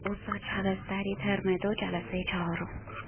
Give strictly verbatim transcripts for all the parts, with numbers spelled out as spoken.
استاد شبستری ترم دو جلسه چهارم.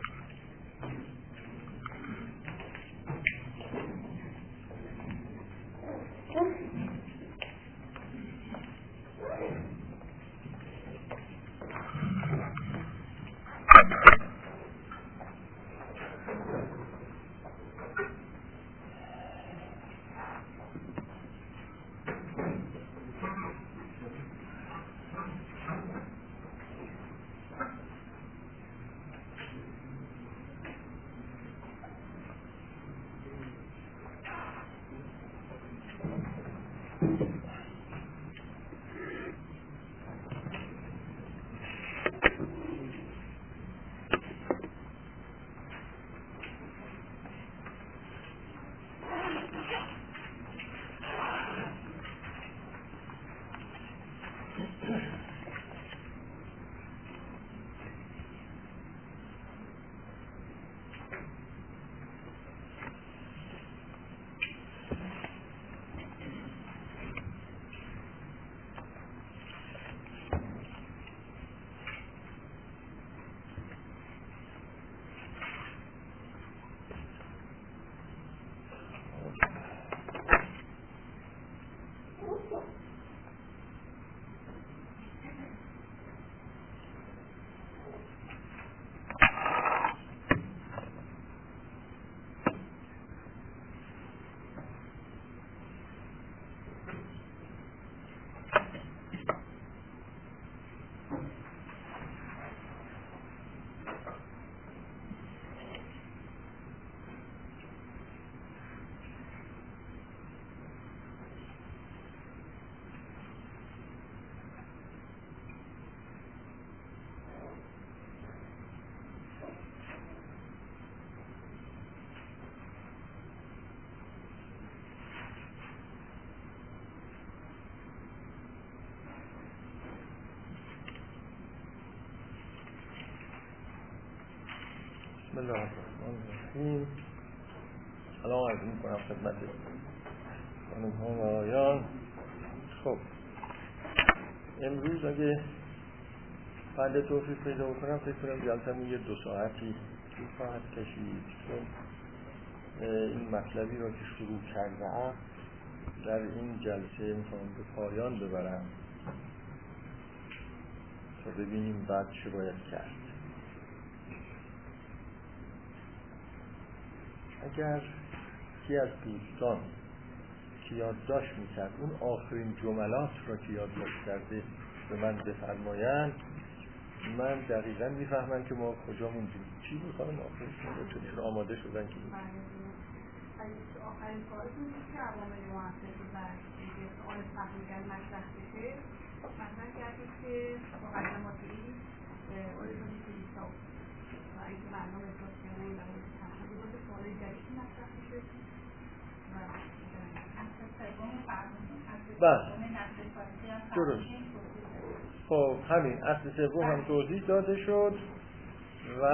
بسم الله الرحمن الرحیم. سلام عرض می‌کنم خدمت خانم‌ها و آقایان. خب امروز اگه بنده توفیق پیدا بکنم فکر کنم جلسه‌مون یه دو ساعتی طول خواهد کشید، چون این مطلبی را که شروع کردم در این جلسه می‌خوام به پایان ببرم تا ببینیم بعد چه باید کرد. اگر کی از دوستان که یادداشت میکرد اون آخرین جملات را که یادداشت کرده به من بفرمایند، من دقیقاً میفهمم که ما کجا موندیم. چی میخوام آخرین جملات چون آماده شدن که آخرین کارتون که عوامل موثر بر سوال تحلیل مطرح بشه، مطرح کردید که مقدمات این اوریجینال کلیسا و اینکه معنی احساس کردن در مورد تحلیل بود سوال جدید مطرح بشه و اصل سوم فرمودن بله درست. خب همین اصل سوم هم توضیح داده شد و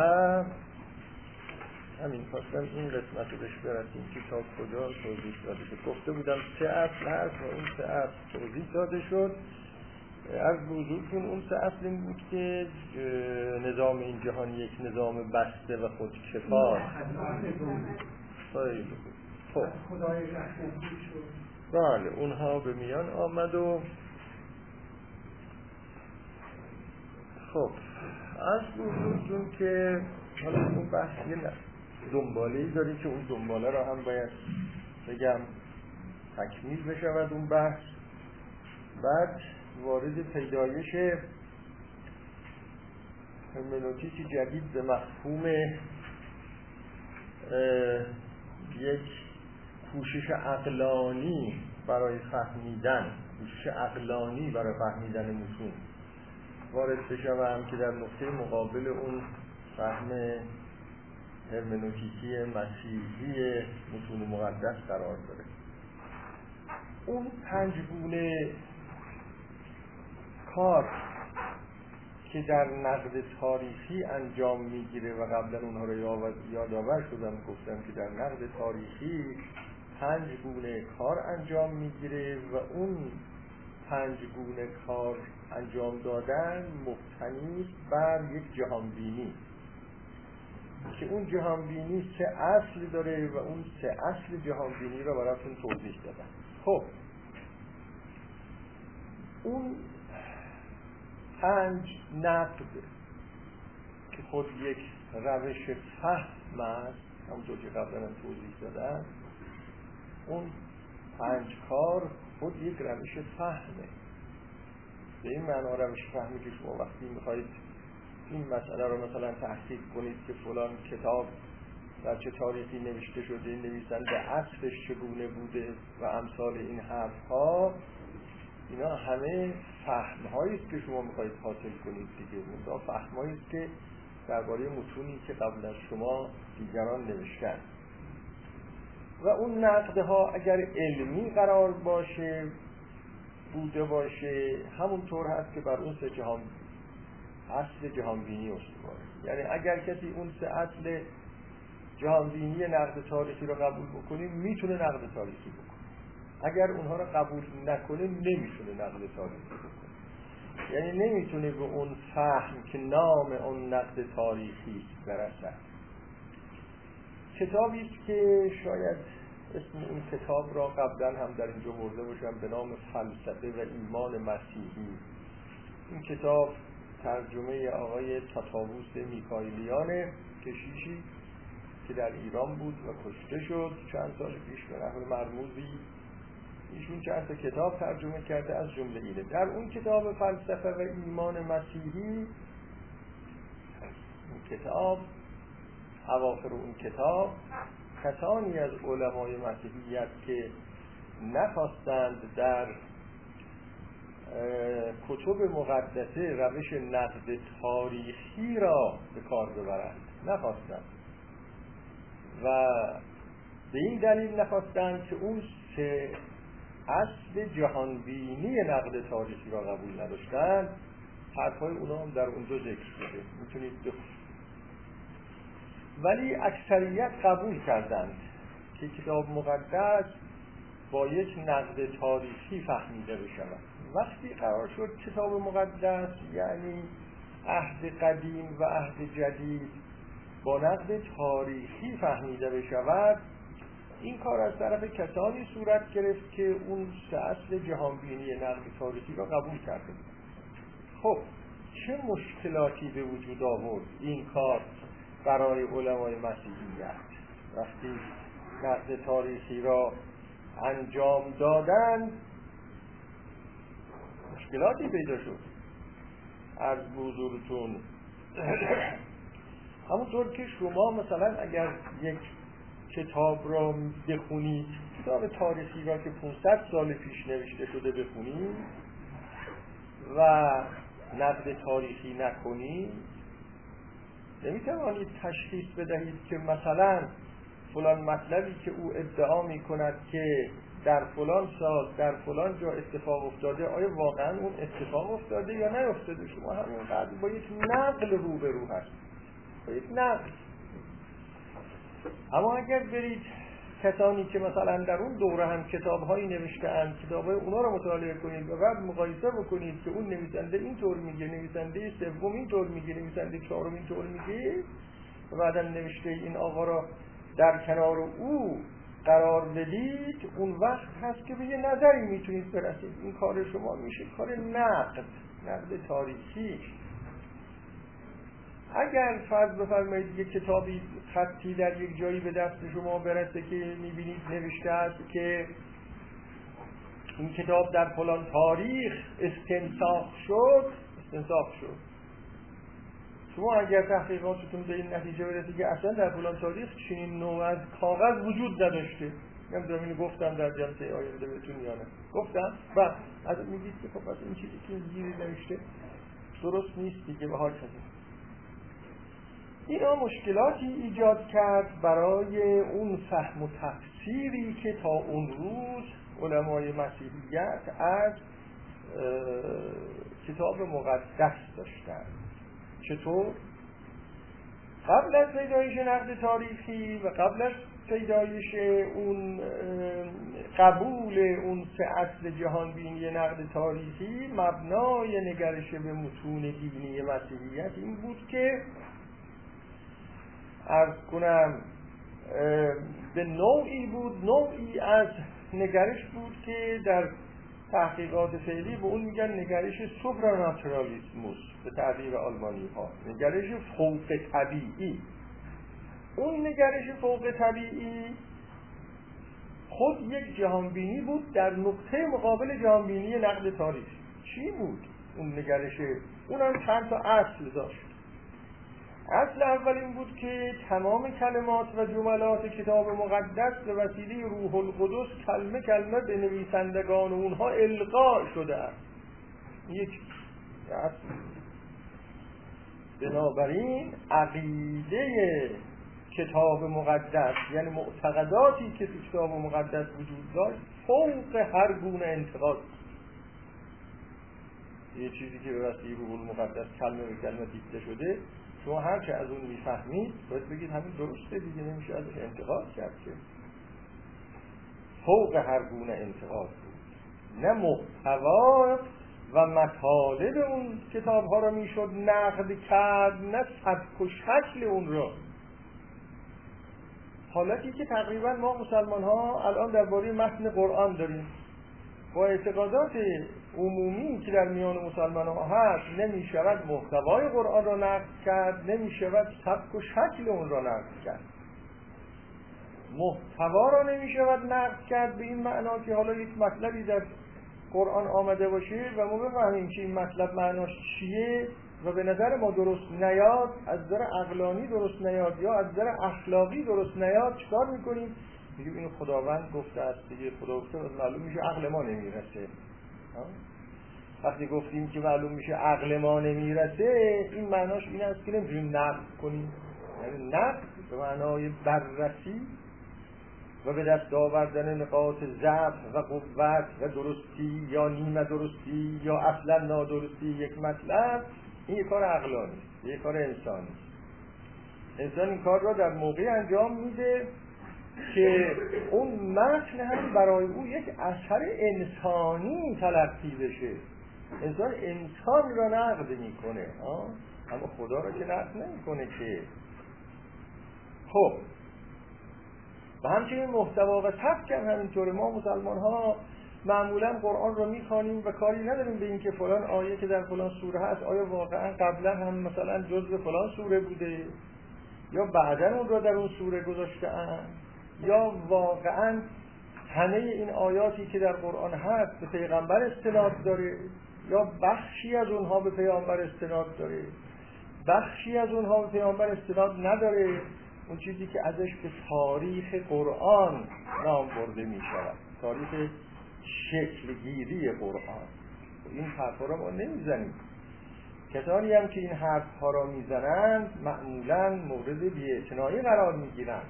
همین خواستم این قسمت رو بهش برسیم که تا کجا توضیح داده شد. گفته بودم سه اصل هست و اون سه اصل توضیح داده شد. از بزرگتون اون سه اصل این بود که نظام این جهان یک نظام بسته و خودکفاست. خب بله اونها به میان آمد و خب از بزرگتون که حالا اون بحث یه دنباله‌ای داریم که اون دنباله را هم باید بگم تکمیل بشود اون بحث. بعد وارد پیدایش هرمنوتیک جدید به مفهوم یک کوشش عقلانی برای فهمیدن کوشش عقلانی برای فهمیدن متون وارد بشوم که در نقطه مقابل اون فهم هرمنوتیکی مسیحی متون مقدس قرار داره. اون پنج گونه کار که در نقد تاریخی انجام میگیره و قبلا اونها رو یادآور شدم گفتم که در نقد تاریخی پنج گونه کار انجام میگیره و اون پنج گونه کار انجام دادن مبتنی بر یک جهانبینی که اون جهانبینی سه اصل داره و اون سه اصل جهانبینی رو براتون توضیح دادم. خب اون پنج نقد که خود یک روش فهم است، همونطور که قبلا هم توضیح دادم، اون پنج کار خود یک روش فهمه. به این معنا روش فهمی که شما وقتی میخواید این مسئله رو مثلا تحقیق کنید که فلان کتاب در چه تاریخی نوشته شده، نویسنده اصلش چگونه بوده و امثال این حرفها، اینا همه فهم‌هایی است که شما میخواید حاصل کنید دیگه. اونها فهم‌هایی است که درباره متونی که قبل از شما دیگران نوشتن و اون نقدها اگر علمی قرار باشه بوده باشه همونطور هست که بر اون سه جهان اصل جهانبینی استواره. یعنی اگر کسی اون سه اصل جهانبینی نقد تاریخی رو قبول بکنه میتونه نقد تاریخی بکنه، اگر اونها رو قبول نکنه نمیتونه نقد تاریخی بکنه. یعنی نمیتونه به اون فهم که نام اون نقد تاریخی برسد. کتابی است که شاید اسم این کتاب را قبلا هم در اینجا برده باشم به نام فلسفه و ایمان مسیحی. این کتاب ترجمه آقای تاتاووس میکائیلیان کشیشی که در ایران بود و کشته شد چند سال پیش به نحو مرموزی. ایشون چند تا کتاب ترجمه کرده، از جمله اینه. در اون کتاب فلسفه و ایمان مسیحی، اون کتاب اواخر اون کتاب کسانی از علمای مسیحیت که نخواستند در کتب مقدسه روش نقد تاریخی را به کار ببرند، نخواستند و به این دلیل نخواستند که اون سه اصل جهانبینی نقد تاریخی را قبول نداشتند. حرفای اونا هم در اونجا ذکر شده، میتونید بخونید. ولی اکثریت قبول کردند که کتاب مقدس با یک نقد تاریخی فهمیده بشود. وقتی قرار شد کتاب مقدس یعنی عهد قدیم و عهد جدید با نقد تاریخی فهمیده بشود، این کار از طرف کسانی صورت گرفت که اون سه اصل جهانبینی نقد تاریخی را قبول کرده بود. خب چه مشکلاتی به وجود آورد این کار برای علمای مسیحیت؟ وقتی نقد تاریخی را انجام دادن مشکلاتی پیدا شد. عرض به حضورتون همونطور که شما مثلا اگر یک کتاب را بخونید، کتاب تاریخی را که پانصد سال پیش نوشته شده بخونید و نقد تاریخی نکنید، نمیتوانید تشخیص بدهید که مثلا فلان مطلبی که او ادعا میکند که در فلان سال در فلان جا اتفاق افتاده آیا واقعا اون اتفاق افتاده یا نیفتاده. شما همینقدر با یک نقل روبرو هست، با یک نقل. اما اگر برید کسانی که مثلا در اون دوره هم کتاب‌هایی نوشته‌اند، کتاب‌های اونا رو مطالعه کنید و بعد مقایسه بکنید که اون نویسنده اینطور میگه، نویسنده سوم اینطور میگه، نویسنده چهارم اینطور میگه، و بعداً نوشته این آقا را در کنار او قرار بدید، اون وقت هست که به یه نظری میتونید برسید. این کار شما میشه کار نقد، نقد تاریخی. اگر فرض بفرمایید یک کتابی خطی در یک جایی به دست شما برسه که میبینید نوشته است که این کتاب در فلان تاریخ استنساخ شد استنساخ شد شما اگر تحقیقاتتون به این نتیجه برسه که اصلا در فلان تاریخ چنین نوع از کاغذ وجود نداشته، نمیدونم اینو گفتم در جلسه آینده بهتون یا نه گفتم، و از میگید که خب این چیزی که زیر نوشته درست نیست دیگه به حال شده. اینا مشکلاتی ایجاد کرد برای اون فهم و تفسیری که تا اون روز علمای مسیحیت از کتاب مقدس داشتن. چطور؟ قبل از پیدایش نقد تاریخی و قبل از پیدایش اون قبول اون سه اصل جهان بینی نقد تاریخی مبنای نگرش به متون دینی مسیحیت این بود که عرض کنم به نوعی بود، نوعی از نگرش بود که در تحقیقات فعلی به اون میگن نگرش سوپراناتورالیسموس به تعبیر آلمانی ها، نگرش فوق طبیعی. اون نگرش فوق طبیعی خود یک جهانبینی بود در نقطه مقابل جهانبینی نقد تاریخی. چی بود اون نگرش؟ اون هم چند تا اصل داشت. اصل اول این بود که تمام کلمات و جملات کتاب مقدس به وسیله روح القدس کلمه کلمه به نویسندگان اونها القا شده است. یک اصل. بنابراین عقیده کتاب مقدس یعنی معتقداتی که تو کتاب مقدس وجود داشت فوق هر گونه انتقاد. یه چیزی که به وسیله روح المقدس کلمه به کلمه دیکته شده، شما هر چه از اون میفهمید باید بگید همین درسته دیگه، نمیشه ازش انتقاد کرد که. فوق هر گونه انتقاد بود. نه محتوا و مطالب اون کتاب ها را میشد نقد کرد، نه سبک و شکل اون را. حالتی که تقریبا ما مسلمان ها الان درباره متن قرآن داریم، با اعتقادات عمومی که در میان مسلمان ها هست، نمی شود محتوای قرآن را نقد کرد، نمی شود سبک و شکل اون را نقد کرد. محتوا را نمی شود نقد کرد به این معنا که حالا یک مطلبی در قرآن آمده باشه و ما بفهمیم که این مطلب معناش چیه و به نظر ما درست نیاد، از نظر عقلانی درست نیاد یا از نظر اخلاقی درست نیاد، چیکار میکنیم؟ میگیم اینو خداوند گفته است دیگه، خدا گفته، معلوم میشه عقل ما نمیرسه. وقتی گفتیم که معلوم میشه عقل ما نمیرسه، این معناش این است که نمیتونیم نقد کنیم. یعنی نقد به معنای بررسی و به دست آوردن نقاط ضعف و قوت و درستی یا نیمه درستی یا اصلا نادرستی یک مطلب، این یک کار عقلانی، یک کار انسانی. انسان این کار را در موقعی انجام میده که اون متن هم برای او یک اثر انسانی تلقی بشه. انسان انسان را نقد میکنه، اما خدا را که نقد نمیکنه که. خب و همچنین محتوا و سبک هم همینطوره. ما مسلمان ها معمولا قرآن رو میخوانیم و کاری نداریم به این که فلان آیه که در فلان سوره هست آیا واقعا قبلا هم مثلا جزء فلان سوره بوده یا بعدا اون رو در اون سوره گذاشته‌اند، یا واقعا همه این آیاتی که در قرآن هست به پیغمبر استناد داره یا بخشی از اونها به پیامبر استناد داره، بخشی از اونها به پیامبر استناد نداره. اون چیزی که ازش به تاریخ قرآن نام برده می شود، تاریخ شکلگیری قرآن. این حرفا را ما نمیزنیم. کسانی هم که این حرفها را میزنند معمولا مورد بی‌اعتنایی قرار میگیرند.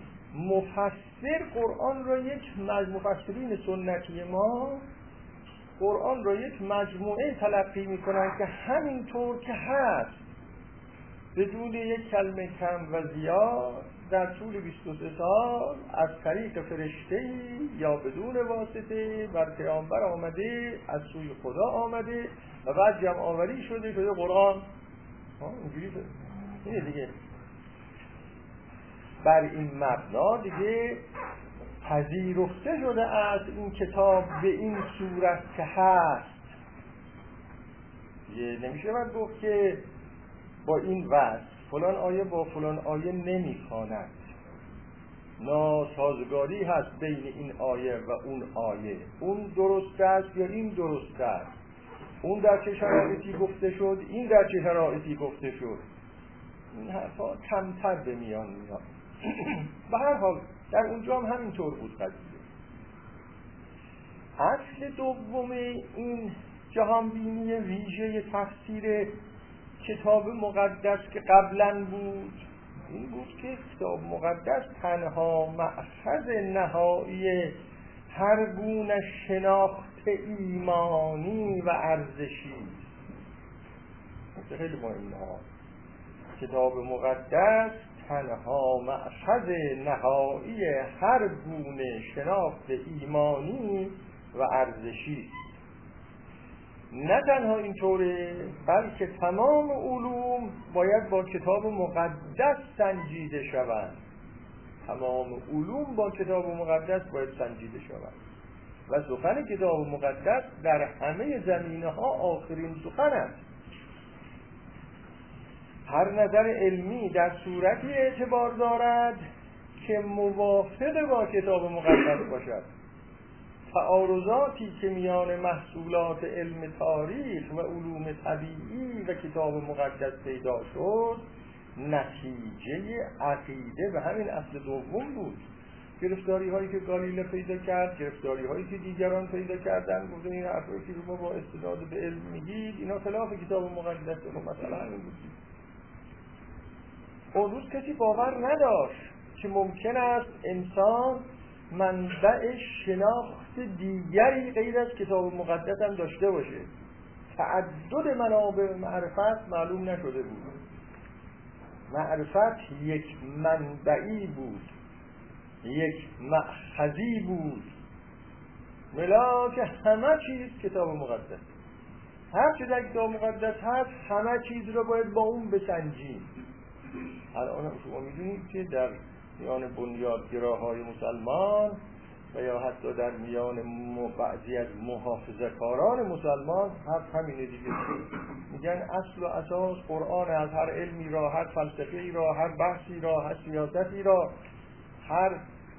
مفسر قرآن را یک مفسرین سنتی ما قرآن را یک مجموعه تلقی میکنند که همینطور که هست، بدون یک کلمه کم و زیاد، در طول بیست و سه سال از طریق فرشته‌ای یا بدون واسطه بر پیامبر آمده، از سوی خدا آمده و بعد جمع آوری شده شده قرآن. اینجوری اینه دیگه. بر این مبنا دیگه پذیرفته شده از این کتاب به این صورت که هست. یه نمیشه باید گفت که با این وضع فلان آیه با فلان آیه نمیخواند، ناسازگاری هست بین این آیه و اون آیه، اون درست است یا این درست است، اون در چه شرایطی گفته شد، این در چه شرایطی گفته شد. این حرفا کمتر به میان میاد. به هر حال در اونجا هم همینطور بود قضیه. اصل دوم این جهانبینی ویژه تفسیر کتاب مقدس که قبلا بود این بود که کتاب مقدس تنها مأخذ نهایی هر گونه شناخت ایمانی و ارزشی. خیلی مهمه. کتاب مقدس تنها مأخذ نهایی هر گونه شناخت ایمانی و ارزشی. نه تنها اینطوره، بلکه تمام علوم باید با کتاب مقدس سنجیده شوند. تمام علوم با کتاب مقدس باید سنجیده شوند و سخن کتاب مقدس در همه زمینه ها آخرین سخن است. هر نظر علمی در صورتی اعتبار دارد که موافق با کتاب مقدس باشد. تعارضاتی که میان محصولات علم تاریخ و علوم طبیعی و کتاب مقدس پیدا شد نتیجه عقیده و همین اصل دوم بود. گرفتاری هایی که گالیله پیدا کرد، گرفتاری هایی که دیگران پیدا کردن، گفتن این حرفایی که شما با استناد به علم میگید اینا خلاف کتاب مقدس. مثلا همین بود. اون روز کسی باور نداشت که ممکن است انسان منبع شناخت دیگری غیر از کتاب مقدس هم داشته باشه. تعدد منابع معرفت معلوم نشده بود. معرفت یک منبعی بود، یک مأخذی بود، ملاک همه چیز کتاب مقدس. هر چیز در کتاب مقدس هست همه چیز رو باید با اون بسنجیم. الان شما میدونید که در میان بنیادگراهای مسلمان و یا حتی در میان بعضی از محافظه‌کاران مسلمان هست همینه دیگه. میگن اصل و اساس قرآن، از هر علمی را، هر فلسفه‌ای را، هر بحثی را، هر سیاستی را، هر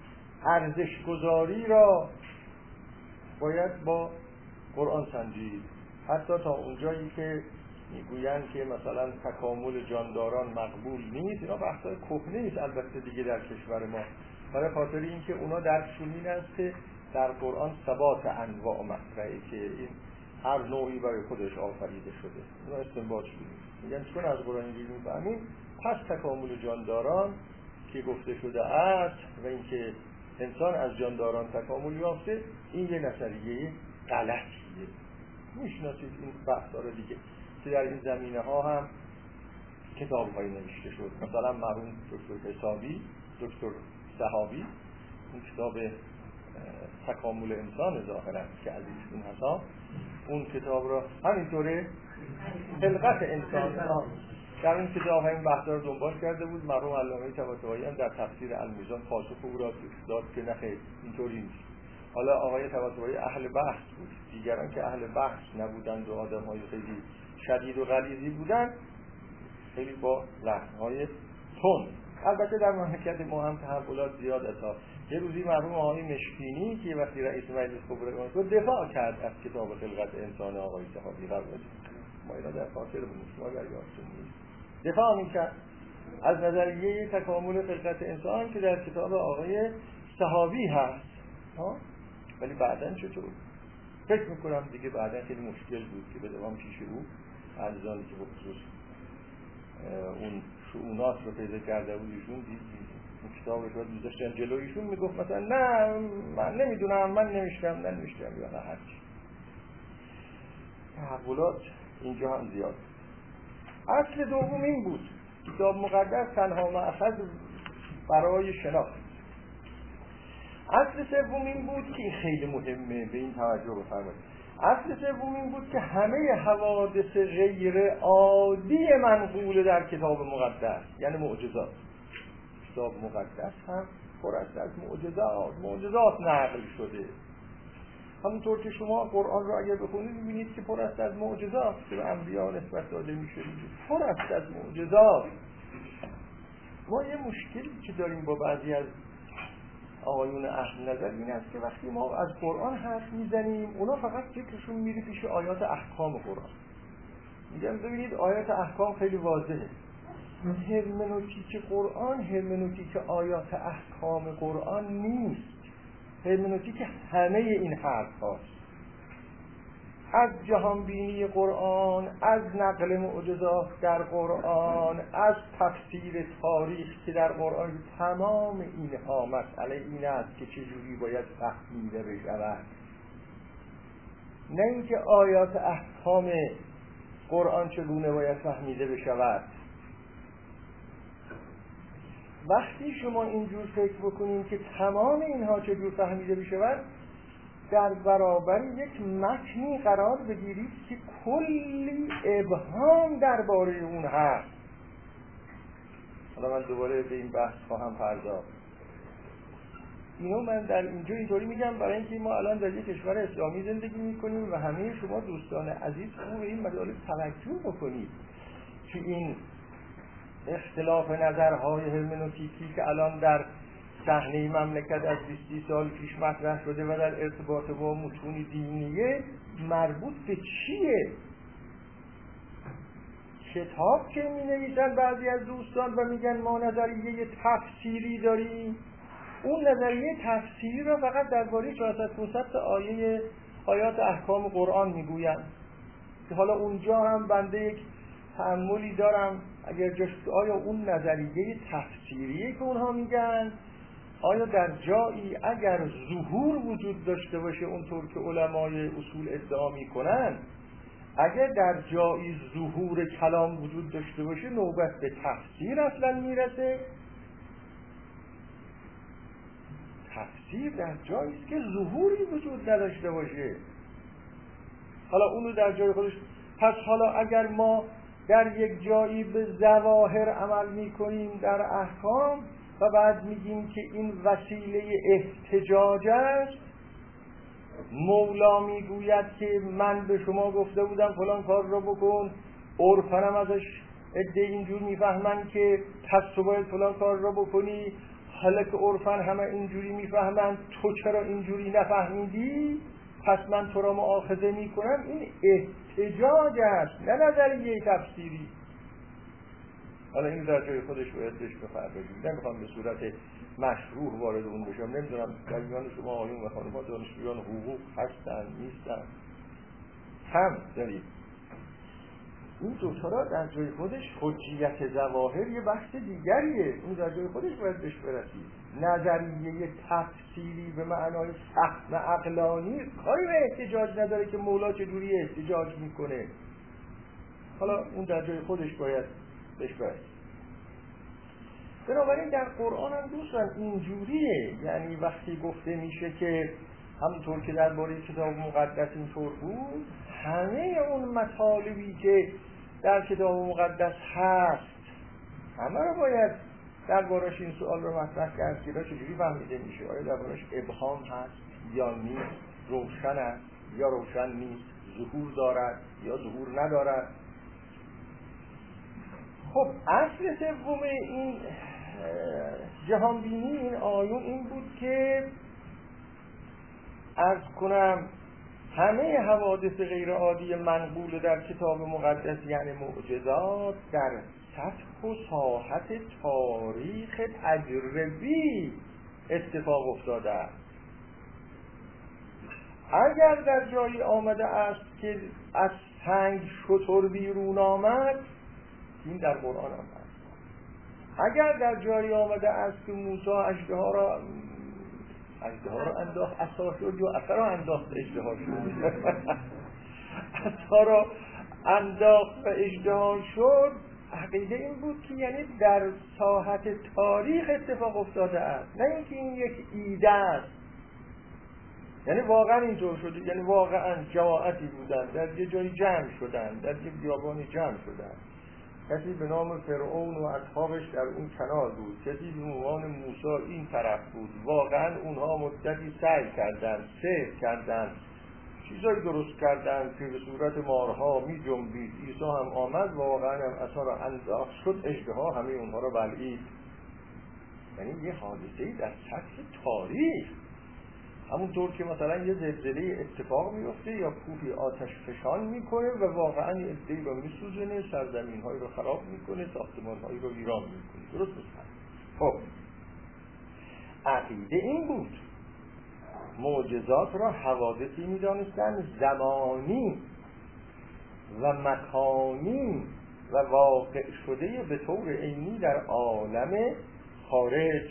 ارزش‌گذاری را باید با قرآن سنجید. حتی تا اونجایی که میگویند که مثلا تکامل جانداران مقبول نیست، اینا بحثای کهنه نیست البته دیگه در کشور ما، برای خاطر اینکه اونا درشون این است که در قرآن ثبات انواع مطرحه که این هر نوعی برای خودش آفریده شده. اونا استنباط شده. میگن چون از قرآن اینجوری میفهمیم پس تکامل جانداران که گفته شده است و اینکه انسان از جانداران تکامل یافته، این یه نظریه غلطیه. میشناسید این بحثا رو دیگه که در این زمینه ها هم کتاب هایی نوشته شد. مثلا مرحوم دکتر حسابی، دکتر صحابی، اون کتاب تکامل انسان ظاهرا که از ایشون هست، اون کتاب را همینطوره خلقت انسان در اون کتاب این بحثا رو دنبال کرده بود. مرحوم علامه طباطبایی هم در تفسیر المیزان پاسخ او را داد که نخیر اینطوری نیست. حالا آقای طباطبایی اهل بحث بود، دیگران که اهل بحث نبودند و آدم‌های خیلی شدید و غلیظی بودند، خیلی با لحن‌های تند. البته در مملکت ما هم تحولات زیاد است. یه روزی مرحوم آقای مشکینی که وقتی رئیس مجلس خبرگان شد دفاع کرد از کتاب خلقت انسان آقای صحابی، قبول ما اینا در خاطر بود، شما در یادتون نیست. دفاع می‌کرد از نظریه تکامل خلقت انسان که در کتاب آقای صحابی هست. ها ولی بعداً چطور؟ فکر میکنم دیگه بعداً خیلی مشکل بود که به دوام پیش رو عزیزانی که بخصوص اون شؤونات رو پیدا کرده بود ایشون دید اون کتاب رو شد میذاشتن جلویشون، میگفت مثلا نه من نمیدونم، من نمیشتم ننوشتم یا نه هرچی. تحولات اینجا هم زیاد. اصل دوم این بود کتاب مقدس تنها مأخذ برای شناخت. اصل سوم این بود که خیلی مهمه، به این توجه بفرمایید. اصل سوم این بود که همه حوادث غیر عادی منقول در کتاب مقدس، یعنی معجزات. کتاب مقدس هم پر است از معجزات، معجزات نقل شده. همونطور که شما قرآن رو اگر بخونید می‌بینید که پر است از معجزات که به انبیا نسبت داده میشه، پر است از معجزات. ما یه مشکلی که داریم با بعضی از آقایون اهل نظر این است که وقتی ما از قرآن حرف میزنیم اونا فقط فکرشون میره پیش آیات احکام قرآن. میگن ببینید آیات احکام خیلی واضحه. هرمنوتیک قرآن هرمنوتیک آیات احکام قرآن نیست. هرمنوتیک همه این حرف هاست. از جهانبینی قرآن، از نقل معجزات در قرآن، از تفسیر تاریخ که در قرآن، تمام اینها مسئله این است که چجوری باید فهمیده بشود. نه اینکه آیات احکام قرآن چگونه باید فهمیده بشود. وقتی شما اینجور فکر بکنید که تمام اینها چجور فهمیده بشود، در برابر یک متنی قرار بگیرید که کلی ابهام درباره اون هست. حالا من دوباره به این بحث خواهم پرداخت. اینو من در اینجا اینطوری میگم برای اینکه ما الان در یک کشور اسلامی زندگی میکنیم و همه شما دوستان عزیز خوب به این مطالب توجه بکنید که این اختلاف نظرهای هرمنوتیکی که الان در صحنه مملکت از بیست سال پیش مطرح شده و در ارتباط با متون دینیه مربوط به چیه؟ کتاب که می نویسن بعضی از دوستان و میگن ما نظریه تفسیری داریم، اون نظریه تفسیری را فقط درباره چهارصد پانصد آیه آیات احکام قرآن میگویند که حالا اونجا هم بنده یک تأملی دارم اگر جاش آیا اون نظریه تفسیریه که اونها میگن، آیا در جایی اگر ظهور وجود داشته باشه اونطور که علمای اصول ادعا میکنن، اگر در جایی ظهور کلام وجود داشته باشه نوبت به تفسیر اصلا میرسه؟ تفسیر در جایی است که ظهوری وجود نداشته باشه. حالا اونو در جای خودش. پس حالا اگر ما در یک جایی به ظواهر عمل میکنیم در احکام و بعد میگیم که این وسیله احتجاج است، مولا میگوید که من به شما گفته بودم فلان کار رو بکن، عرفنم ازش عده اینجور میفهمن که پس تو باید فلان کار رو بکنی، حالا که عرفن همه اینجوری میفهمن تو چرا اینجوری نفهمیدی پس من تو را مؤاخذه میکنم. این احتجاج است نه نظریه تفسیری. حالا این در جای خودش باید بهش بپردازیم، نمیخوام به صورت مشروح وارد اون بشم. نمیدونم در میان شما آقایون و خانم‌ها دانشجویان حقوق هستن نیستن، هم دارید این دوتا را در جای خودش حجیت ظواهر یه بحث دیگریه، این در جای خودش باید بهش برسید. نظریه تفسیری به معنای فهم عقلانی کاری به احتجاج نداره که مولا چجوری احتجاج میکنه. حالا اون در جای خودش باید بهش برسید. بنابراین در قرآن هم دوستان اینجوریه، یعنی وقتی گفته میشه که همونطور که درباره کتاب مقدس اینطور بود، همه اون مطالبی که در کتاب مقدس هست همه رو باید دربارش این سوال رو مطرح کرد که چجوری فهمیده میشه، آیا دربارش ابهام هست یا نیست، روشن است یا روشن نیست، ظهور دارد یا ظهور ندارد. خب اصل سوم این جهانبینی این آیون این بود که عرض کنم همه حوادث غیر عادی منقول در کتاب مقدس یعنی معجزات در سطح و ساحت تاریخ تجربی اتفاق افتاده است. اگر در جایی آمده است که از سنگ شتر بیرون آمد، این در قرآن هم هست. اگر در جایی آمده است که موسی اژدها را اژدها را انداخت عصا شد یا عصا را انداخت اژدها شد عصا را انداخت و اژدها شد، عقیده این بود که یعنی در ساحت تاریخ اتفاق افتاده است، نه اینکه این یک ایده است. یعنی واقعا اینطور شده، یعنی واقعا جماعتی بودن در یه جایی جمع شدن، در یک بیابانی جمع شدن، کسی به نام فرعون و اصحابش در اون کنار بود، کسی به عنوان موسی این طرف بود. واقعا اونها مدتی سعی کردن، سیر کردن، چیزایی درست کردن که به صورت مارها می جنبید. عیسی هم آمد و واقعا هم عصا را انداخت شد اژدها همه اونها را بلعید. یعنی یه حادثه‌ای در سطح تاریخ، همونطور که مثلا یه زلزله اتفاق میفته یا کوهی آتش فشان میکنه و واقعا یه عده‌ای رو میسوزونه، سرزمین‌هایی رو خراب میکنه، ساختمان‌هایی رو ویران میکنه. درست است. خب عقیده این بود معجزات را حوادثی میدانستن زمانی و مکانی و واقع شده به طور عینی در عالم خارج.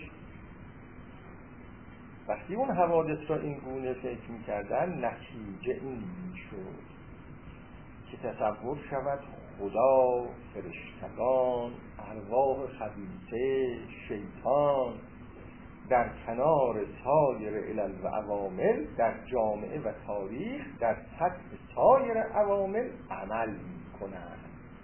وقتی اون حوادث را این گونه فکر می‌کردن، نتیجه این می‌شد که تصور شود خدا، فرشتگان، ارواح خبیثه، شیطان، در کنار سایر علل و عوامل در جامعه و تاریخ در سطح سایر عوامل عمل می‌کنند.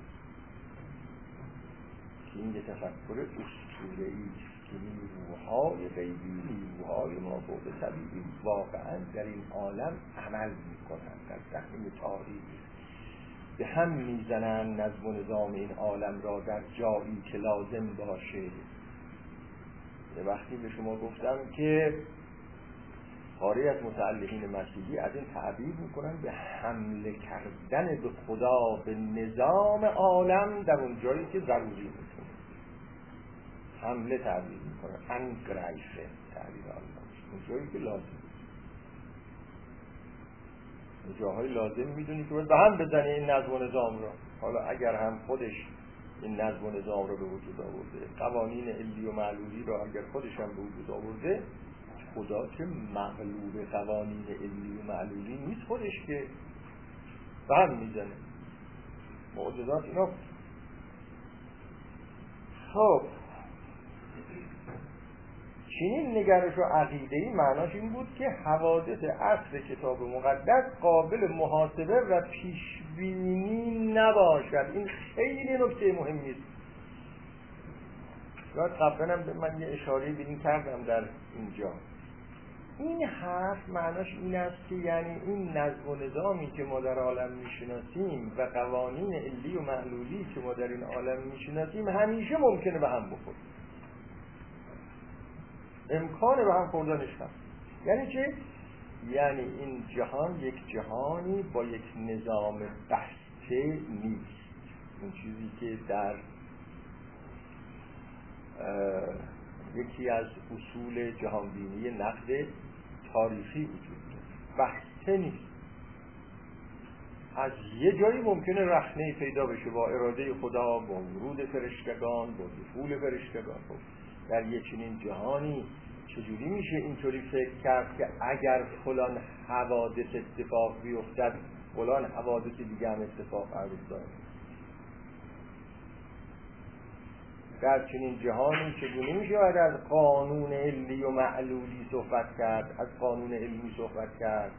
این یه تفکر اسطوره‌ای است که نیروهای غیبی، نیروهای مافوق طبیعی واقعا در این عالم عمل می‌کنند، در صحنه تاریخ به هم می‌زنند نظم و نظام این عالم را در جایی که لازم باشه. وقتی به شما گفتم که پاره از متعلقین مسیحی از این تعبیر میکنن به حمله کردن به خدا، به نظام عالم در اون جایی که ضروری میتونه حمله تعبیر میکنن، انگرایفه تعبیر آلمان، اون جایی که لازم، اون جاهای لازم میدونی که باید به هم بزنی این نظم و نظام را. حالا اگر هم خودش این نظم و نظام را به وجود آورده، قوانین علی و معلولی را اگر خودش هم به وجود آورده، خدا که مغلوب قوانین علی و معلولی نیست، خودش که به هم میزنه. معجزات اینا. خب چنین نگرش و عقیده‌ای معناش این بود که حوادث عصر کتاب مقدس قابل محاسبه و پیشبینی نباشد. این خیلی نکته مهمی است. یاد قبلا هم من یه اشاره به این کردم در اینجا. این حرف معناش این است که یعنی این نظم و نظامی که ما در عالم میشناسیم و قوانین علی و معلولی که ما در این عالم میشناسیم همیشه ممکنه به هم بخوره، امکان به هم خوردنش هست. یعنی چه؟ یعنی این جهان یک جهانی با یک نظام بسته نیست. اون چیزی که در یکی از اصول جهانبینی نقد تاریخی وجود داره، بسته نیست. از یه جایی ممکنه رخنه‌ای پیدا بشه با اراده خدا، با ورود فرشتگان، با دخول فرشتگان. در یه چنین جهانی چجوری میشه اینطوری فکر کرد که اگر فلان حوادث اتفاق بیفتد فلان حوادث دیگه هم اتفاق بیفته؟ در چنین جهانی چگونه میشه از قانون علی و معلولی صحبت کرد، از قانون علمی صحبت کرد؟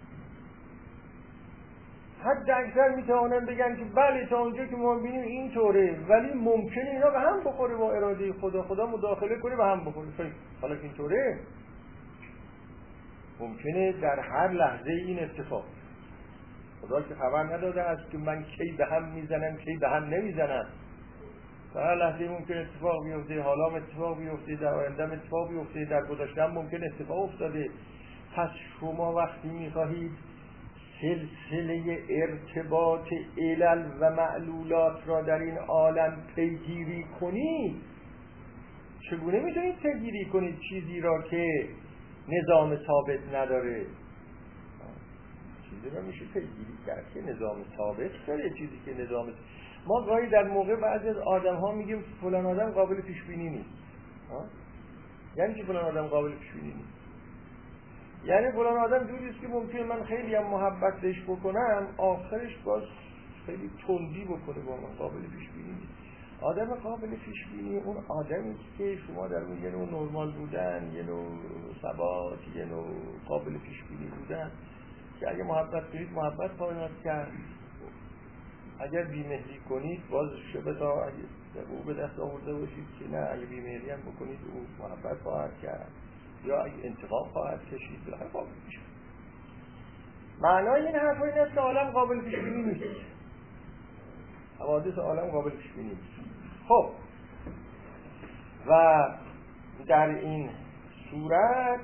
حد اکثر میتوانن بگن که بله تا اونجا که ما بینیم اینطوره، ولی ممکنه اینا به هم بخوره با اراده خدا، خدا مداخله کنه به هم بخوره. حالا که اینطوره ممکنه در هر لحظه این اتفاق. خدا که خبر نداده است که من کی به هم میزنم کی به هم نمیزنم. در هر لحظه ممکن اتفاق بیفته، حالا اتفاق بیفته، در آینده اتفاق بیفته، در گذشته ممکن اتفاق افتاده. پس شما وقتی میخواهید سلسله ارتباط علل و معلولات را در این عالم پیگیری کنید، چگونه میتونید پیگیری کنید چیزی را که نظام ثابت نداره؟ چیزی را میشه پیگیری کرد که نظام ثابت داره، چیزی که نظام ثابت. ما گاهی در موقع بعضی از آدم ها میگیم فلان آدم قابل پیش بینی نیست. یعنی چی فلان آدم قابل پیش بینی نیست؟ یعنی فلان آدم جوری است که ممکنه من خیلی هم محبت بهش بکنم، آخرش باز خیلی تندی بکنه با من، قابل پیش بینی نیست. آدم قابل پیش بینی اون آدمی که شما در اون یه نوع نرمال بودن، یه نوع ثبات، یه نوع قابل پیش بینی بودن که اگه محبت کنید محبت خواهد کرد، اگر بی‌مهری کنید باز شبه تا اگه او به دست آورده باشید که نه اگه بی‌مهری هم بکنید او محبت خواهد کرد یا اگه انتقام خواهد کشید بالاخره قابل پیش بینی. معنای این حرف این است که عالم قابل پیش بینی نیست، حوادث عالم قابل پیش بینی نیست. خب و در این صورت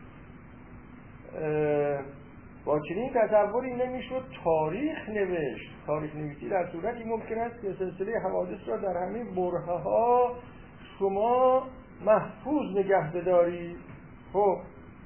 با چنین تصوری نمیشد تاریخ نوشت. تاریخ نویسی در صورتی ممکن است که سلسله حوادث را در همه برهه ها شما محفوظ نگه بدارید. خب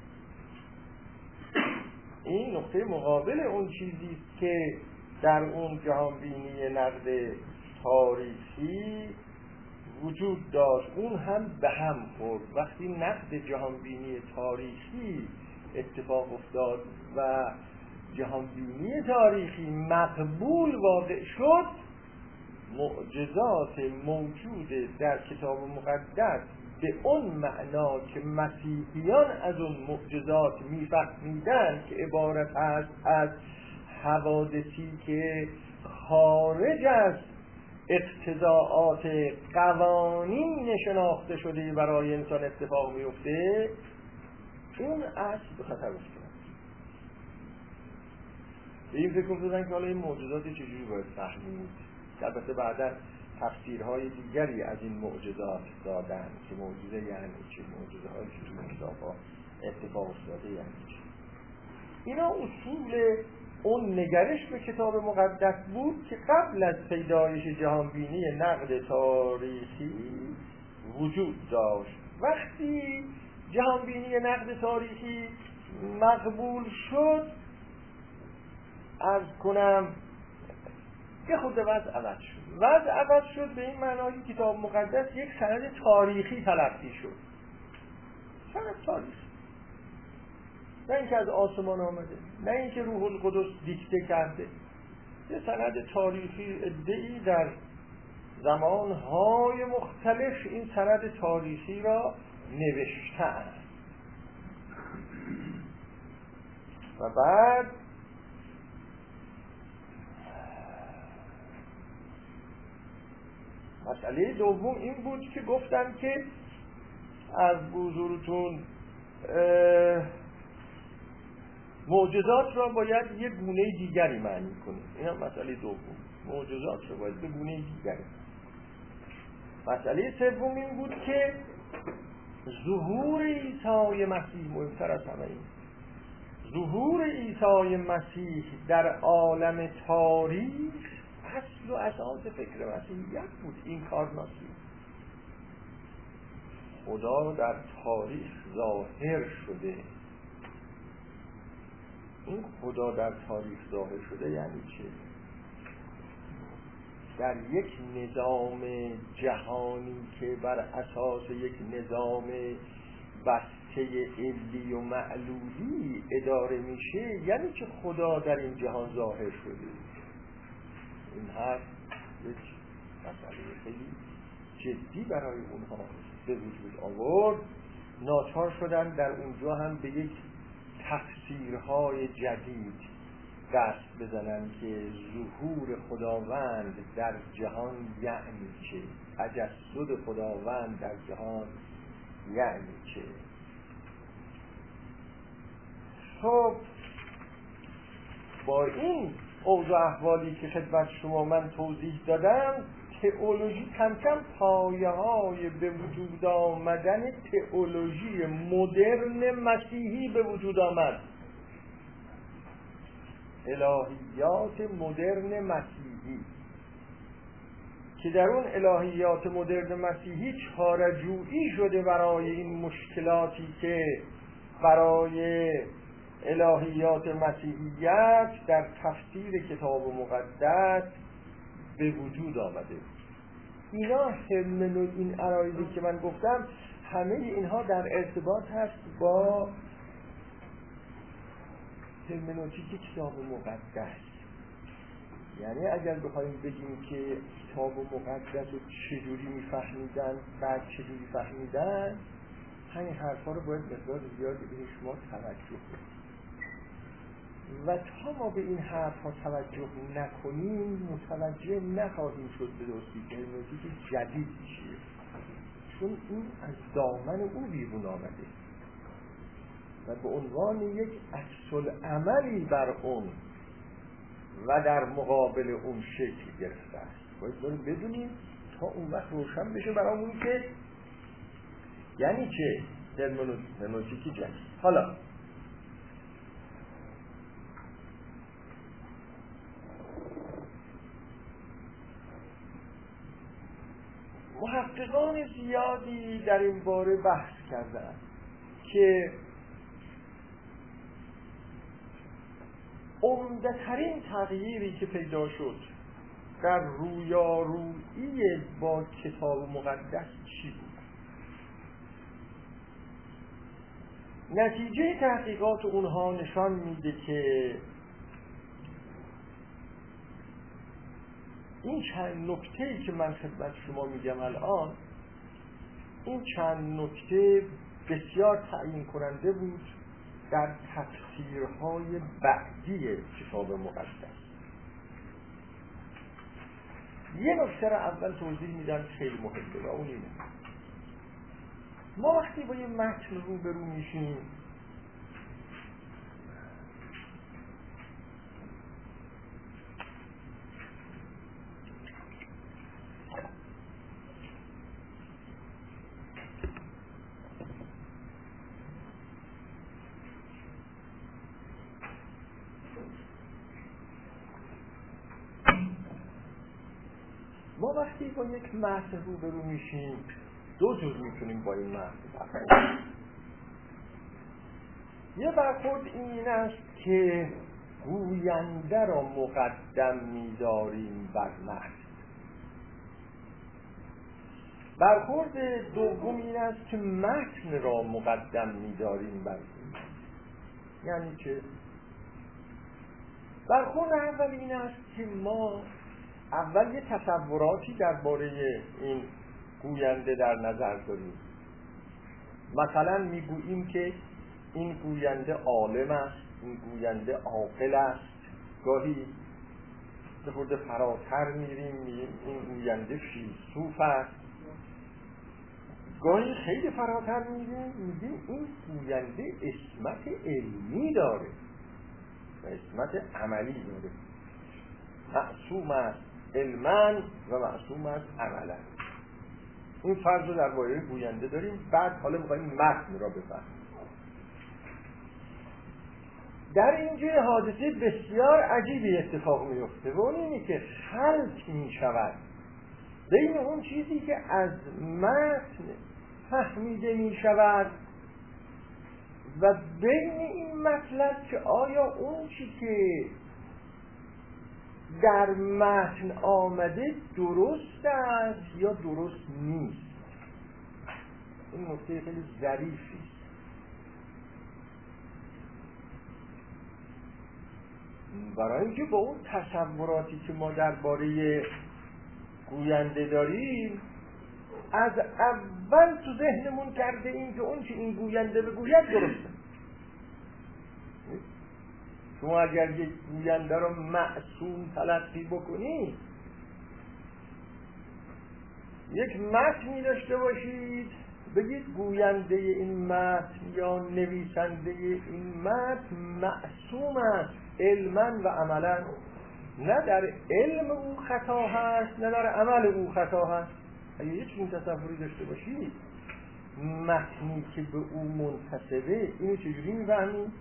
این نقطه مقابل اون چیزی که در اون جهانبینی نقد تاریخی وجود داشت، اون هم به هم خورد. وقتی نقد جهانبینی تاریخی اتفاق افتاد و جهانبینی تاریخی مقبول واقع شد، معجزات موجود در کتاب مقدس به اون معنا که مسیحیان از اون معجزات میفهمیدن که عبارت است از حوادثی که خارج از اقتضاعات قوانین شناخته شده برای انسان اتفاق میفته، اون اصل به خطر افتاد. به این فکر می‌کردن که حالا این معجزات چجوری باید فهمید. البته بعدا تفسیرهای دیگری از این معجزات دادن که معجزه یعنی چه، معجزه‌هایی که تو کتاب‌ها اتفاق افتاده یعنی چه. اینا اصول اون نگرش به کتاب مقدس بود که قبل از پیدایش جهانبینی نقد تاریخی وجود داشت. وقتی جهانبینی نقد تاریخی مقبول شد، عرض کنم یه خود وضع عوض شد. وضع عوض شد به این معنای کتاب مقدس یک سند تاریخی تلقی شد. سند تاریخی، نه اینکه از آسمان آمده، نه اینکه روح القدس دیکته کرده. یه سند تاریخی ادعی در زمانهای مختلف این سند تاریخی را نوشتن و بعد مسئله دوم این بود که گفتم که از حضورتون معجزات را باید یک گونه دیگری معنی کنیم. این هم مسئله دوم، معجزات را باید به گونه دیگری. مسئله سوم این بود که ظهور عیسی مسیح مهمتر از همه این، ظهور عیسی مسیح در عالم تاریخ اصل و اساس فکر مسیحیت بود. این کارناسی خدا در تاریخ ظاهر شده. این خدا در تاریخ ظاهر شده یعنی چه؟ در یک نظام جهانی که بر اساس یک نظام بسته علی و معلولی اداره میشه، یعنی که خدا در این جهان ظاهر شده. این حرف یک مسئله خیلی جدی برای اونها به وجود آورد. ناچار شدن در اونجا هم به یک تفسیرهای جدید دست بزنن که ظهور خداوند در جهان یعنی چه، تجسد خداوند در جهان یعنی چه. خب با این اوضاع احوالی که خدمت شما من توضیح دادم، تئولوژی کم کم پایه های به وجود آمدن تئولوژی مدرن مسیحی به وجود آمد. الهیات مدرن مسیحی که در اون الهیات مدرن مسیحی چاره‌جویی شده برای این مشکلاتی که برای الهیات مسیحیت در تفسیر کتاب مقدس به وجود آمده. اینا همنو این عرایضی که من گفتم، همه اینها در ارتباط هست با هرمنوتیک کتاب مقدس. یعنی اگر بخوایم بگیم که کتاب مقدس رو چجوری میفهمیدن، بعد چجوری فهمیدن، همین حرفا رو باید مقدار زیادی بهش ما توجه کنیم. و تا ما به این حرفا توجه نکنیم متوجه نخواهیم شد به درستی که هرمنوتیک جدید چیه، چون این از دامن او بیرون آمده و به عنوان یک عکس‌العملی بر اون و در مقابل اون شکل گرفته است. باید داریم بدونیم تا اون وقت روشن بشه برامون که یعنی چه هرمنوتیک جدید. حالا محققان زیادی در این باره بحث کردند که عمده‌ترین تغییری که پیدا شد در رویارویی با کتاب مقدس چی بود؟ نتیجه تحقیقات اونها نشان میده که این چند نکته‌ای که من خدمت شما میگم الان، این چند نکته بسیار تعیین کننده بود در تفسیرهای بعدی کتاب مقدس. یه نکته را اول توضیح میدم خیلی مهمه و اون اینه: ما وقتی با یه متن رو به رو میشیم، ما وقتی با یک متن رو به رو میشیم دو جور میتونیم با این متن برخورد. یه برخورد این است که گوینده را مقدم می‌داریم بر متن. برخورد دوم این است که متن را مقدم می‌داریم بر این. یعنی که برخورد اول این است که ما اول یه تصوراتی درباره این گوینده در نظر داریم. مثلا میگوییم که این گوینده عالم است، این گوینده عاقل است. گاهی به خورده فراتر میریم میگیم این گوینده فیلسوف است. گاهی خیلی فراتر میریم میگیم این گوینده عصمت علمی داره و عصمت عملی داره. معصوم است علما و معصوم است عملا. این فرض رو درباره گوینده داریم. بعد حالا می‌خوایم متن را بفهمیم. در اینجا حادثه بسیار عجیبی اتفاق میفته و اون اینه که خلط میشود بین اون چیزی که از متن فهمیده میشود و بین این مطلب که آیا اون چی که در متن آمده درست است یا درست نیست. این نکته خیلی ظریفی. برای اینکه با اون تصوراتی که ما درباره گوینده داریم از اول تو ذهنمون کرده این که اون چی این گوینده بگوید درسته. شما اگر یک گوینده رو معصوم تلقی بکنید، یک متنی داشته باشید، بگید گوینده این متن یا نویسنده این متن معصوم است علما و عملا. نه در علم او خطا هست نه در عمل او خطا هست. اگه یک این تصوری داشته باشید متنی که به او منتسبه، اینو چجوری میفهمید؟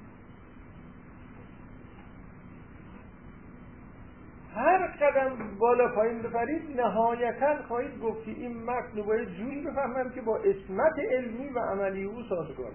هر قدم بالا پایین ببرید نهایتاً خواهید گفت که این متن رو باید جوری بفهمم که با عصمت علمی و عملی او سازگار.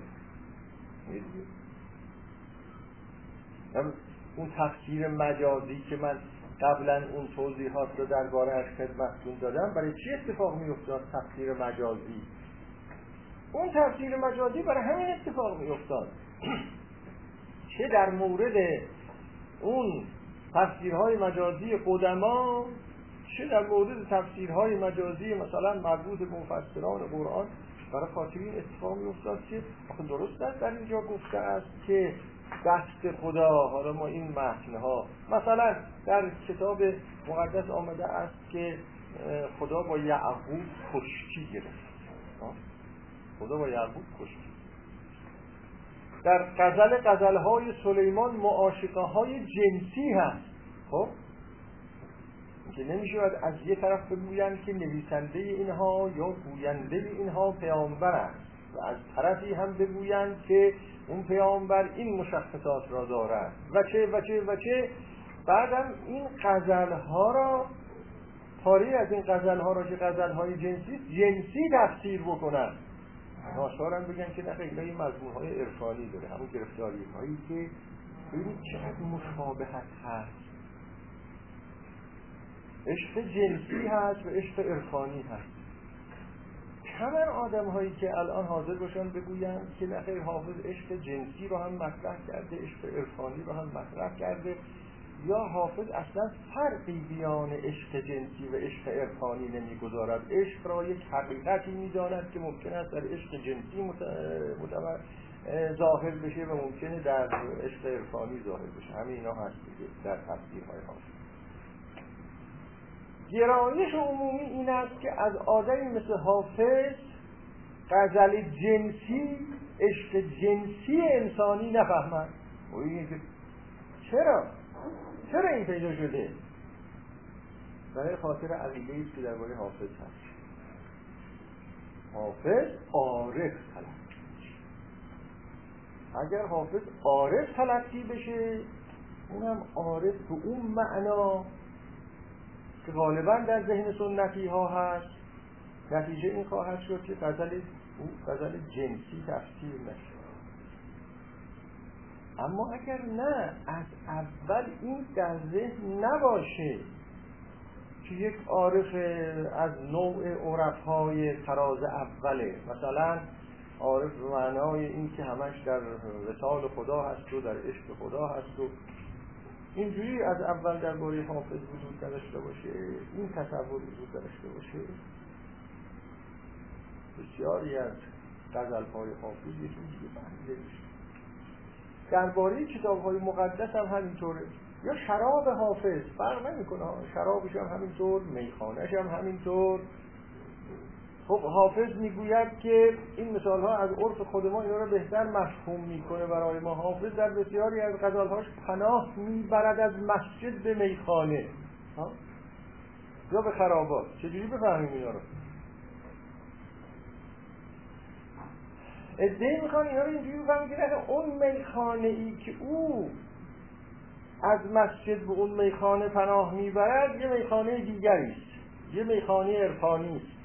اون تفسیر مجازی که من قبلا اون توضیحات رو درباره‌اش خدمتتون دادم، برای چی اتفاق می‌افتاد تفسیر مجازی؟ اون تفسیر مجازی برای همین اتفاق می‌افتاد چه در مورد اون تفسیرهای مجازی قدما، چه در مورد تفسیرهای مجازی مثلا مربوط به مفسران قرآن، برای خاطر این اتفاق می‌افتاد که آخه درست است در اینجا گفته است که دست خدا، حالا ما این متن‌ها مثلا در کتاب مقدس آمده است که خدا با یعقوب کشتی گرفت. خدا با یعقوب کشتی. در غزل غزل‌های سلیمان معاشقه‌های جنسی هست. خب که نمی‌شود از یه طرف بگویند که نویسنده اینها یا گوینده اینها پیامبر است و از طرفی هم بگویند که اون پیامبر این مشخصات را دارد و چه و چه و چه. بعدم این غزل‌ها را پاره از این غزل‌ها را که غزل‌های جنسی جنسی تفسیر بکنن، ناشارن بگن که نه خیلی این مضمون‌های عرفانی داره، همون گرفتاری‌هایی که ببینید چقدر مشابهت هست. عشق جنسی هست و عشق عرفانی هست. کمن آدم هایی که الان حاضر باشن بگوین که نه خیر حافظ عشق جنسی رو هم مطرح کرده، عشق عرفانی رو هم مطرح کرده. یا حافظ اصلا فرقی بیان عشق جنسی و عشق عرفانی نمیگذارد. عشق را یک حقیقتی میداند که ممکن است در عشق جنسی متمر ظاهر بشه و ممکنه در عشق عرفانی ظاهر بشه. همه اینا هست دیگه در تفسیرهای حافظ. گرایش عمومی این است که از آدمی مثل حافظ غزل جنسی، عشق جنسی انسانی نفهمند. چرا؟ چرا این پیدا شده؟ برای خاطر عقیده‌ای که درباره حافظ هست. حافظ عارف تلقی. اگر حافظ عارف تلقی بشه، اونم عارف به اون معنا که غالبا در ذهن سنتی ها هست، نتیجه این خواهد شد که غزل او غزل جنسی تفسیر نشه. اما اگر نه، از اول این در ذهن نباشه که یک عارف از نوع عرفهای طراز اوله، مثلا عارف به معنای این که همش در وصال خدا هست و در عشق خدا هست و اینجوری از اول درباره حافظ وجود داشته باشه، این تصور وجود داشته باشه، بسیاری از غزل‌های حافظ یه چیزی فهمیده میشه. درباره کتاب‌های مقدس هم همینطوره. یا شراب حافظ فرق نمی‌کنه، شرابش هم همینطور، میخانه‌ش هم همینطور. خب حافظ میگوید که این مثال‌ها از عرف خود ما اینا رو بهتر مفهوم میکنه برای ما. حافظ در بسیاری از غزل‌هاش پناه میبرد از مسجد به میخانه ها؟ یا به خرابات. چجوری بفهمیم اینا رو؟ ادعی میخوان اینا رو اینجوری بفهمیم که اون میخانه‌ای که او از مسجد به اون میخانه پناه میبرد یه میخانه دیگری است، یه میخانه عرفانی است.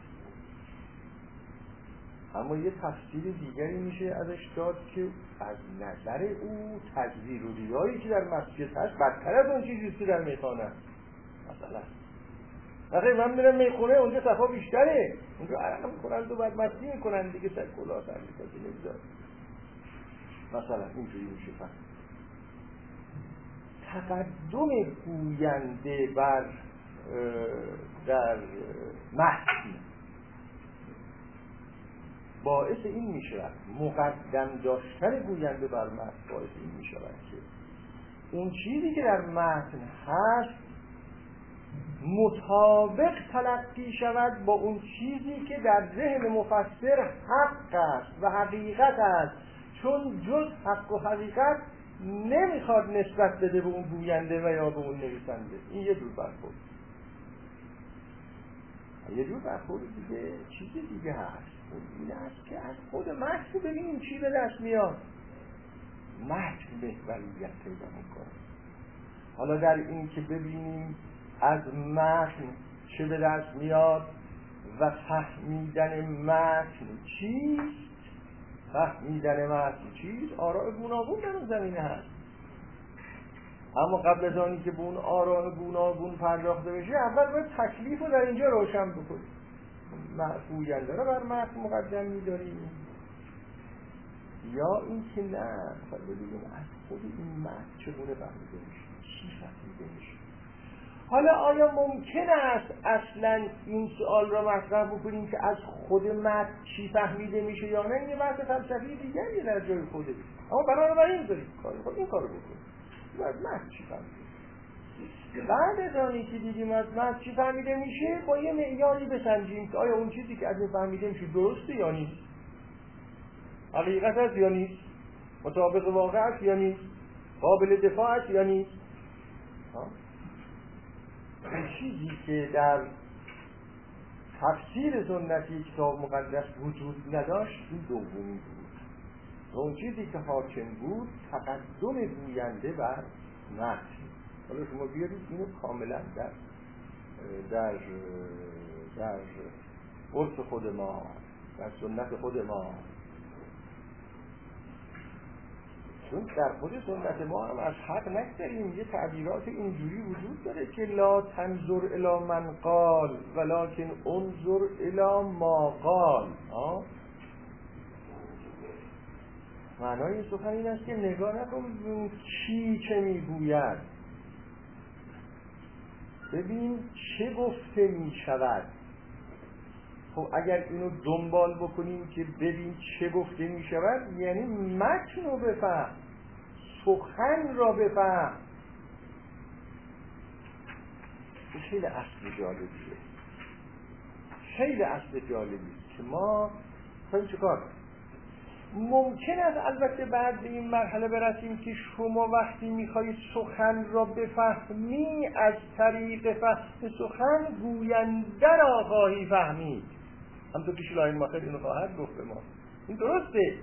اما یه تفسیر دیگری میشه ازش داد که از نظر او تزویر و ریایی که در مسجد هست بدتر از اون چیزی که در میخانه هست. مثلا وقتی من میرم میخونه اونجا صفا بیشتره، اونجا عرق میکنن و بعد مستی میکنن دیگه، سر کلا سر میکنن نمیذار. مثلا اینجوری میشه فهم. تقدم گوینده بر در متن باعث این میشود، مقدم داشتن گوینده بر متن باعث این میشود که اون چیزی که در متن هست مطابق تلقی شود با اون چیزی که در ذهن مفسر حق است و حقیقت است، چون جز حق و حقیقت نمیخواد نسبت بده به اون گوینده و یا به اون نویسنده. این یه جور برخورد. یه جور برخورد دیگه چیز دیگه هست، این است که از خود متن ببینیم چی به دست میاد. متن محوریت پیدا میکنه. حالا در این که ببینیم از متن چه به دست میاد و فهمیدن متن چیست، فهمیدن متن چیست، آراء گوناگون در اون زمینه هست. اما قبل از آنی که به اون آراء گوناگون پرداخته بشه، اول باید تکلیف رو در اینجا روشن بکنیم. گوینده رو بر متن مقدم می‌داریم یا این که نه، باید ببینیم از خود این متن چگونه فهمیده میشه، چی فهمیده میشه. حالا آیا ممکن است اصلا این سوال را مطرح بکنیم که از خود متن چی فهمیده میشه یا نه؟ این یه بحث فلسفی دیگری در جای خوده، اما بنابراین این داریم کار خب این کارو بکنیم. از متن چی فهمیده؟ بعد از آنی که دیدیم از متن چی فهمیده میشه، با یه معیاری بسنجیم که آیا اون چیزی که از این فهمیده میشه درسته یا نیست، حقیقت است یا نیست، مطابق واقع است یا نیست، قابل دفاع است یا نیست. اون چیزی که در تفسیر سنتی کتاب مقدس وجود نداشت این دومی بود. و اون چیزی که حاکم بود تقدم گوینده بر متن. حالا شما بیارید اینو کاملا در در در عرف خود ما، در سنت خود ما، چون در خود سنت ما هم از حق نگذاریم. یه تعبیرات اینجوری وجود داره که لا تنظر الی من قال ولکن انظر الی ما قال. معنای این سخن این است که نگاه نکن کی چه میگوید، ببین چه گفته می شود. خب اگر اینو دنبال بکنیم که ببین چه گفته می شود، یعنی متن رو بفهم، سخن را بفهم. این خیلی اصل جالبیه، خیلی اصل جالبیه که ما خواهیم چه کار. ممکن است البته بعد به این مرحله برسیم که شما وقتی میخواهید سخن را بفهمی از طریق فهم سخن گوینده را خواهی فهمید. همطور که شلایل ماخر اینو خواهد گفت به ما، این درسته.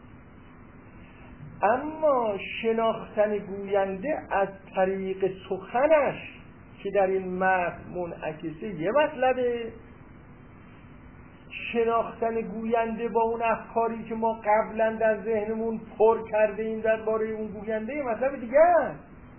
اما شناختن گوینده از طریق سخنش که در این متن منعکسه یه مطلبه، شناختن گوینده با اون افکاری که ما قبلا در ذهنمون پر کرده ایم درباره اون گوینده مطلب دیگه است.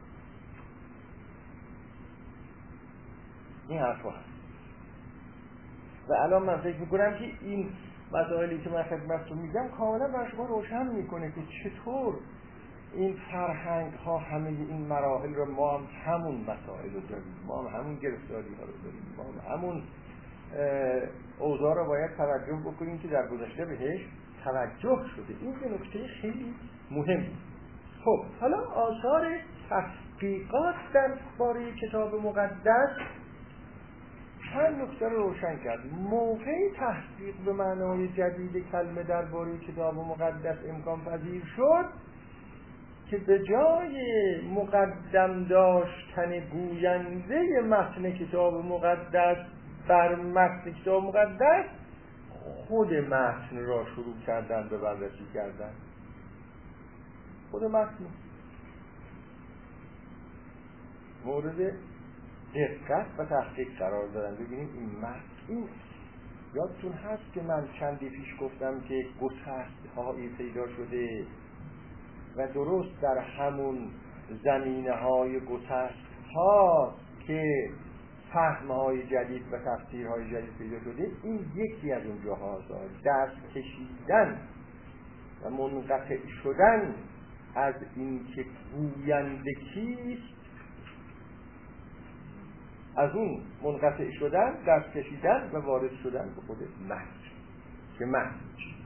این حرفا هست. و الان من فکر میکنم که این مسائلی که من خدمتتون میگم کاملا برای شما روشن میکنه که چطور این فرهنگ ها همه این مراحل رو، ما هم همون مسائل رو داریم، ما هم همون گرفتاری ها رو داریم، ما هم همون اوضاع رو باید توجه بکنیم که در گذشته بهش توجه شده. این یه نکته خیلی مهمه. خب حالا آثار تحقیقات درباره کتاب مقدس چند نکته رو روشن کرد. موقعی تحقیق به معنای جدید کلمه درباره کتاب مقدس امکان پذیر شد که به جای مقدم داشتن گوینده متن کتاب مقدس بر متن کتاب مقدس، خود متن را شروع کردن به بررسی کردن. خود متن مورد دقت و تحقیق قرار دادن. ببینیم این متن، این یادتون هست که من چندی پیش گفتم که گسست هایی پیدا شده و درست در همون زمینه های گسست ها که فهم های جدید و تفسیر های جدید پیدا شده. این یکی از اون جاهاست، دست کشیدن و منقطع شدن از این که گوینده کیست، از اون منقطع شدن، دست کشیدن و وارد شدن به خود متن که متن چیست.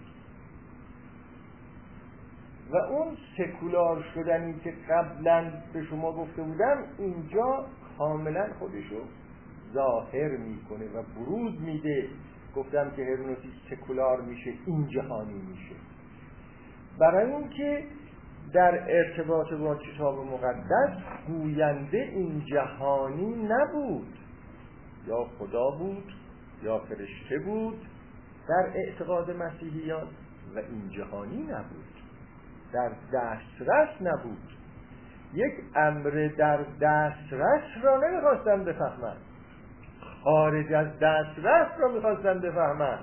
و اون سکولار شدنی که قبلا به شما گفته بودم اینجا کاملا خودشو ظاهر میکنه و بروز میده. گفتم که هرمنوتیک سکولار میشه، این جهانی میشه، برای اینکه در ارتباط با کتاب مقدس گوینده این جهانی نبود، یا خدا بود یا فرشته بود در اعتقاد مسیحیان، و این جهانی نبود، در دسترس نبود. یک امر در دسترس را نمیخواستن بفهمند، خارج از دسترس را میخواستن بفهمند.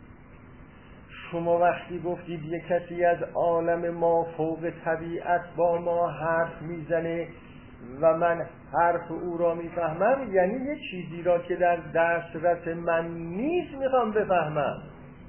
شما وقتی گفتید یک کسی از عالم ما فوق طبیعت با ما حرف میزنه و من حرف او را میفهمم، یعنی یه چیزی را که در دسترس من نیست میخوام بفهمم.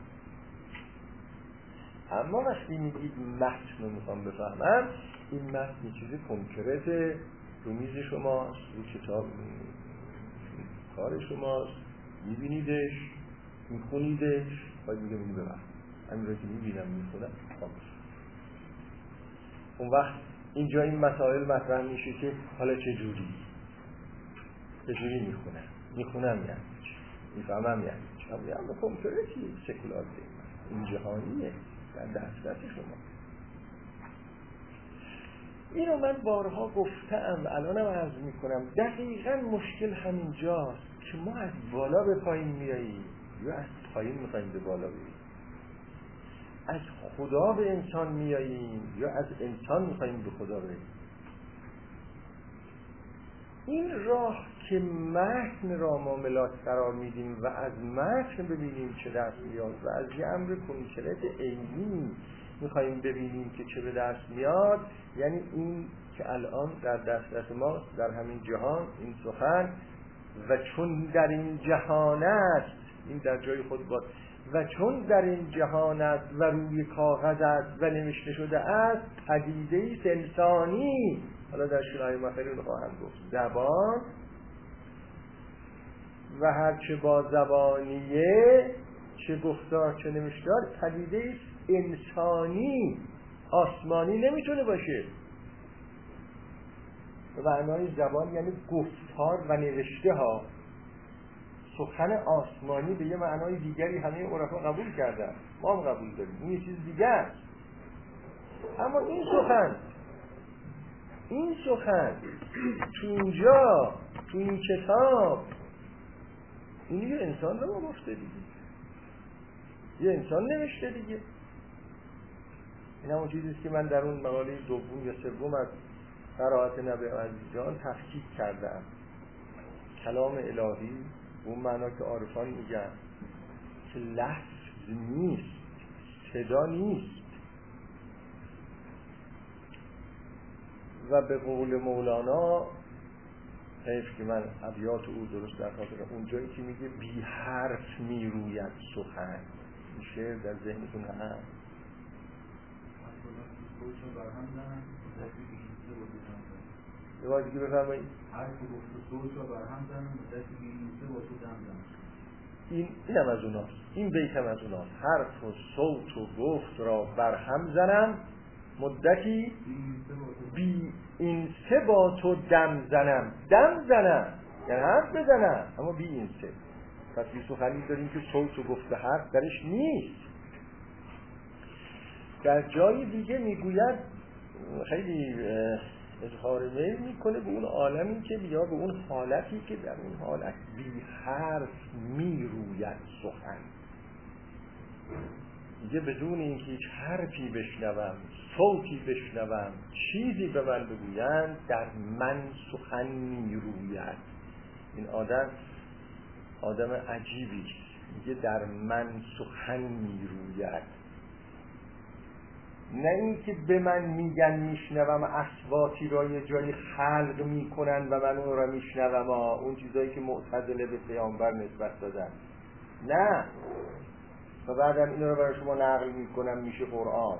اما وقتی میگید متن رو میخوام بفهمم، این متن یه چیز کنکرت رو میز شماست، رو کتاب کار شماست، میبینیدش، میخونیدش، باید میگه میگه بفهم. همین رو که میبینم میخونم خاموش. اون وقت اینجا این مسائل مطرح میشه که حالا چجوری چجوری میخونم میخونم یعنی چی، میفهمم یعنی چی. اما کنکرتی سکولار این جهانیه در دسترس شما. اینو من بارها گفتم، الانم عرض میکنم. دقیقاً مشکل همینجاست که ما از بالا به پایین میاییم یا از پایین میخواییم به بالا بریم، از خدا به انسان میاییم یا از انسان میخواییم به خدا بریم. این راه که متن را ما ملاک قرار میدیم و از متن ببینیم چه دست میاد و از یه امر کنکرت عینی میخواییم ببینیم که چه به دست میاد، یعنی این که الان در دسترس ماست، در همین جهان، این سخن، و چون در این جهان است، این در جای خود بود، و چون در این جهان است و روی کاغذ است و نوشته شده است، پدیده‌ای انسانی، حالا در شنای مخیلی رو خواهم گفت، زبان و هرچه با زبانیه، چه گفتار چه نوشتار، پدیده انسانی آسمانی نمیتونه باشه. به معنای زبان یعنی گفتار و نوشته ها. سخن آسمانی به یه معنای دیگری همه عرفا قبول کردن، ما هم قبول داریم، این یه چیز دیگه است. اما این سخن این سخن تو اینجا، تو این کتاب، این یه انسان رو گفته دیگه، یه انسان نوشته دیگه. این همون چیزیست که من در اون مقاله دوم یا سوم از قرائت نبی عزیزان تفکیک کردم. کلام الهی اون معنا که عارفان میگن که لفظ نیست، صدا نیست. و به قول مولانا، حیف که من ابیات او درست در خاطرم، اونجایی که میگه بی حرف میروید سخن، این شعر در ذهنتون هست؟ یه بار دیگه بفرمایید. این این هم از اوناست، این بیت هم از اوناست. حرف و صوت و گفت را برهم زنم، مدتی بی این سه با تو دم زنم. دم زنم یعنی حرف بزنم، اما بی این سه. پس بی سخنی داریم که صوت و گفت حرف درش نیست. در جای دیگه میگوید، خیلی اظهار میل میکنه به اون عالمی که یا به اون حالتی که در اون حالت بی حرف میروید سخن. دیگه بدون اینکه هیچ حرفی بشنوم، صوتی بشنوم، چیزی به من بگویند، در من سخن میروید. این آدم آدم عجیبی است. میگه در من سخن میروید. نه اینکه به من میگن میشنوم، اصواتی را یه جایی خلق میکنن و من اون را میشنوم، اون چیزایی که معتزله به پیامبر نسبت دادن. نه، و بعدم این رو برای شما نقل میکنم میشه قرآن.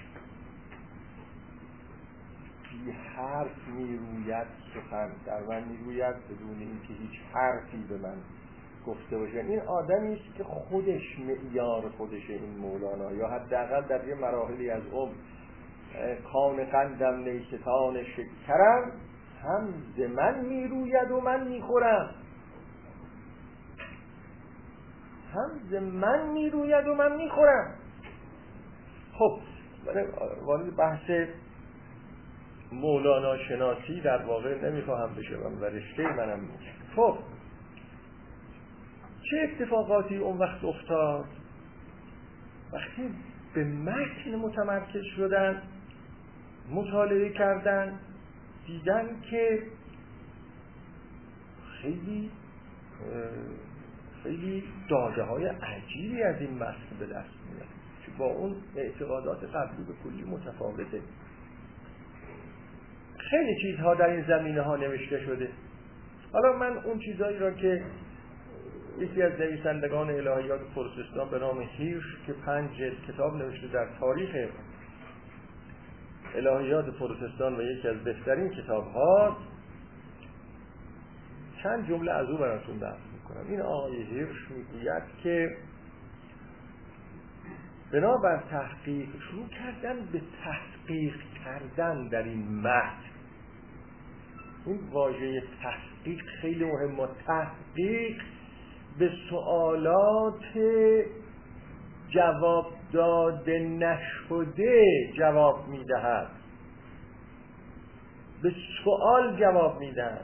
بی حرف میروید سخن، در من میروید بدون اینکه هیچ حرفی به من گفته باشه. این آدمی است که خودش معیار خودشه، این مولانا، یا حداقل در یه مراحلی از عمر، کان قندم نیستان شکرم، هم ز من میروید و من میخورم. هم ز من میروید و من میخورم. خب وارد بحث مولانا شناسی در واقع نمیخواهم بشم و رشته منم نیست. خب چه اتفاقاتی اون وقت افتاد؟ وقتی به متن متمرکز شدن، مطالعه کردن، دیدن که خیلی خیلی داده های عجیبی از این متن به دست میاد که با اون اعتقادات قبلی به کلی متفاوته. خیلی چیزها در این زمینه ها نوشته شده. حالا من اون چیزهایی را که یکی از نویسندگان الهیات پروتستان به نام هیرش که پنج جلد کتاب نوشته در تاریخ الهیات پروتستان و یکی از بهترین کتاب ها، چند جمله از او براتون نقل میکنم. این آقای هیرش میگوید که بنابر تحقیق شروع کردن به تحقیق کردن در این متن. این واژه تحقیق خیلی مهمه. تحقیق به سوالات جواب داده نشده جواب میدهد، به سوال جواب میدهد.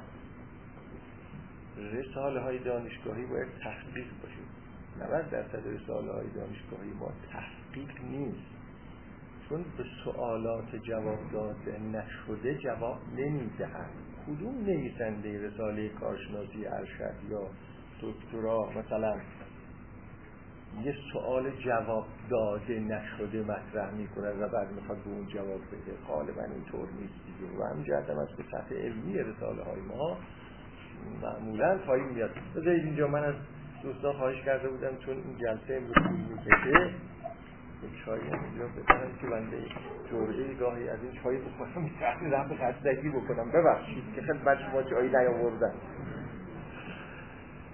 رساله های دانشگاهی باید تحقیق باشه. نود درصد رساله های دانشگاهی ما تحقیق نیست، چون به سوالات جواب داده نشده جواب نمیدهد. کدوم نویسنده رساله کارشناسی ارشد یا دکترا مثلا یه سوال جواب داده نشده مطرح میکنه و بعد میخواد به اون جواب بده؟ غالبا اینطور نیست دیگه. و همین جهت هم از به سطح علمی رساله های ما معمولا پایین میاد. بذارید اینجا من از دوستان خواهش کرده بودم چون این جلسه امروز طول میکشه یک چایی اینجا بکنم که بنده جرعه گاهی از این چایی بکنم تحت رفت خستگی بکنم. ببخشید که خیلی بچه ما چایی نیاوردن.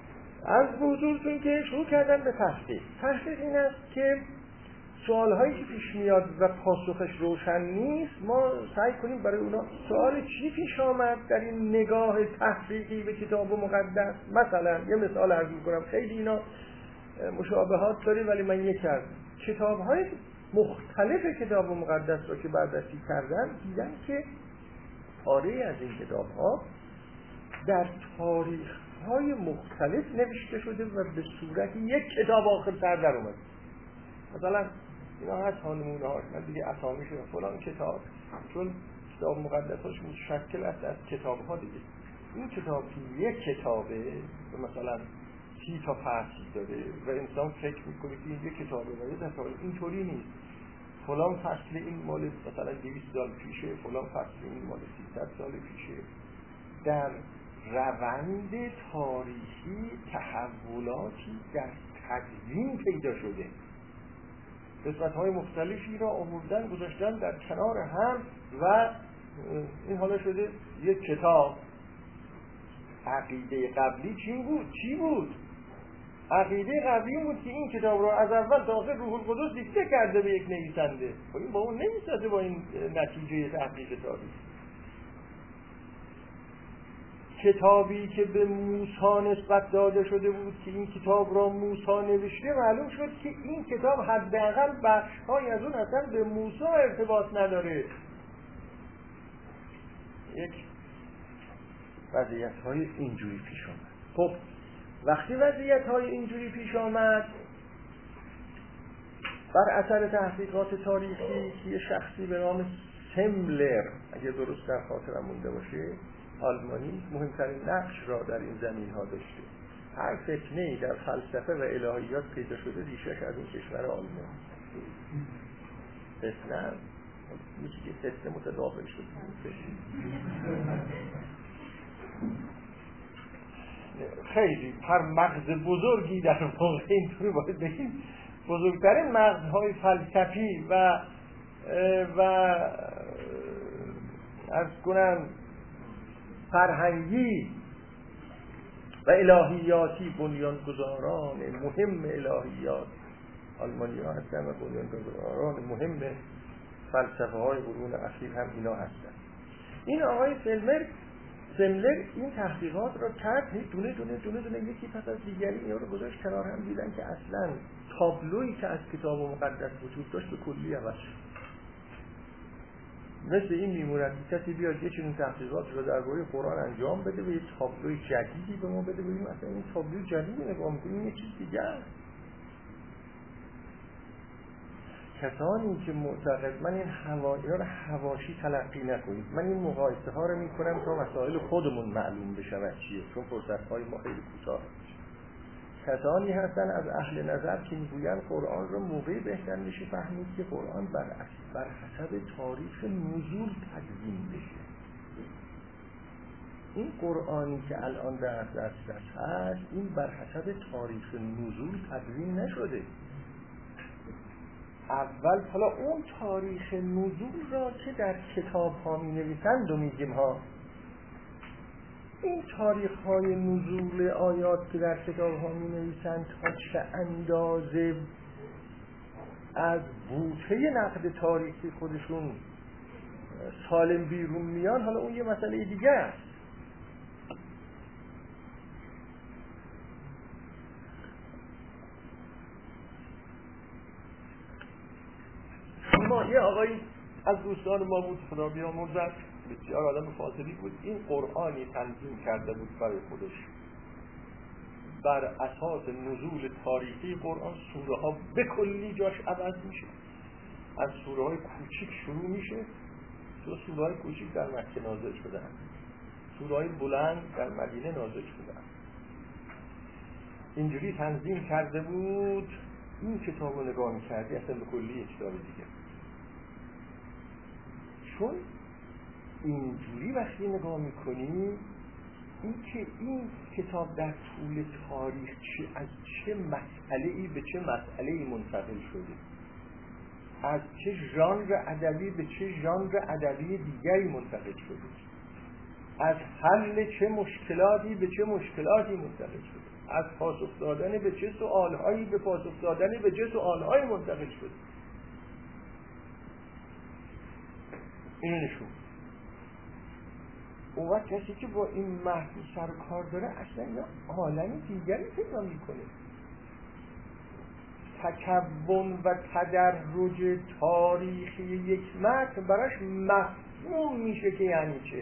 از حضورتون که شروع کردن به تحقیق. تحقیق این است که سوالهایی که پیش میاد و پاسخش روشن نیست، ما سعی کنیم برای اونا سوال چی پیش آمد در این نگاه تحقیقی به کتاب مقدس. مثلا یه مثال عرض می‌کنم، خیلی اینا مشابهات داره ولی من یکی از کتاب‌های مختلف کتاب مقدس رو که بررسی کردن دیدن که پاره از این کتاب‌ها در تاریخ‌های مختلف نوشته شده و به صورت یک کتاب آخر سر در اومده. مثلا اینا هست ها نمونه ها، من دیگه اسامیش فلان کتاب، چون کتاب مقدسش متشکل است از کتاب ها دیگه. این کتاب که یک کتابه مثلا سی تا فصل داره و انسان فکر میکنه که این یک کتابه و یه دفعه اینطوری نیست. فلان فصل این مال مثلا دویست سال پیشه، فلان فصل این مال سیصد سال پیشه. در روند تاریخی تحولاتی در تدوین پیدا شده، قسمت‌های مختلفی را آوردن گذاشتن در کنار هم و این حالا شده یک کتاب. عقیده قبلی چی بود؟ چی بود؟ عقیده قبلی بود که این کتاب را از اول تا آخر روح القدس دیکته کرده به یک نویسنده. خب این با اون نمیسازه با این نتیجه تحقیق تاریخ. کتابی که به موسی نسبت داده شده بود که این کتاب را موسی نوشته، معلوم شد که این کتاب حداقل بخش‌های از اون اصلا به موسی ارتباط نداره. یک وضعیت‌های اینجوری پیش آمد. خب وقتی وضعیت‌های اینجوری پیش آمد، بر اثر تحقیقات تاریخی که یه شخصی به نام سملر، اگه درست در خاطرم مونده باشه، آلمانی، مهمترین نقش را در این زمین ها داشته. هر فتنه‌ای در فلسفه و الهیات پیدا شده ریشش از این کشور آلمان. فتنه میشه که فتنه متداول شده. خیلی هر مغز بزرگی در واقع اینطوری باید بگیم بزرگترین مغزهای فلسفی و و عرض کنم فرهنگی و الهیاتی بنیانگذاران مهم الهیات آلمانی ها هستن و بنیانگذاران مهم فلسفه های قرون اخیر هم اینا هستن. این آقای سملر سملر این تحقیقات را کرد، دونه دونه دونه دونه یکی پس از دیگری اینا رو گذاشت کنار هم، دیدن که اصلا تابلویی که از کتاب مقدس وجود داشت به کلی عوض شد. مثل این میموند کسی بیاد یه چنین تحقیقات رو درباره قرآن انجام بده و یه تابلوی جدیدی به ما بده، بگیم مثلا این تابلوی جدیدی نگاه می‌کنیم یه چیز دیگه است. کسانی که معتقد من این حواشی رو حواشی تلقی نکنید، من این مقایسه ها رو میکنم تا مسائل خودمون معلوم بشه چیه، چون فرصت های ما خیلی کوتاه. کسانی هستن از اهل نظر که میگویند قرآن رو موقعی بهتر میشه فهمید که قرآن بر بر حسب تاریخ نزول تدوین بشه. این قرآنی که الان در دسترس هست این بر حسب تاریخ نزول تدوین نشده. اول حالا اون تاریخ نزول را که در کتاب ها می نویسند و میگیم ها، این تاریخ های نزول آیات که در کتاب ها می نویسند تا چه اندازه از بوته نقد تاریخی خودشون سالم بیرون میان، حالا اون یه مسئله دیگه است. ما یه آقایی از دوستان ما بود، خدا بیامرزد، بسیار آدم فاضلی بود، این قرآنی تنظیم کرده بود برای خودش بر اساس نزول تاریخی قرآن. سوره ها به کلی جاش عوض میشه، از سوره های کوچیک شروع میشه، تو سوره های کوچیک در مکه نازل شدن، سوره های بلند در مدینه نازل شدن. اینجوری تنظیم کرده بود. این کتاب رو نگاه میکردی اصلا به کلی یک کتاب دیگه، چون اینجوری وقتی نگاه میکنی این که این کتاب در طول تاریخ چه از چه مسئله‌ای به چه مسئله‌ای منتقل شده، از چه ژانر ادبی به چه ژانر ادبی دیگری منتقل شده، از حل چه مشکلاتی به چه مشکلاتی منتقل شده. از پاسخ دادن به چه سوالهایی به پاسخ دادن به چه سوالهایی منتقل شد. اینو نشون. اون وقت کسی که با این متن سر کار داره اصلا یه عالمی دیگری پیدا میکنه. تکون و تدرج تاریخی یک متن براش مفهوم میشه که یعنی چه.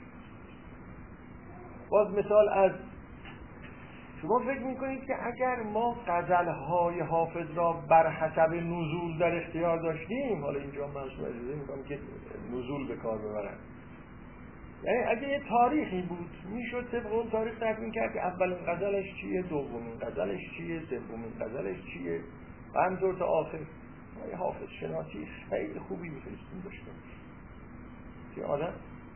باز مثال از شما فکر میکنید که اگر ما غزلهای حافظ را بر حسب نزول در اختیار داشتیم، حالا اینجا من شما اجازه میکنم که نزول به کار ببرم، یعنی اگه یه تاریخی بود میشد طبق اون تاریخ تکمیل کرد که اولین غزلش چیه، دومین غزلش چیه، سومین غزلش چیه و همینطور تا آخر. یه حافظ شناسی خیلی خوبی میتونستیم داشته باشیم که آدم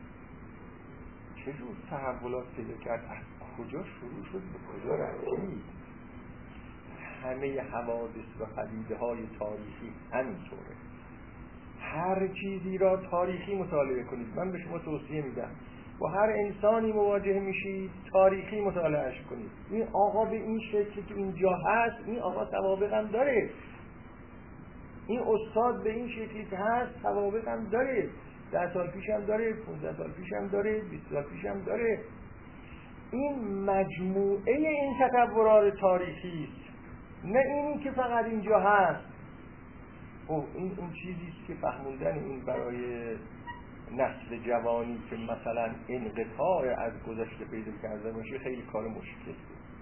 چجور تحولات پیدا کرد، از کجا شروع شد به کجا رسید. همه حوادث و پدیده های تاریخی همینطوره. هر چیزی را تاریخی مطالعه کنید. من به شما توصیه میدم با هر انسانی مواجه میشید تاریخی مطالعهش کنید. این آقا به این شکلی که اینجا هست، این آقا سوابق هم داره. این استاد به این شکلی که هست سوابق هم داره. ده سال پیش هم داره، پونزده سال پیش هم داره، بیست سال پیش هم داره. این مجموعه این تطورات تاریخی است، نه اینی که فقط اینجا هست. او این اون چیزی است که فهموندن این برای نسل جوانی که مثلا انقطاع از گذشته پیدا کرده باشه خیلی کار مشکلیه.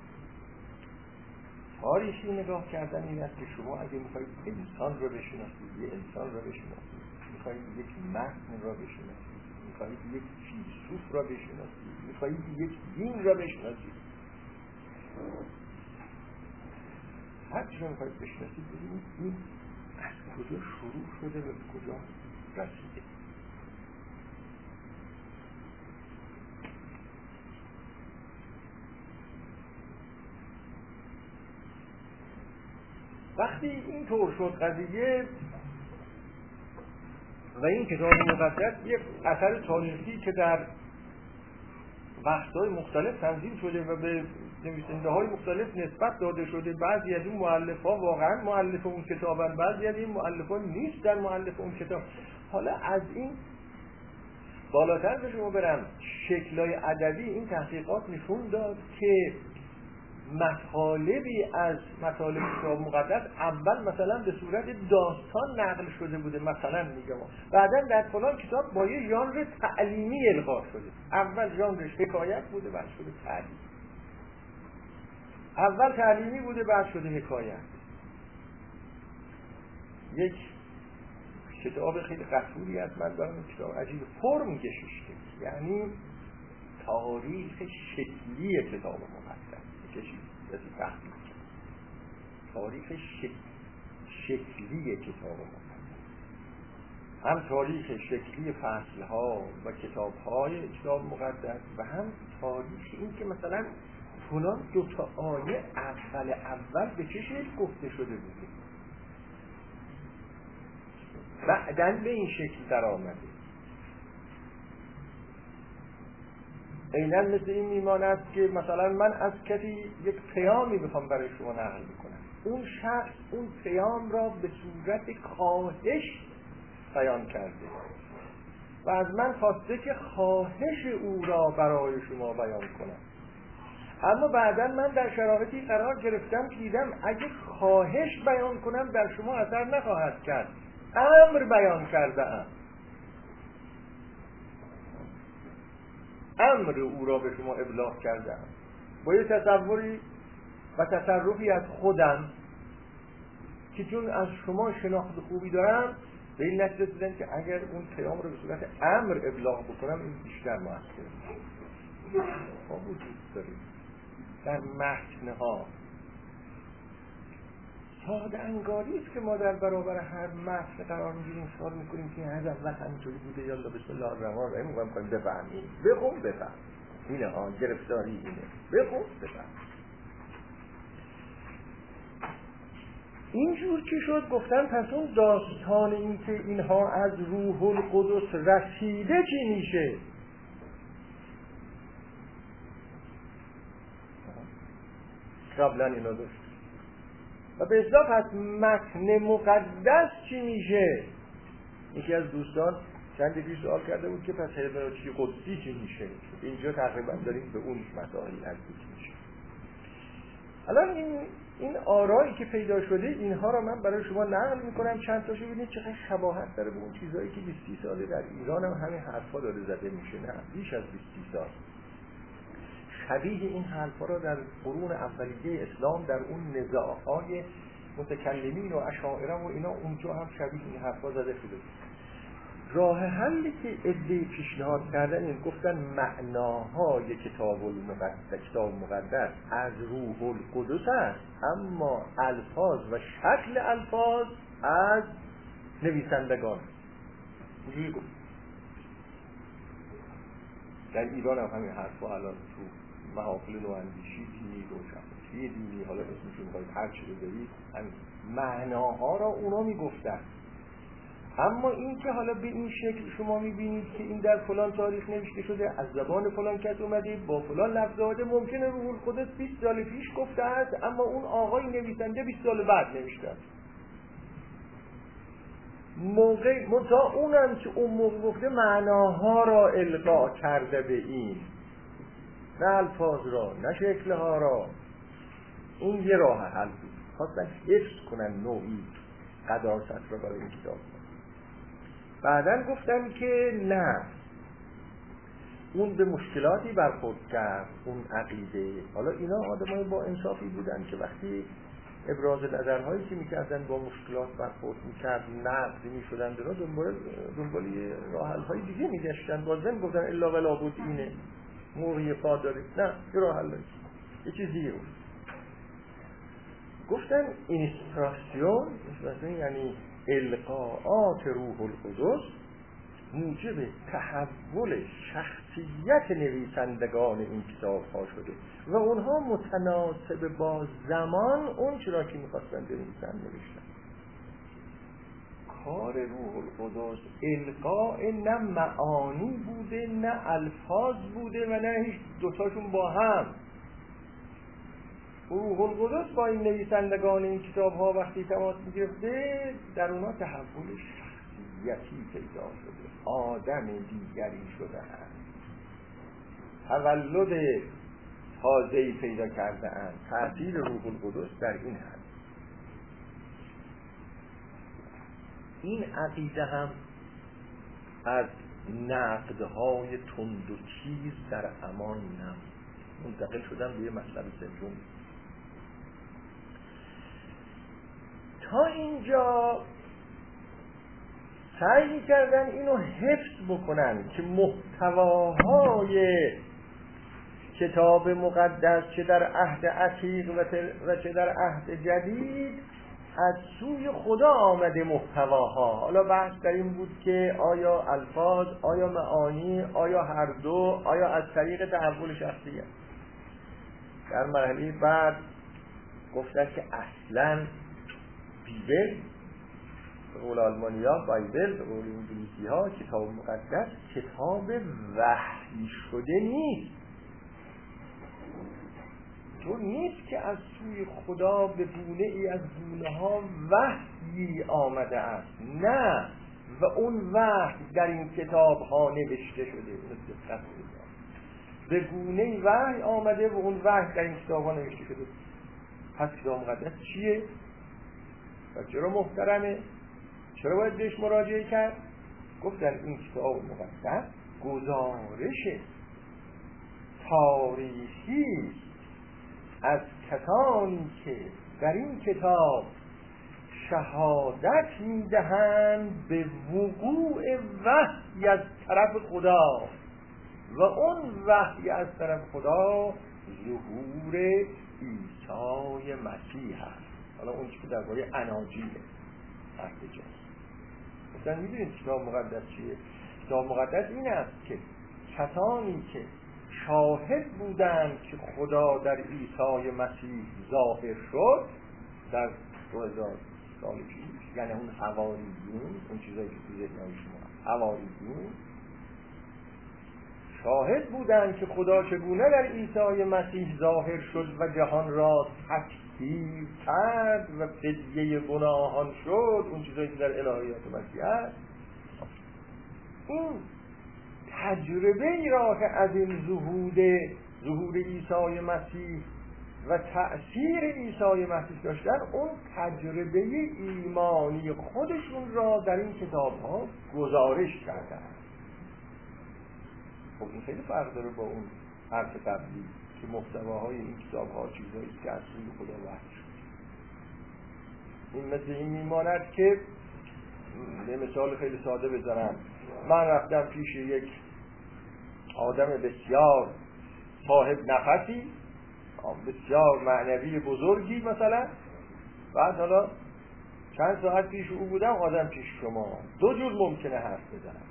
تاریخی نگاه کردن این است که شما اگه میخواید انسان را بشناسید، یه انسان را بشناسید، میخواید یک متن را بشناسید، میخواید یک فیلسوف را بشناسید، میخواید یک دین را بشناسید، هر چیز را میخواید بشناسید ببینید این از کجا شروع شده و به کجا رسیده. وقتی این طور شد قضیه و این کتاب مقدس یک اثر تاریخی که در وقت‌های مختلف تنظیم شده و به نویسنده‌های مختلف نسبت داده شده، بعضی از این مؤلفه‌ها واقعا مؤلف اون کتابن، بعضی از این مؤلفه‌ها نیستن مؤلف اون کتاب. حالا از این بالاتر به شما برم، شکل‌های ادبی این تحقیقات نشون داد که مطالبی از مطالب کتاب مقدس اول مثلا به صورت داستان نقل شده بوده، مثلا میگم بعدا در فلان کتاب با یه ژانر تعلیمی القا شده. اول ژانرش حکایت بوده بعد شده تعلیم، اول تعلیمی بوده بعد شده حکایت. یک کتاب خیلی قطوری از من دارم، این کتاب عجیب فرم گششته، یعنی تاریخ شکلی کتاب مقدس کشید کسی تحقیق کرد. تاریخ شک... شکلی کتاب مقدس، هم تاریخ شکلی فصلها و کتابهای کتاب مقدس و هم تاریخ این که مثلا فلان دو تا آیه اول اول به چه شکل گفته شده بوده، بعدن به این شکل در آمده. اینن مثل این میماند که مثلا من از کسی یک پیامی بخوام برای شما نقل بکنم، اون شخص اون پیام را به صورت خواهش بیان کرده و از من خواسته که خواهش او را برای شما بیان کنم. اما بعدا من در شرایطی قرار گرفتم که دیدم اگه خواهش بیان کنم در شما اثر نخواهد کرد، امر بیان کرده ام، امر او را به شما ابلاغ کردم با یه تصوری و تصرفی از خودم که چون از شما شناخت خوبی دارم به این نتیجه رسیدم که اگر اون پیام رو به صورت امر ابلاغ بکنم این بیشتر مؤثر ما وجود داریم در متن‌ها. ساده انگاری است که ما در برابر هر متن قرار میگیریم، سوال میکنیم که از اول همینطوری بوده یا بسم الله الرحمن الرحیم میگم میخوایم بفهمیم، بخون بفهم، اینه ها گرفتاری اینه، بخون بفهم. اینجور که شد گفتن پس اون داستان این که اینها از روح القدس رسیده چی میشه؟ قبلا اینا داشت. و به اصلاح پس متن مقدس چی میشه؟ یکی از دوستان چند دیگه سوال کرده بود که پس هرمنوتیک قدسی چی میشه؟ اینجا تقریبا داریم به اون مسائل نزدیک میشه. الان این این آرایی که پیدا شده اینها را من برای شما نقل میکنم، چند تاشو ببینید چقدر شباهت داره به اون چیزایی که بیست ساله در ایران هم همین حرفا داره زده میشه، نه بیش از بیست سال. شبیه این حرفا را در قرون اولیه اسلام در اون نزاعهای متکلمین و اشاعره و اینا اونجا هم شبیه این حرفا زده شده. راه حلی که عده پیشنهاد کردن این گفتن معناهای کتاب المقدس کتاب مقدس از روح القدس است، اما الفاظ و شکل الفاظ از نویسندگان. اینجوری گفت. در ایران هم همین حرفا الان تو محافل نواندیشی دینی روشنفکری دینی، حالا اسمشون باید هر چی رو دارید، معناها را اونا میگفتن. اما این که حالا به این شکل شما میبینید که این در فلان تاریخ نوشته شده، از زبان فلان کس اومده، با فلان لفظ آمده، ممکنه روح القدس بیست سال پیش گفته است، اما اون آقای نویسنده بیست سال بعد نوشته است. موقع متا اونم که اون موقع گفته معناها را القا کرده به این، نه الفاظ را، نه شکلها را. این یه راه حل بود، خواستن حفظ کنن نوعی قداست را برای این کتاب. بعدن گفتن که نه، اون به مشکلاتی برخورد کرد اون عقیده. حالا اینا آدمای با انصافی بودن که وقتی ابراز نظرهایی که میکردن با مشکلات برخورد میکرد، نقد میشدن، درا دنبال دنبال راه حل های دیگه میگشتن. بازم گفتن الا ولا بود اینه موقعی پا داره، نه یه راه حل یه چیز دیگه بود. گفتن اینستراسیون یعنی القاءات روح القدس موجب تحول شخصیت نویسندگان این کتاب ها شده و اونها متناسب با زمان اون چرا که میخواستن بنویسن نوشتن. کار روح القدس القاء نه معانی بوده نه الفاظ بوده و نه هیچ دوتاشون با هم. روح القدس با این نویسندگان این کتاب ها وقتی تماس میگرفته در اونا تحول شخصیتی پیدا شده، آدم دیگری شده هست، تولد تازه‌ای پیدا کرده اند. تأثیر روح القدس در این هست. این عقیده هم از نقدهای تند و تیز در امان نم منتقل شدن به یه مطلب سوم. تا اینجا سعی کردن اینو حفظ بکنن که محتواهای کتاب مقدس چه در عهد عتیق و چه در عهد جدید از سوی خدا آمده محتواها. حالا بحث در این بود که آیا الفاظ، آیا معانی، آیا هر دو، آیا از طریق تحول شخصیت. در مرحله بعد گفتن که اصلاً بیبل به قول آلمانی ها بایبل، به قول انگلیسی ها کتاب مقدس کتاب وحی شده نیست. تو نیست که از سوی خدا به گونه ای از گونه ها وحی آمده است، نه، و اون وحی در این کتاب ها نوشته شده. به گونه ای وحی آمده و اون وحی در این کتاب ها نوشته شده. پس کتاب مقدس چیه؟ و چرا محترمه؟ چرا باید بهش مراجعه کرد؟ گفتن این کتاب مقدس گزارش تاریخی از کسانی که در این کتاب شهادت میدهند به وقوع وحی از طرف خدا و اون وحی از طرف خدا ظهور عیسی مسیح هست. حالا اون که درباره اناجیل حرف جاست. مثلا می‌بینید کتاب مقدس چیه؟ کتاب مقدس این است که کسانی که شاهد بودند که خدا در عیسی مسیح ظاهر شد در دو هزار سال پیش، یعنی اون حواریون، اون چیزایی که تو ذهن‌های شما حواریون، شاهد بودند که خدا چگونه در عیسی مسیح ظاهر شد و جهان را تکثیر کرد و فدیه گناهان شد، اون چیزایی که در الهیات مسیح هست. این تجربه ای را که از این ظهور ظهور عیسی مسیح و تأثیر عیسی مسیح داشتن، اون تجربه ایمانی خودشون را در این کتاب ها گزارش کردن. خب این خیلی فرق داره با اون حرف قبلی که محتواهای این کتاب ها چیزایی که از سوی خدا وحی شد. این مثل این میماند که یه مثال خیلی ساده بزنم. من رفتم پیش یک آدم بسیار صاحب نفسی، بسیار معنوی بزرگی مثلا، بعد حالا چند ساعت پیش او بودم، آدم پیش شما. دو جور ممکنه حرف بزنم.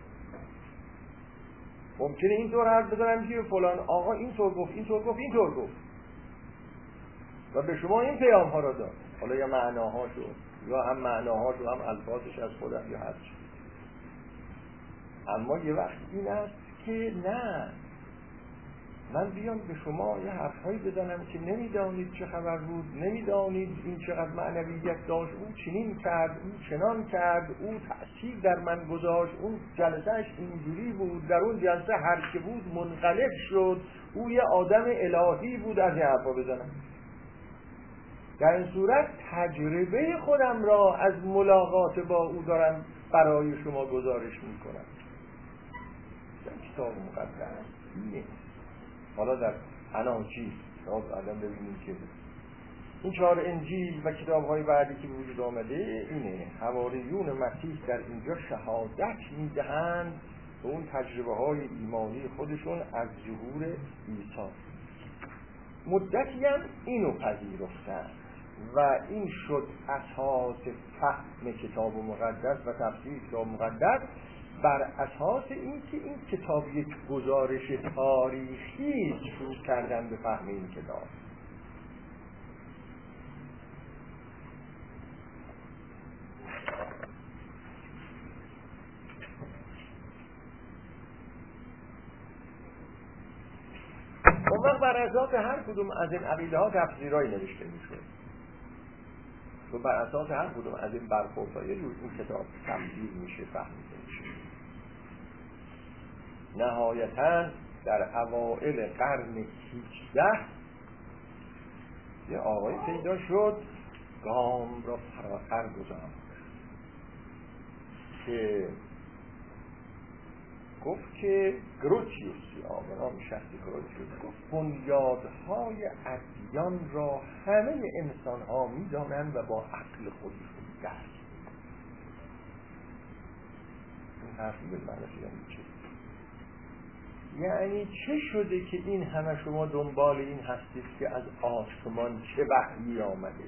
ممکنه اینطور حرف بزنم که فلان آقا اینطور گفت، اینطور گفت، اینطور گفت و به شما این پیام ها را داد، حالا یا معناهاشو یا هم معناهاشو هم الفاظش از خودم یا هر چی. اما یه وقت این است که نه، من بیام به شما یه حرفهایی بزنم که نمیدانید چه خبر بود، نمیدانید این چقدر معنویت داشت، او چنین کرد، او چنان کرد، او تأثیر در من گذاشت، اون جلسهش اینجوری بود، در اون جلسه هر که بود منقلب شد، او یه آدم الهی بود، از این حرفا بزنم. در این صورت تجربه خودم را از ملاقات با او دارم برای شما گزارش میکنم. این کتاب مقدس اینه. حالا در اناجیل شما بعداً ببینید که این چهار انجیل و کتاب‌های بعدی که وجود آمده اینه. حواریون مسیح در اینجا شهادت میدهند به اون تجربه‌های ایمانی خودشون از ظهور عیسی. مدتی هم اینو پذیرفتن و این شد اساس فهم کتاب مقدس و تفسیر کتاب مقدس، بر اساس اینکه این کتاب یک گزارش تاریخی شروع کردن به فهم این کتاب. اون وقت بر اساس هر کدوم از این عقیده ها تفسیرهایی نوشته میشد و بر اساس هر کدوم از این برخوردها یه جور این کتاب تفسیر میشه، فهمیده میشه. نهایتاً در اوائل قرن هجده یه آقای پیدا شد، گام را فراتر گذاشت که گفت که گروتیوس یا به نام شخصی گروتیوس گفت بنیادهای ادیان را همه انسان‌ها می‌دانند و با عقل خودشون درک می‌کنند. این حرفی به معنی یعنی چه؟ یعنی چه شده که این همه شما دنبال این هستید که از آسمان چه وحی آمده؟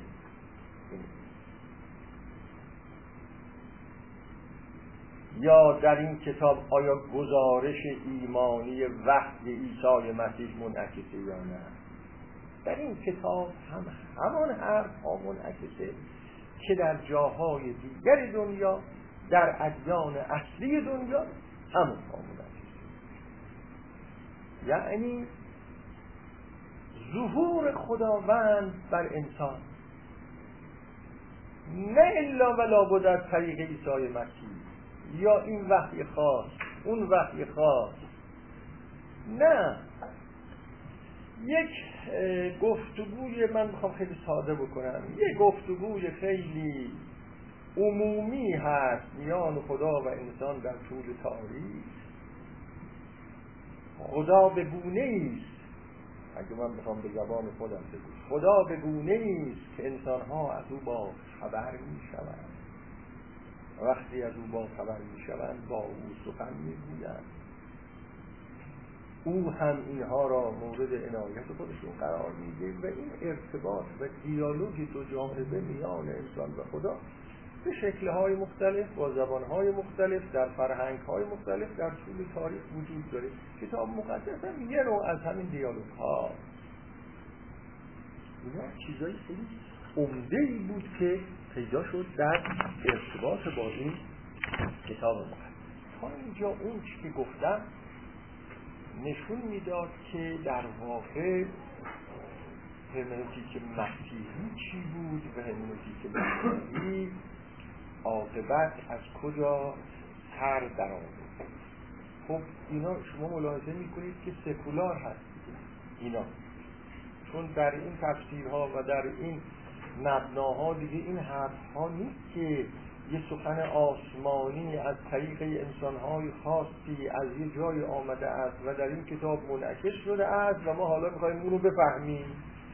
یا در این کتاب آیا گزارش ایمانی وحی عیسی مسیح منعکسه یا نه؟ در این کتاب هم همان حرف ها منعکسه که در جاهای دیگر دنیا، در ادیان اصلی دنیا همون ها منعکسه. یعنی ظهور خداوند بر انسان نه الا ولا بد از طریق عیسی مسیح، یا این وحی خاص اون وحی خاص، نه یک گفتگوی، من میخوام خیلی ساده بکنم، یک گفتگوی خیلی عمومی هست میان خدا و انسان در طول تاریخ. خدا به گونه‌ای است، اگه من بخوام به زبان خودم بگم، خدا به گونه‌ای است که انسان‌ها از او با خبر می‌شوند. وقتی از او با خبر می‌شوند با او سخن می‌گویند. او هم اینها را مورد عنایت خودشون قرار میده و این ارتباط و دیالوگ دو جانبه میان انسان و خدا به شکل‌های مختلف، با زبان‌های مختلف، در فرهنگ‌های مختلف در طول تاریخ وجود داره. کتاب مقدس هم یه نوع از همین دیالوگ‌ها. اینا چیزایی خیلی عمده‌ای بود که پیدا شد در ارتباط با این کتاب مقدس. تا اینجا اون چی که گفتم نشون میداد که در واقع هرمنوتیک مسیحی چی بود و هرمنوتیک مسیحی عاقبت از کجا سر در آورد. خب اینا شما ملاحظه میکنید که سکولار هست اینا، چون در این تفسیرها و در این مبناها دیگه این حرفها نیست که یه سخن آسمانی از طریق انسانهای خاصی از یه جای آمده است و در این کتاب منعکس شده است و ما حالا میخوایم اونو بفهمیم.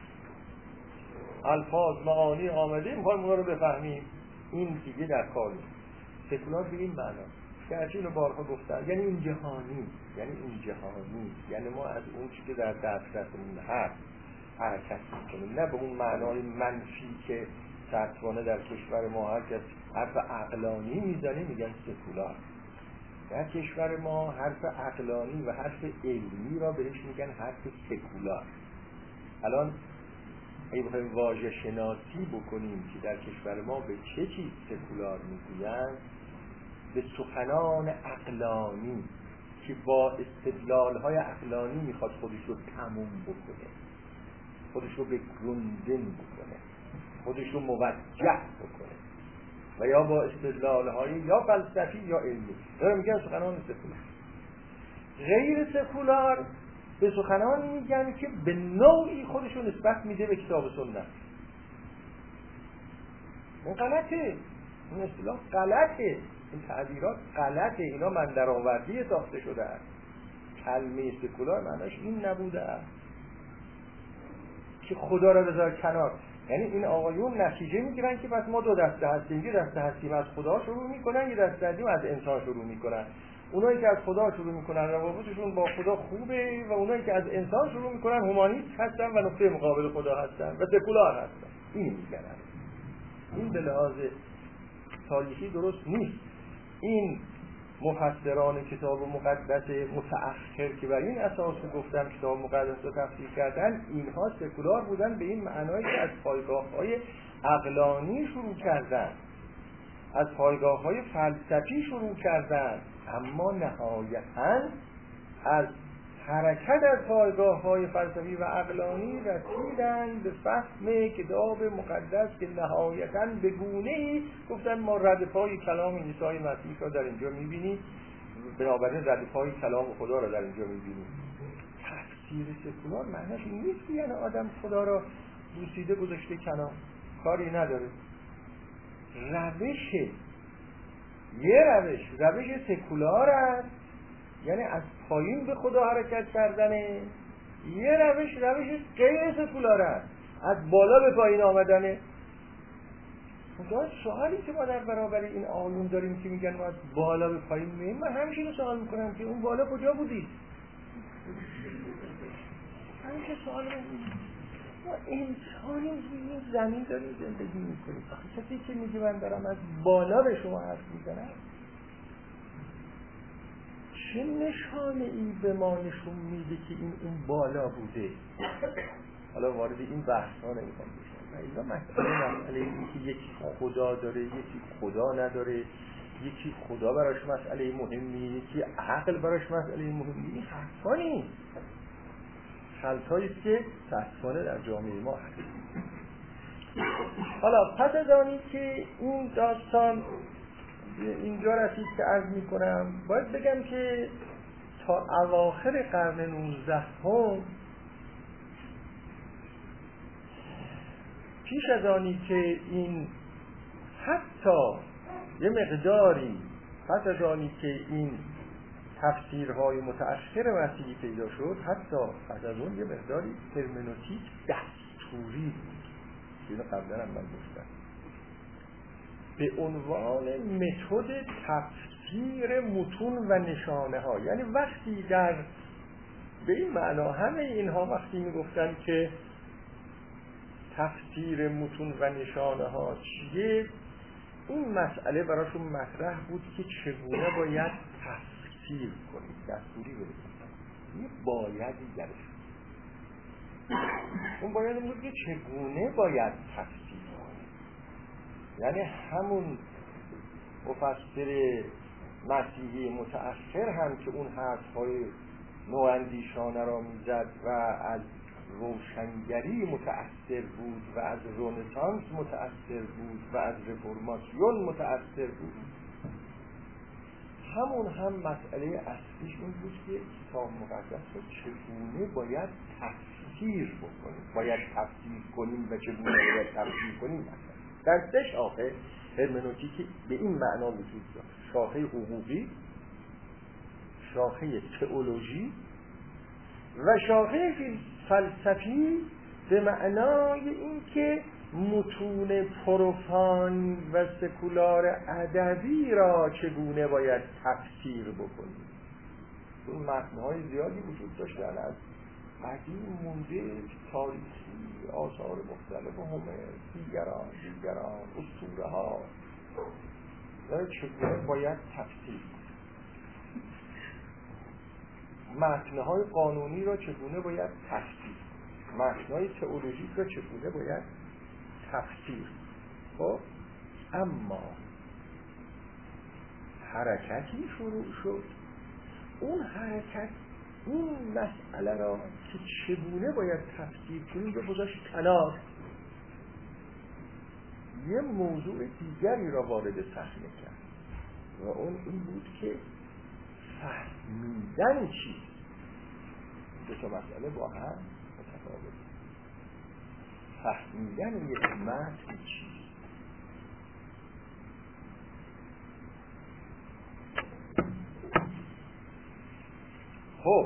الفاظ معانی آمده میخوایم اونو رو بفهمیم. این دیگه در کار نیست. سکولار به این معنا که هرچی اینو بارها گفتن، یعنی این جهانی، یعنی این جهانی، یعنی ما از اون چیزی که در دسترسمون هست حرکت میکنیم، نه به اون معنای منفی که سرطانه در کشور ما هر کس حرف عقلانی میزنه میگن سکولار. در کشور ما حرف عقلانی و حرف علمی را بهش میگن حرف سکولار. الان اگه بخوایم واژه شناسی بکنیم که در کشور ما به چه چیز سکولار میگویند، به سخنان عقلانی که با استدلال‌های عقلانی میخواد خودش رو تموم بکنه، خودش رو به گروندن بکنه، خودش رو موجه بکنه و یا با استدلال‌های یا فلسفی یا علمی، دارم میگن سخنان سکولار. غیر سکولار به سخنان میگن که به نوعی خودش رو نسبت میده به کتاب سنت. این غلطه، این اصطلاح غلطه، این تعبیرات غلطه، اینا من درآوردی ساخته شده است. کلمه سکولار معناش این نبوده است که خدا را بذار کنار. یعنی این آقایون نتیجه میگیرن که پس ما دو دسته هستیم، یه دسته هستیم از خدا شروع میکنن، یه دسته هستیم از انسان شروع میکنن. اونایی که از خدا شروع میکنن روابطشون با خدا خوبه و اونایی که از انسان شروع میکنن هومانیست هستن و نقطه مقابل خدا هستن و سکولار هستن. این میگن این به لحاظ تاریخی درست نیست. این مفسران کتاب مقدس متأخر که بر این اساس گفتن کتاب مقدس رو تفسیر کردن، اینها سکولار بودن به این معنایی که از پایگاه‌های عقلانی شروع کردن، از پایگاه‌های فلسفی شروع کردن، اما نهایتاً از حرکت از پایگاه‌های فلسفی و عقلانی رسیدن به فهم کتاب مقدس که نهایتاً به گونه‌ای گفتن ما ردپای کلام عیسی مسیح را در اینجا می‌بینیم، بنابراین ردپای کلام خدا را در اینجا می‌بینیم. تفسیر سکولار معناش این نیست که یعنی آدم خدا را بوسیده گذاشته کنار، کاری نداره. روش یه روش روش سکولار است، یعنی از پایین به خدا حرکت کردنه. یه روش روش غیر سکولار است، از بالا به پایین آمدنه. اونجا سوالی که ما در برابر این آقایون داریم که میگن ما از بالا به پایین میریم، من همیشه رو سوال میکنم که اون بالا کجا بودی؟ همیشه سوال میکنم ما انسانی این زمین داریم زندگی میکنیم. کسی که میگه من دارم از بالا به شما حرف میزنم، چه نشانه ای به ما نشون میده که این اون بالا بوده؟ حالا وارد این بحث ها نمیخوام بشم. اینا مسئله مسئله این که یکی خدا داره، یکی خدا نداره، یکی خدا براش مسئله مهمی، یکی عقل براش مسئله مهمی، این حرفا نیست. خلطهاییست که تحصیلانه در جامعه ما هست. حالا پس از آنی که این داستان اینجا رسید که عرض می کنم، باید بگم که تا اواخر قرن نوزدهم پیش از آنی که این حتی یه مقداری پس از آنی که این تفسیرهای متأخر مسیحی پیدا شد، حتی پس از اون یه مقداری هرمنوتیک دستوری بود که اینو قبلا هم من گفتم به عنوان متد تفسیر متون و نشانه ها. یعنی وقتی در به این معنا همه اینها وقتی میگفتن که تفسیر متون و نشانه ها چیه، این مسئله براشون مطرح بود که چگونه باید تفسیر کنید، دستوری بدید. یه بایدی درش اون باید این بود که چگونه باید تفسیر کنید. یعنی همون مفسر مسیحی متأخر هم که اون حرف‌های نواندیشانه را میزد و از روشنگری متأثر بود و از رنسانس متأثر بود و از رفرماسیون متأثر بود، همون هم مسئله اصلیش این بود که کتاب مقدس رو چگونه باید تفسیر بکنیم، باید تفسیر کنیم و چگونه باید تفسیر کنیم. در سه شاخه هرمنوتیکی به این معنا وجود دارد: شاخه حقوقی، شاخه تئولوژی و شاخه فلسفی، به معنای این که متون پروفان و سکولار ادبی را چگونه باید تفسیر بکنیم. اون متن‌های زیادی وجود داشتن، از قدیم مونده، تاریخی، آثار مختلف، هومر، دیگران دیگران اسطوره ها را چگونه باید تفسیر، متن‌های قانونی را چگونه باید تفسیر، متن‌های تئولوژیک را چگونه باید تفسیر. خب اما حرکتی شروع شد، اون حرکت این مسئله را که چگونه باید تفسیر کنیم رو گذاشت کنار، یه موضوع دیگری را وارد صحنه کرد و اون این بود که فهمیدن چیست. دو تا مسئله با هم متفاوت. فهمیدن یک متن چیست؟ خب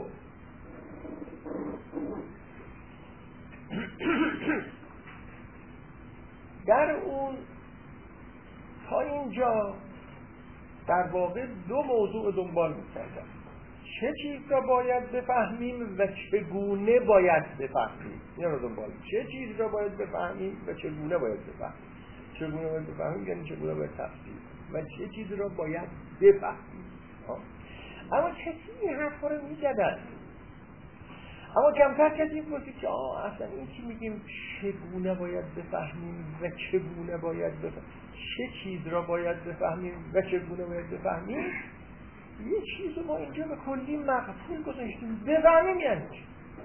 در اون تا اینجا در واقع دو موضوع دنبال می‌کردم: چه چیز را باید بفهمیم و چگونه باید بفهمیم. این رو دنبال چه چیز را باید بفهمیم و چگونه باید بفهمیم. چگونه باید بفهمیم یعنی چگونه باید تفسیر و چه چیز را باید بفهمیم. اما کسی این حرفا رو می‌زدن، اما کمتر کسی پرسید که آه اصلا این که میگیم چگونه باید بفهمیم و چگونه باید بفهمیم، چه چیز را باید بفهمیم و چگونه باید بفهمیم، یه چیز رو ما اینجا به کلی مقفول گذاشتیم. بفهمیم یعنی چی؟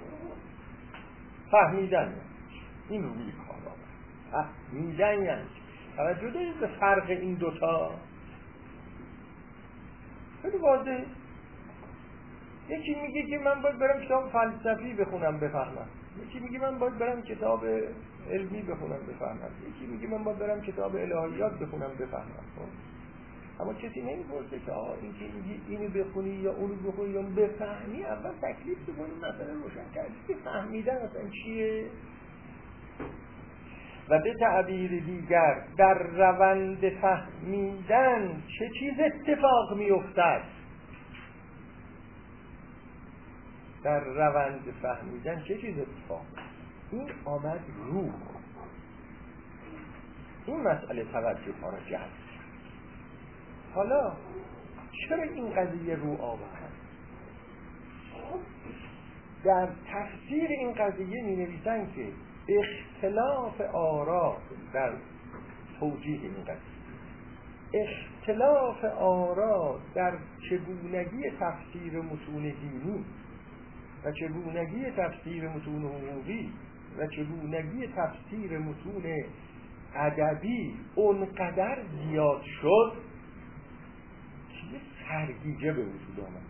فهمیدن این روی کار آمد. فهمیدن یعنی چی؟ توجه دارید به فرق این دوتا؟ خیلی واضحه. یکی میگه که من باید برم کتاب فلسفی بخونم بفهمم، یکی میگه من باید برم کتاب علمی بخونم بفهمم، یکی میگه من باید برم کتاب الهیات بخونم بفهمم. اما کسی نمی‌پرسه که آقا این که میگی اینو بخونی یا اونو بخونی یا بفهمی، اول تکلیف بکنی مثلا روشن کردی که فهمیدن اصلا چیه. و به تعبیر دیگر در روند فهمیدن چه چیز اتفاق میافتد؟ در روند فهمیدن چه چیز اتفاق؟ این آمد رو این مسئله توجه ها را جلب. حالا چرا این قضیه رو آورد؟ در تفسیر این قضیه می نویسن که اختلاف آرا در توجیه این قضیه، اختلاف آرا در چگونگی تفسیر متون دینی و چگونگی تفسیر متون حقوقی و چگونگی تفسیر متون ادبی اونقدر زیاد شد که سرگیجه به وجود آمد.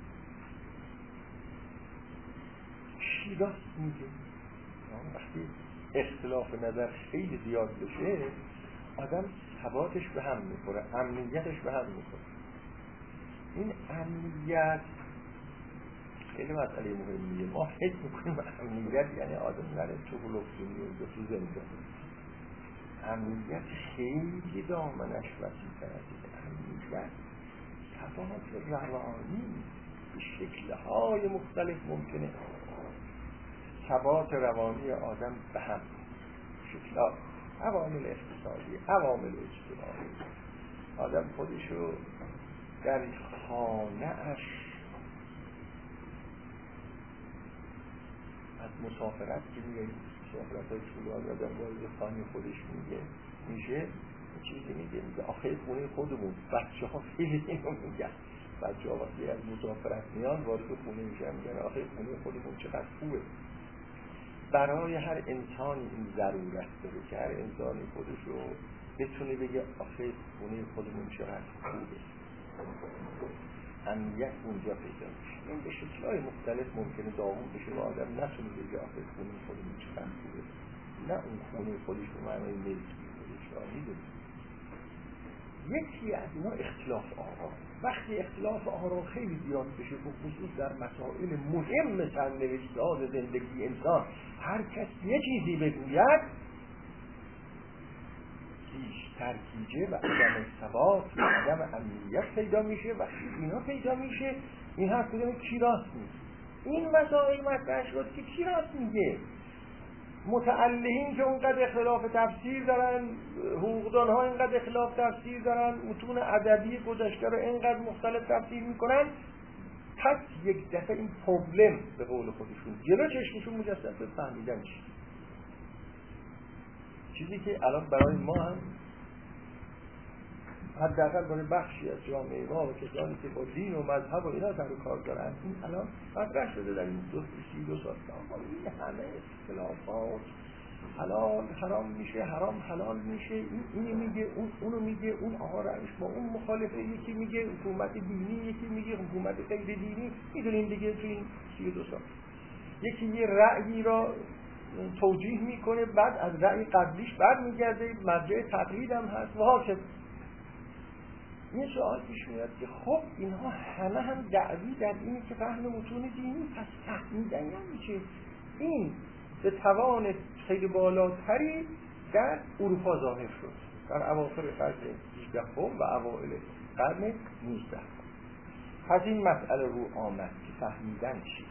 چی راست میگه؟ وقتی اختلاف نظر خیلی زیاد بشه آدم ثباتش به هم میخوره، امنیتش به هم میخوره. این امنیت خیلی مسئله مهمیه. ما فکر میکنیم امنیت یعنی آدم نره تو هلوکسونی و تو زندان. امنیت خیلی دامنش وسیع‌تر از این. امنیت ثبات روانی به شکل‌های مختلف ممکنه. ثبات روانی آدم به هم شکل‌ها، عوامل اقتصادی، عوامل اجتماعی. آدم خودشو در خانه‌اش از مسافرت که میگه مسافرت های طول آدم باید خانه خودش میگه میشه چیزی میگه میگه آخه خونه خودمون بچه ها خیلی اینو میگن بچه‌ها وقتی از مسافرت میان وارد خونه میشن میگن آخه خونه خودمون چقدر خوبه. برای هر انسانی این ضرورت داره که هر انسانی خودش رو بتونه بگه آخه خونه خودمون چقدر خوبه، امنیت اونجا پیدا میشه. این به شکل‌های مختلف ممکنه داغون بشه و آدم نتونه بگه آخه خونه خودمون چقدر خوبه. نه اون خونه خودش رو معنی ملکی خودش را میدونه. یکی از اینا اختلاف آرا. وقتی اختلاف آرا خیلی زیاد بشه و خصوص در مسائل مهم سرنوشت‌های زندگی انسان هر کس یه چیزی بگوید، هیچ ترکیجه و عدم ثبات و عدم امنیت پیدا میشه. وقتی اینا پیدا میشه این حرف بودن کی راست میگه. این مسائل مطرح شد که کی راست میگه. متعلهین که اونقدر اختلاف تفسیر دارن، حقوقدان ها اینقدر اختلاف تفسیر دارن، متون ادبی گذشته رو اینقدر مختلف تفسیر میکنن، پس یک دفعه این پروبلم به قول خودشون جلو چشمشون مجسم شد، فهمیدن چی. چیزی که الان برای ما هم حداقل برای بخشی از جامعه ما و کسانی که با دین و مذهب و اینا سر و کار دارن این الان مطرح شده در این دو سی دو سال این همه اختلافات حلال حرام میشه، حرام حلال میشه، این اینو میگه، اون اونو میگه، اون آقا رئیس با اون مخالفه، یکی میگه حکومت دینی، یکی میگه حکومت غیر دینی. میدونیم دیگه تو این سی و دو سال یکی یه رأیی را توجیه میکنه، بعد از رأی قبلیش برمیگرده، مرجع تقلید هم هست و ها. این سوال پیش میاد که خب اینها همه هم دعوی در اینه که فهم متون دینی، پس فهمیدن یعنی چه؟ این به توان خیلی بالاتری در اروپا ظاهر شد در اواخر قرن هجدهم و اوایل قرن نوزدهم. پس این مسئله رو آمد که فهمیدن چی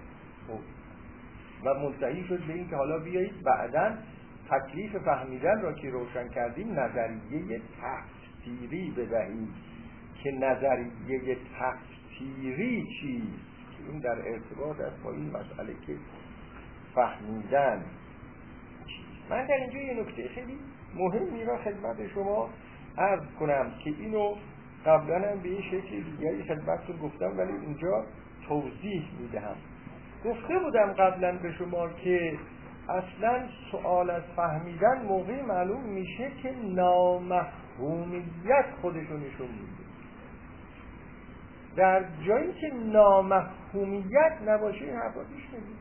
و منتهی شد به این که حالا بیایید بعداً تکلیف فهمیدن را که روشن کردیم نظریه تفسیری بدهیم که نظریه تفسیری چیست، که این در ارتباط است با این مسئله که فهمیدن چیست. من در اینجا یه نکته خیلی مهمی را خدمت شما عرض کنم که اینو قبلا هم به این شکل دیگری خدمتتون گفتم ولی اینجا توضیح میدهم. گفته بودم قبلا به شما که اصلا سوال از فهمیدن موقعی معلوم میشه که نامفهومیت خودشو نشون میده. در جایی که نامفهومیت نباشه این حرفا پیش نمیاد.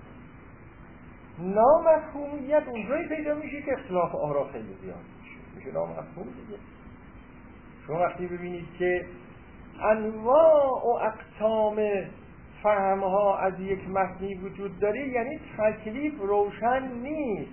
نامفهومیت اونجایی پیدا میشه که اختلاف آرا خیلی زیاد میشه، میشه نامفهوم دیگه. شما وقتی ببینید که انواع و اقسام فهمها از یک متنی وجود داره یعنی تکلیف روشن نیست.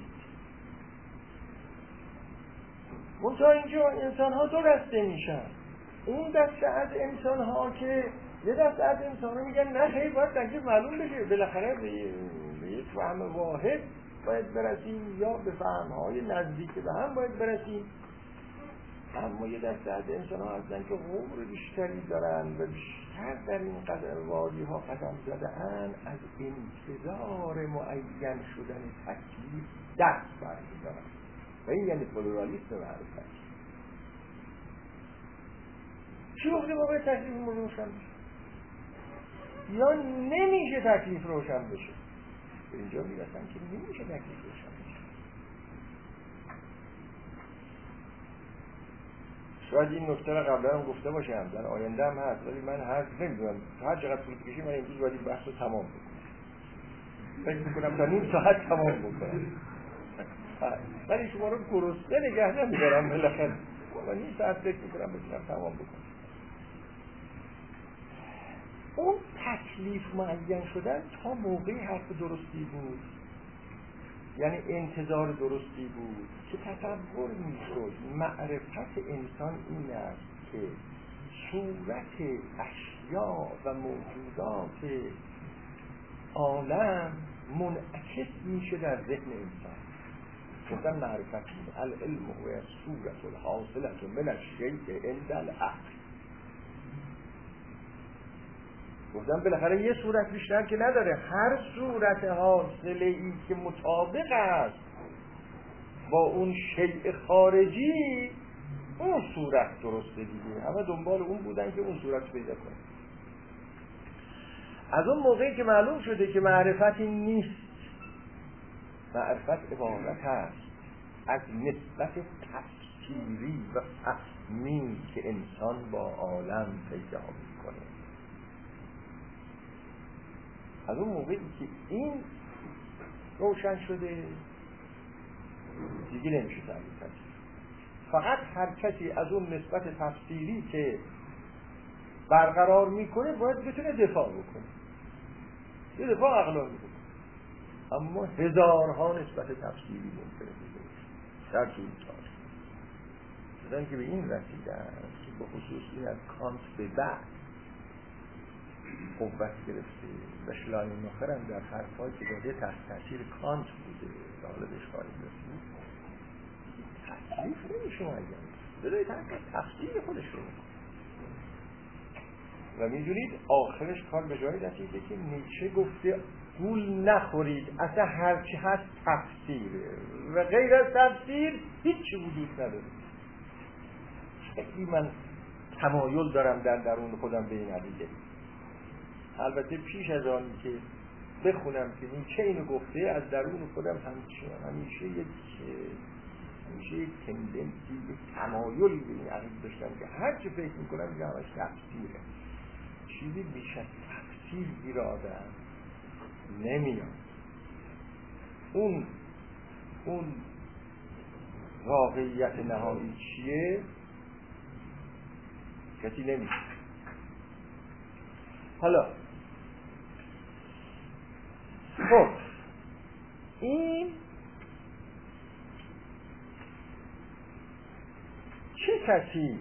منتها اینجا انسان ها دو دسته میشن. اون دسته از انسان ها که یه دسته از انسان ها میگن نه خیلی باید تکلیف معلوم بشه، بالاخره به یک فهم واحد باید برسیم یا به فهم های نزدیک به هم باید برسیم. اما یه دسته از انسان ها هستن که عمر بیشتری دارن و بیشتر در این قدرواری ها قدم زدن، از انتظار معین شدن تکلیف دست برمی‌دارن و این یعنی پلورالیسم معرفت. چی وقتی واقعی تکلیف روشن بشه یا نمیشه تکلیف روشن بشه؟ به اینجا میرسن که نمیشه تکلیف روشن بشه. شاید این نکته را قبلا هم گفته باشم، در آینده هم هست، ولی من هر نمیدونم هر چقدر طول بکشه من امروز باید این بحث رو تمام بکنم. فکر میکنم تا نیم ساعت تمام بکنم، ولی شما رو گرسنه نگه نمیدارم، بالاخره من نیم ساعت فکر میکنم بتونم تمام بکنم. اون تکلیف معین شدن تا موقعی حرف درستی بود، یعنی انتظار درستی بود که تصور میشد معرفت انسان این است که صورت اشیا و موجودات عالم منعکس میشه در ذهن انسان. گفتن معرفت العلم هو صورت الحاصلة من الشیء عند العقل. گفتم بالاخره یه صورت بیشتر که نداره، هر صورت حاصله ای که مطابق است با اون شیء خارجی اون صورت درسته دیگه، همه دنبال اون بودن که اون صورت پیدا کنه. از اون موقعی که معلوم شده که معرفتی نیست، معرفت عبارت هست از نسبت تفسیری و فهمی که انسان با عالم پیدا میکنه، از اون موقعی که این روشن شده دیگه نمیشه تعریف کرد. فقط هر کسی از اون نسبت تفسیری که برقرار میکنه باید بتونه دفاع بکنه، یه دفاع اقلانی بکنه، اما هزارها نسبت تفسیری ممکنه بکنه در طول تاریخ، چون که به این رسیدن که به خصوص این از کانت به بعد قوت گرفته و شلاینماخر هم در حرفایی که داده تحت تاثیر کانت بوده، حالا بهش خواهیم رسید، تکلیف نمیشه معین بذارید تحت تفسیر خودش رو میکنه. و میدونید آخرش کار به جایی رسیده که نیچه گفته گول نخورید، اصلا هرچی هست تفسیره و غیر از تفسیر هیچی وجود نداره. خیلی من تمایل دارم در درون خودم به این عقیده، البته پیش از آن که بخونم که نیچه اینو گفته از درون خودم همچنان همیشه یک همیشه یک تندنسی، یک تمایلی به این عقیده داشتم که هرچی فکر میکنم میگم همش تفسیره، چیزی بیش از تفسیر گیر آدم نمیاد. اون اون واقعیت نهایی چیه کسی نمیشه. حالا خب این چه کسی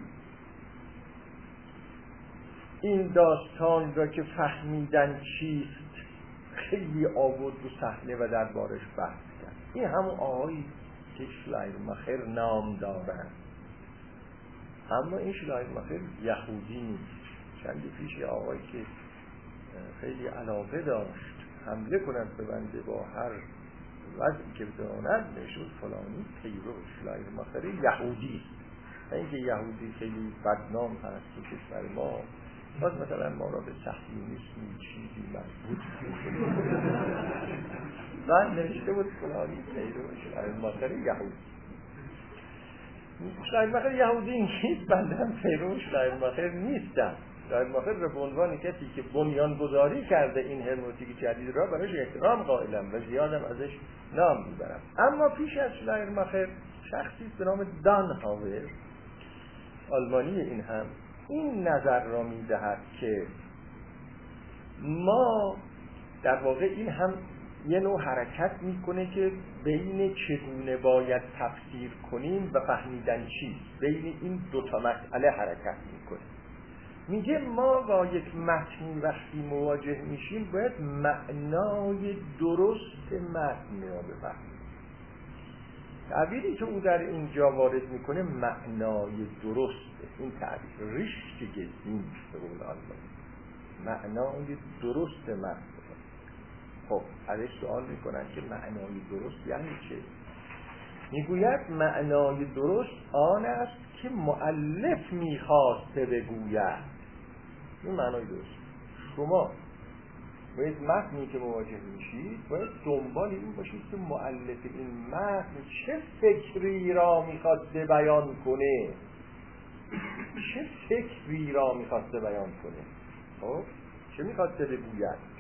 این داستان را که فهمیدن چیست خیلی آورد رو صحنه و دربارش بحث کرد؟ این همون آقایی که شلاینماخر نام دارن، اما این شلاینماخر یهودی نیست. چندی پیش آقایی که خیلی علاقه داشت حمله کنند به بنده با هر وضعی که بداند نشد فلانی پیرو شلاینماخر یهودی است. اینکه یهودی خیلی بدنام هست تو کشور ما، باز مثلا ما را به صهیونیسم چیزی مربوط من نوشته بود فلانی پیرو شلاینماخر یهودی. شلاینماخر یهودی نیست، بنده هم پیرو شلاینماخر نیستم. شلاینماخر را به عنوان کسی که بنیانگذاری کرده این هرمنوتیک جدید را براش احترام قائلم و زیادم ازش نام میبرم. اما پیش از شلاینماخر شخصی به نام دانهاور، آلمانی، این هم این نظر را میدهد که ما در واقع این هم یه نوع حرکت میکنه که بین چگونه باید تفسیر کنیم و فهمیدن چیست، بین این دوتا مسئله حرکت میکنه. میگه ما با یک متنی وقتی مواجه میشیم باید معنای درست متن را بفهمیم. تعبیری که او در اینجا وارد میکنه معنای درسته، این تعبیر ریشت گزین به قول آلمانی، معنای درست متن. خب ازش سوال میکنن که معنای درست یعنی چه؟ میگوید معنای درست آن است که مؤلف میخواسته بگوید. این معنای درست. شما باید متنی که مواجه میشید باید دنبال این باشید که مؤلف این متن چه فکری را میخواسته بیان کنه، چه فکری را میخواسته بیان کنه، خب چه میخواسته بگوید.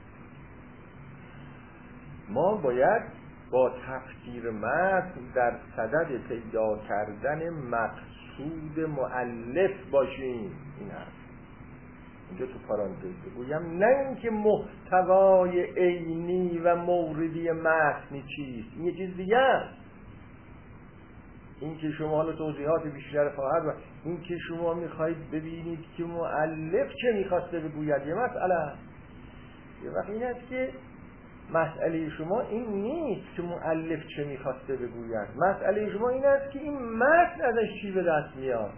ما باید با تفسیر متن در صدد پیدا کردن مقصود مؤلف باشیم. این هست اینجا تو پارانتز بگویم، نه اینکه محتوای عینی و موردی متن چیست، این یه چیز دیگه است. این که شما حالا توضیحات بیشتر خواهد و این که شما میخواهید ببینید که مؤلف چه میخواسته بگوید یه مسئله است. یه وقت این است که مسئله شما این نیست که مؤلف چه میخواسته بگوید، مسئله شما این است که این متن ازش چی به دست میاد.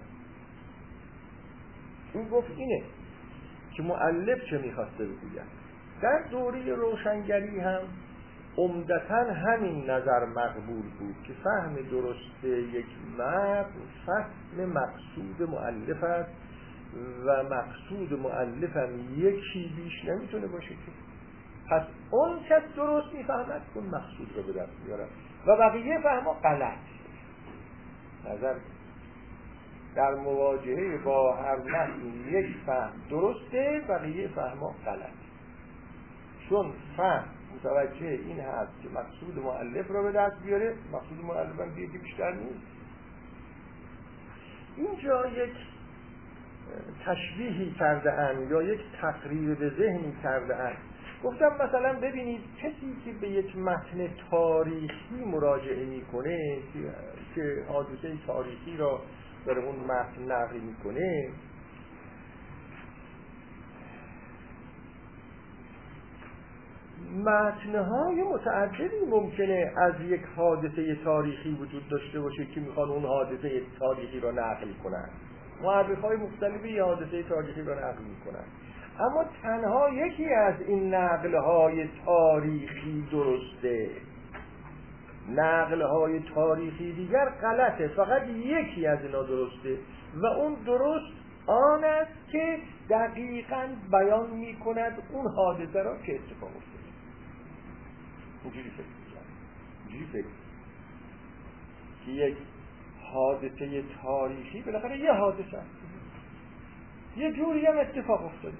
این گفت اینه که مؤلف چه میخواسته بگوید. در دوره روشنگری هم عمدتاً همین نظر مقبول بود که فهم درست یک متن فهم مقصود مؤلف است و مقصود مؤلف هم یکی بیش نمیتونه باشه که پس اون کس درست میفهمد اون مقصود رو به دست میاره و بقیه فهمها غلط. نظر در مواجهه با هر متن یک فهم درسته، بقیه فهمها غلط، چون فهم متوجه این هست که مقصود مؤلف رو به دست بیاره، مقصود مؤلف هم دیگه بیشتر نیست. اینجا یک تشبیهی کرده ام یا یک تقریر به ذهنی کرده ام. گفتم مثلا ببینید کسی که به یک متن تاریخی مراجعه میکنه که حادثه تاریخی را در اون متن نقل میکنه، متن‌های متعددی ممکنه از یک حادثه تاریخی وجود داشته باشه که میخوان اون حادثه تاریخی را نقل کنن. مورخ‌های مختلفی حادثه تاریخی را نقل میکنن، اما تنها یکی از این نقل‌های تاریخی درسته، نقل‌های تاریخی دیگر غلطه، فقط یکی از اینا درسته و اون درست آن است که دقیقاً بیان میکند اون حادثه را که اتفاق افتاده. اینجوری فکر می‌کنم، اینجوری فکر که یک حادثه تاریخی بالاخره یه حادثه است، یه جوری هم اتفاق افتاده.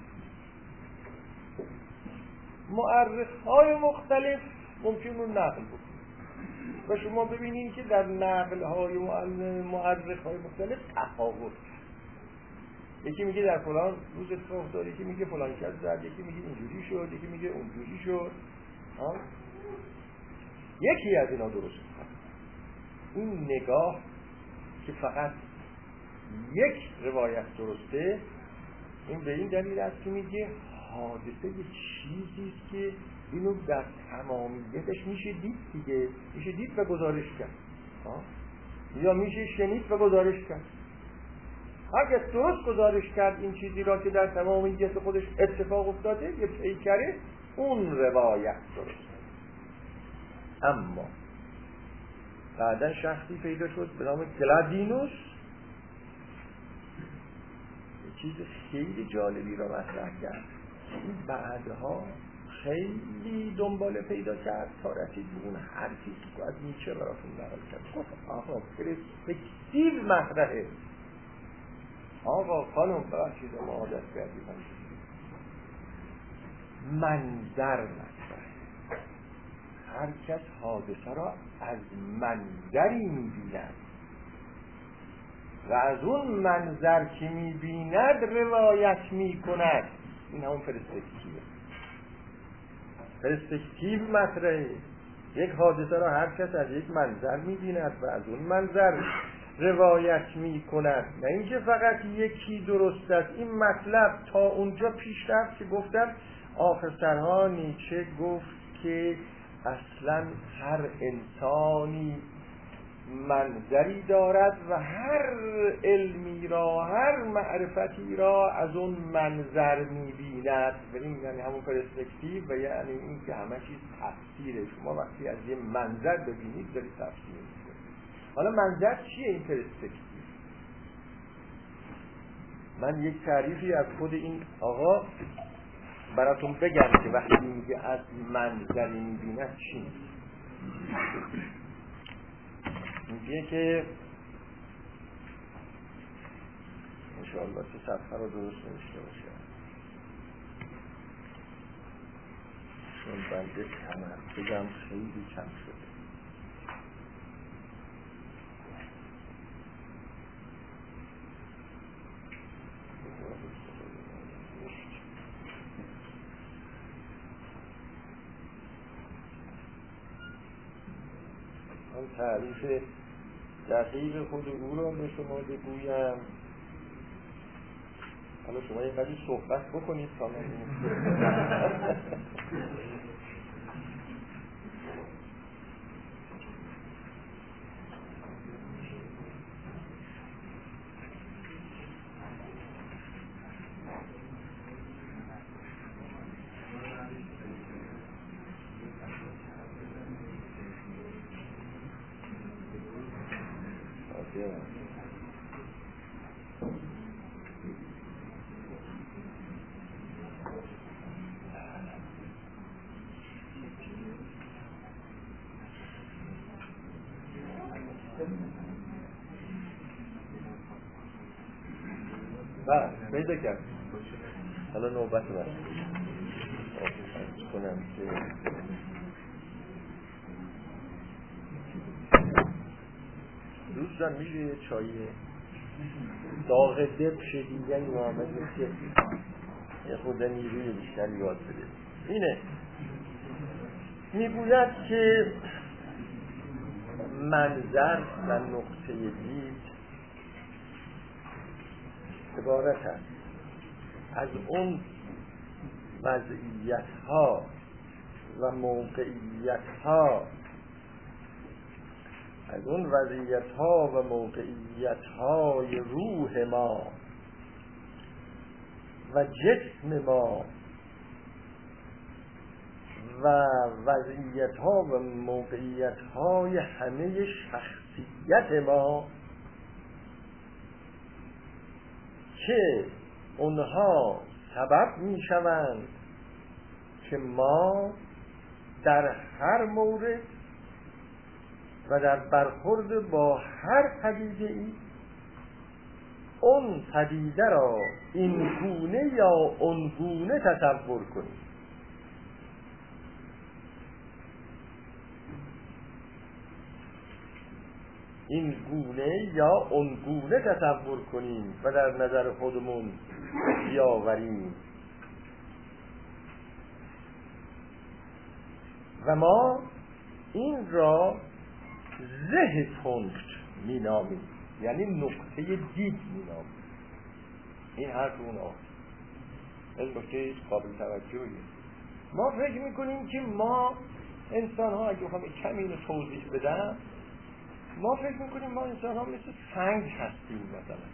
مؤرخ‌های مختلف ممکن اون نقل بکنن و شما ببینید که در نقل‌های مؤرخ‌های مختلف تفاوت، یکی میگه در فلان روز اتفاق افتاد، یکی میگه فلان کس زد، یکی میگه اینجوری شد، یکی میگه اونجوری شد. ها یکی از اینا درست. این نگاه که فقط یک روایت درسته، این به این دلیل است که میگه حادثه یه چیزی است که اینو در تمامیتش میشه دید دیگه، میشه دید و گزارش کرد، یا میشه شنید و گزارش کرد. اگر درست گزارش کرد این چیزی را که در تمامیت خودش اتفاق افتاده، یه پیکره، اون روایت درست. اما بعدن شخصی پیدا شد به نام گلادینوس، یه چیز خیلی جالبی را مطرح کرد. این بعدها خیلی دنباله پیدا کرد تا رسید به اون حرفی که از نیچه براتون نقل کرد. گفت آقا پرسپکتیو مطرحه، آقا خانم ببخشید ما عادت کردیم منظر مطرحه. هر کس حادثه را از منظری می‌بیند و از اون منظر که می‌بیند روایت می‌کند. این همون پرسپکتیوه. پرسپکتیو مطرحه. یک حادثه را هر کس از یک منظر می‌بیند و از اون منظر روایت می‌کند، نه اینکه فقط یکی درست است. این مطلب تا اونجا پیش رفت که گفتم آخر سرها نیچه گفت که اصلا هر انسانی منظری دارد و هر علمی را، هر معرفتی را از اون منظر می‌بیند و این یعنی همون پرسپکتیو و یعنی این که همه چیز تفسیره. شما وقتی از یه منظر ببینید دارید تفسیر می‌کنید. حالا منظر چیه این پرسپکتیو؟ من یک تعریفی از خود این آقا براتون بگم که وقتی میگه از منظری می‌بینه چی میگه که انشاءالله که صفحه رو درست نوشته باشه، چون بنده کمر بگم خیلی کم شده. من تعریف دقیق خود او را به شما بگویم. حالا شما یه قدری صحبت بکنید تا من بله پیدا کرد. حالا نوبت من کنم که دوستان میشه یه چایی داغ دب شدیدن محمد که یه خود نیروی بیشتری یاد بده. اینه میگوید که منظر و نقطه دید عبارت است از اون وضعیت ها و موقعیت ها از اون وضعیت ها و موقعیت های روح ما و جسم ما و وضعیت ها و موقعیت های همه شخصیت ما که اونها سبب می شوند که ما در هر مورد و در برخورد با هر پدیده ای اون پدیده را این گونه یا اون گونه تصور کنیم. این گونه یا اون گونه تصور کنیم و در نظر خودمون بیاوریم و ما این را زه پونکت می نامیم، یعنی نقطه دید می نامیم. این حرف اون آن این نقطه قابل توجهیه. ما فکر می کنیم که ما انسان ها، اگه بخوام کمی اینو توضیح بدم، ما فکر می کنیم ما انسان ها مثل سنگ هستیم مثلا،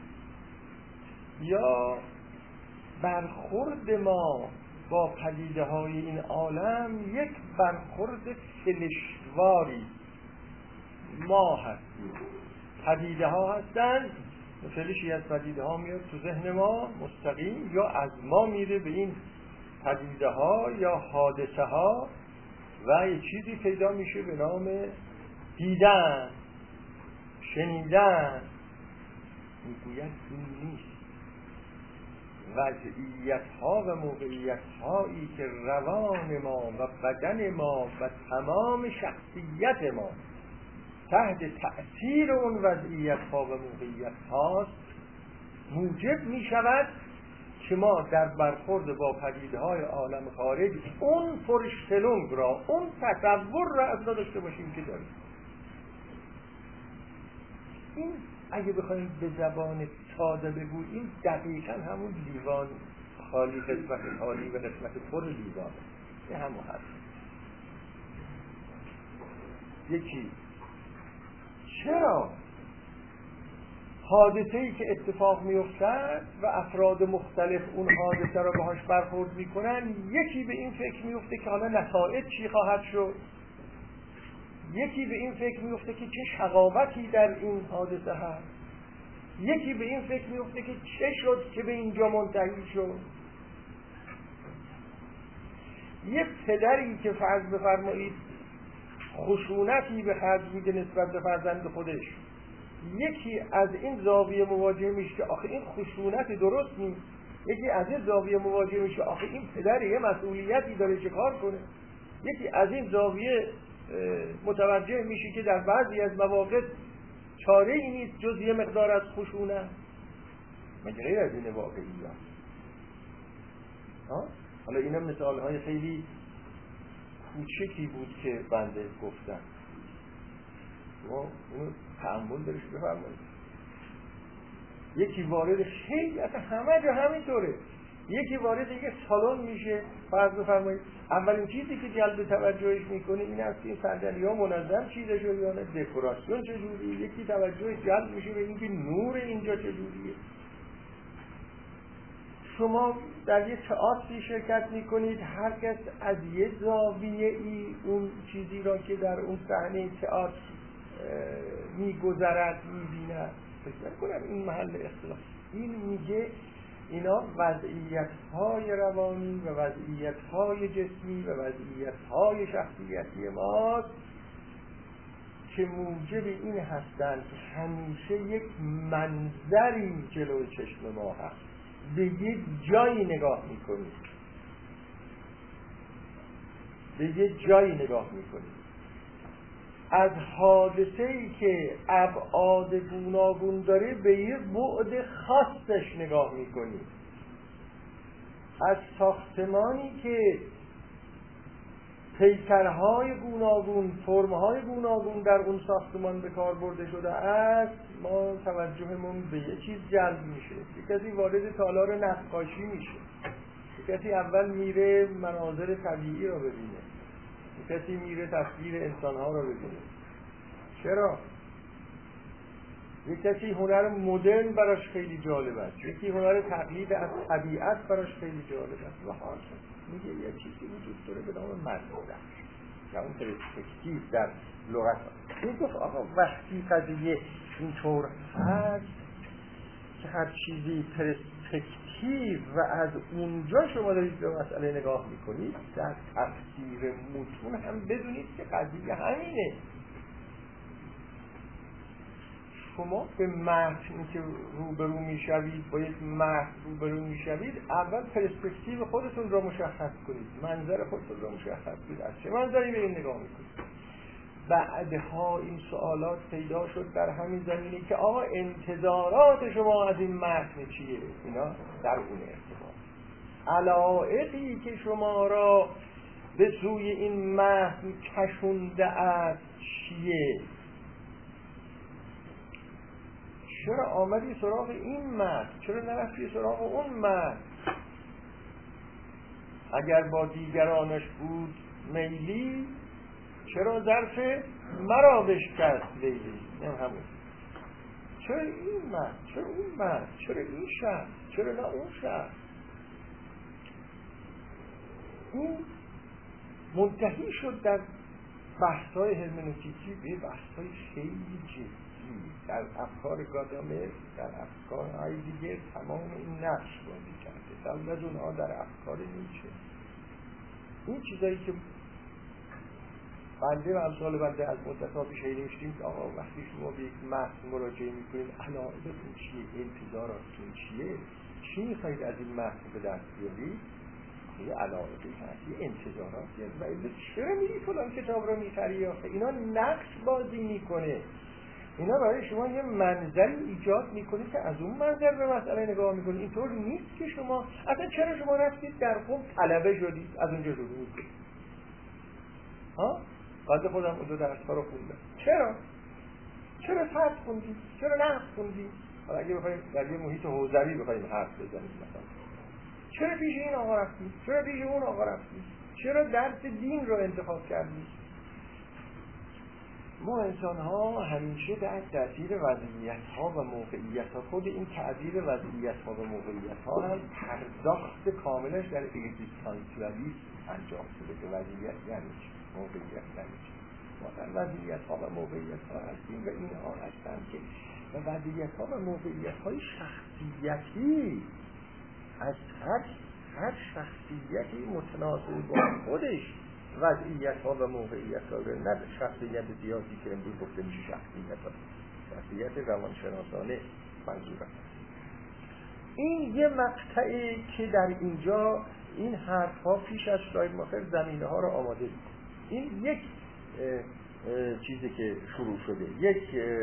یا برخورد ما با پدیده های این عالم یک برخورد فلشواری ما هستیم. پدیده ها هستن، فلشی از پدیده ها میاد تو ذهن ما مستقیم، یا از ما میره به این پدیده ها یا حادثه ها و یه چیزی پیدا میشه به نام دیدن، شنیدن. میگوید این نیست. وضعیت ها و موقعیت هایی که روان ما و بدن ما و تمام شخصیت ما تحت تأثیر اون وضعیت ها و موقعیت هاست، موجب می شود که ما در برخورد با پدیده های عالم خارج اون فرشتلونگ را، اون تصور را از داشته باشیم که داریم. این اگه بخوایم به زبان ساده بگوییم دقیقا همون لیوان خالی، قسمت خالی و قسمت پر لیوان، این همون هست. یکی چرا حادثه‌ای که اتفاق می‌افتد و افراد مختلف اون حادثه را باهاش برخورد می‌کنن، یکی به این فکر می‌افته که حالا نتایج چی خواهد شد، یکی به این فکر می‌افته که چه شقاوتی در این حادثه هست، یکی به این فکر می‌افته که چه شد که به اینجا منتهی شد. یه پدری که فرض بفرمایید خشونتی به خرج میده نسبت به فرزند خودش، یکی از این زاویه مواجه میشه که آخه این خشونت درست نیست، یکی از این زاویه مواجه میشه آخه این پدر یه مسئولیتی داره چه کار کنه، یکی از این زاویه متوجه میشه که در بعضی از مواقع چاره ای نیست جز یه مقدار از خشونت. مگه غیر از این واقعی ها؟ حالا اینا مثال های خیلی کوچکی بود که بنده گفتم، شما اونو تأمل درش بفرمایید. یکی وارد خیلی اصلا همه جا همینطوره، یکی وارد یک سالن میشه، فرض بفرمایید اولین چیزی که جلب توجهش میکنه این است که این صندلی‌ها منظم چیده شده یا نه، دکوراسیون چجوریه. یکی توجهش جلب میشه به اینکه نور اینجا چجوریه. شما در یه تئاتری شرکت میکنید، هر کس از یه زاویه ای اون چیزی را که در اون صحنه تئاتر میگذرد میبیند. فکر نکنم این محل اختلاف. این میگه اینا وضعیت‌های روانی و وضعیت‌های جسمی و وضعیت‌های شخصیتی ماست که موجب این هستند که همیشه یک منظری جلوی چشم ما هست. به یه جایی نگاه میکنید، به یه جایی نگاه میکنید. از حادثه‌ای که ابعاد گوناگون داره به یه بعد خاصش نگاه میکنید. از ساختمانی که پیکرهای گوناگون، فرمهای گوناگون در اون ساختمان به کار برده شده است، ما توجهمون به یه چیز جلب میشه. یک کسی وارد تالار نقاشی میشه، یک کسی اول میره مناظر طبیعی رو ببینه، یک کسی میره تصویر انسانها رو ببینه. چرا؟ یک کسی هنر مدرن براش خیلی جالب است، یکی هنر تقلید از طبیعت براش خیلی جالب است و حال میگه یه چیزی وجود داره به نام مزدوره یا اون پرسپکتیو در لغت. این گفت آقا وقتی قضیه اینطور هست که هر چیزی پرسپکتیو و از اونجا شما دارید به مسئله نگاه میکنید، در تفسیر متون هم بدونید که قضیه همینه. شما به متن که روبرو میشوید، با یک متن روبرو میشوید، اول پرسپکتیو خودتون را مشخص کنید، منظر خودتون را مشخص کنید، از چه منظری به این نگاه میکنید. بعدها این سوالات پیدا شد در همین زمینه که آقا انتظارات شما از این متن چیه؟ اینا در اون ارتباط علایقی که شما را به سوی این متن کشونده است چیه؟ چرا آمدی سراغ این متن؟ چرا نرفتی سراغ اون متن؟ اگر با دیگرانش بود میلی، چرا ظرف مرا بشکست لیلی؟ نه همون. چرا این متن؟ چرا اون متن؟ چرا این شهر؟ چرا نه اون شهر؟ این منتهی شد در بحث‌های هرمنوتیکی به بحث‌های خیلی جدی در افکار گادامر، در افکار هایدگر تمام این نقش بازی کرده. در از اونها در افکار نیچه. این چیزایی که بنده و امثال بنده از مدت‌ها پیش نوشتیم که آقا وقتی شما به یک متن مراجعه می‌کنید علایقتون چیه، انتظاراتتون چیه، چی می‌خواید از این متن به دست بیارید؟ یه علاقه‌ای هست، یه انتظاراتی هست. و اینجا چرا میری فلان کتاب رو میخری؟ آخه اینا نقش بازی میکنه، اینا برای شما یه منظری ایجاد میکنه که از اون منظر به مسئله نگاه میکنه. اینطور نیست که شما اصلا چرا شما رفتید در قم طلبه شدید از اونجا شروع میکنید؟ ها؟ قاعده خودم اون دو درس‌ها رو خوندم. چرا؟ چرا فرض خوندید؟ چرا نقد خوندید؟ حالا اگه بخوایم در یه محیط حوزوی بخوایم حرف بزنیم مثلا چرا پیش این آقا رفتید؟ چرا پیش اون آقا رفتید؟ چرا درس دین رو انتخاب کردید؟ ما انسان ها همیشه در تأثیر وضعیت ها و موقعیت ها، خود این تعبیر وضعیت ها و موقعیت ها هم پرداخت کاملش در اگزیستانسیالیسم انجام شده که وضعیت یعنی چی؟ موقعیت یعنی چی؟ ما در وضعیت ها و موقعیت ها هستیم و این ها هستن که و وضعیت ها و موقعیت های شخصیتی از هر هر شخصیتی متناسب با خودش وضعیت ها و موقعیت ها رو، نه شخصیت سیاسی که امروز گفته میشه شخصیت ها، شخصیت روانشناسانه منظورم. این یه مقطعی که در اینجا این حرف ها پیش از شتاینماخر زمینه ها رو آماده می‌کنه. این یک اه اه چیزی که شروع شده، یک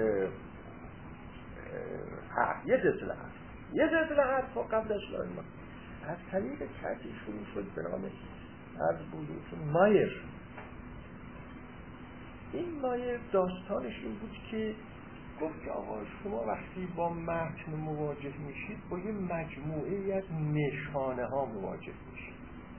حرف، یه سلسله حرف یه سلسله حرف ها قبل از شتاینماخر از طریق کسی شروع شد به نام از بودوتون مایر. این مایر داستانش این بود که گفت که آقا شما وقتی با متن مواجه میشید با یه مجموعه از نشانه ها مواجه میشید.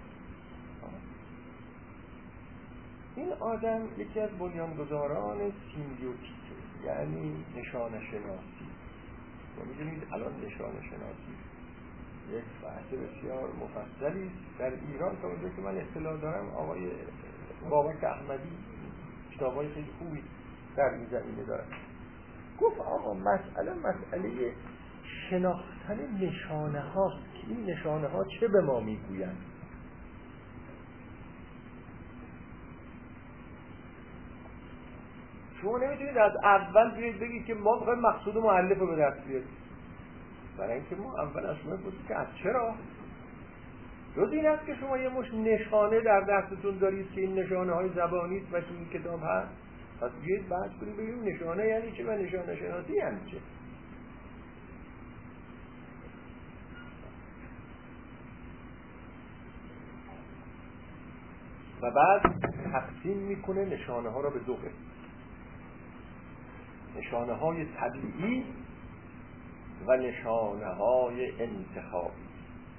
این آدم یکی از بنیانگذاران سیمیوتیکه، یعنی نشانه شناسی. و میدونید الان نشانه شناسی یک بحث بسیار مفصلی در ایران تا اونجا که من اطلاع دارم آقای بابک احمدی کتابای خیلی خوبی در این زمینه دارن. گفت آقا مسئله مسئله شناختن نشانه هاست که این نشانه ها چه به ما میگویند. شما نمیتونید از اول بیاید بگید که ما میخوایم مقصود مؤلف رو به دست بیاریم. برای اینکه ما اول از شما بودیم که از چرا جز این است که شما یه مش نشانه در دستتون دارید که این نشانه های زبانی است و که این کتاب هست. پس بیایید بحث کنیم ببینیم نشانه یعنی چه و نشانه شناسی یعنی چه. و بعد تقسیم میکنه نشانه ها را به دو قسم: نشانه های طبیعی و نشانه های انتخابی.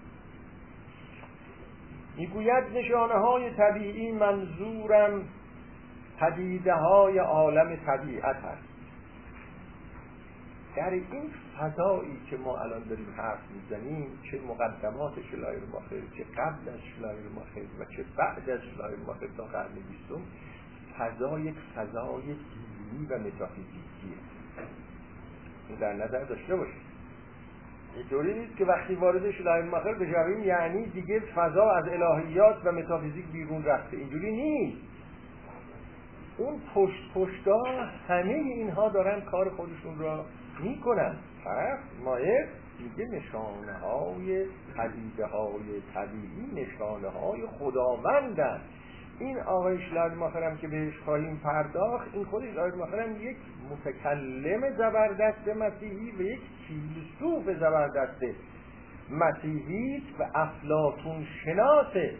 میگوید نشانه های طبیعی منظورم پدیده های عالم طبیعت هست. در این فضایی که ما الان داریم حرف میزنیم، چه مقدمات شلای ماخر، چه قبل از شلای ماخر و چه بعد از شلای ماخر تا قرن بیستم، فضا یک فضای دینی و متافیزیکیه. این در نظر داشته باشید. اینطوری نیست که وقتی وارد شلای ماخر بشویم یعنی دیگه فضا از الهیات و متافیزیک بیرون رفته. اینجوری نیست. اون پشت پشتا همه اینها دارن کار خودشون را میکنن. طرف مایر میگه نشانه های پدیده های طبیعی نشانه های خداوندن. این آقای شلایماخر که بهش خواهیم پرداخت، این خودش شلایماخر یک متکلم زبردست مسیحی و یک فیلسوف زبردست مسیحی و افلاطون شناسه.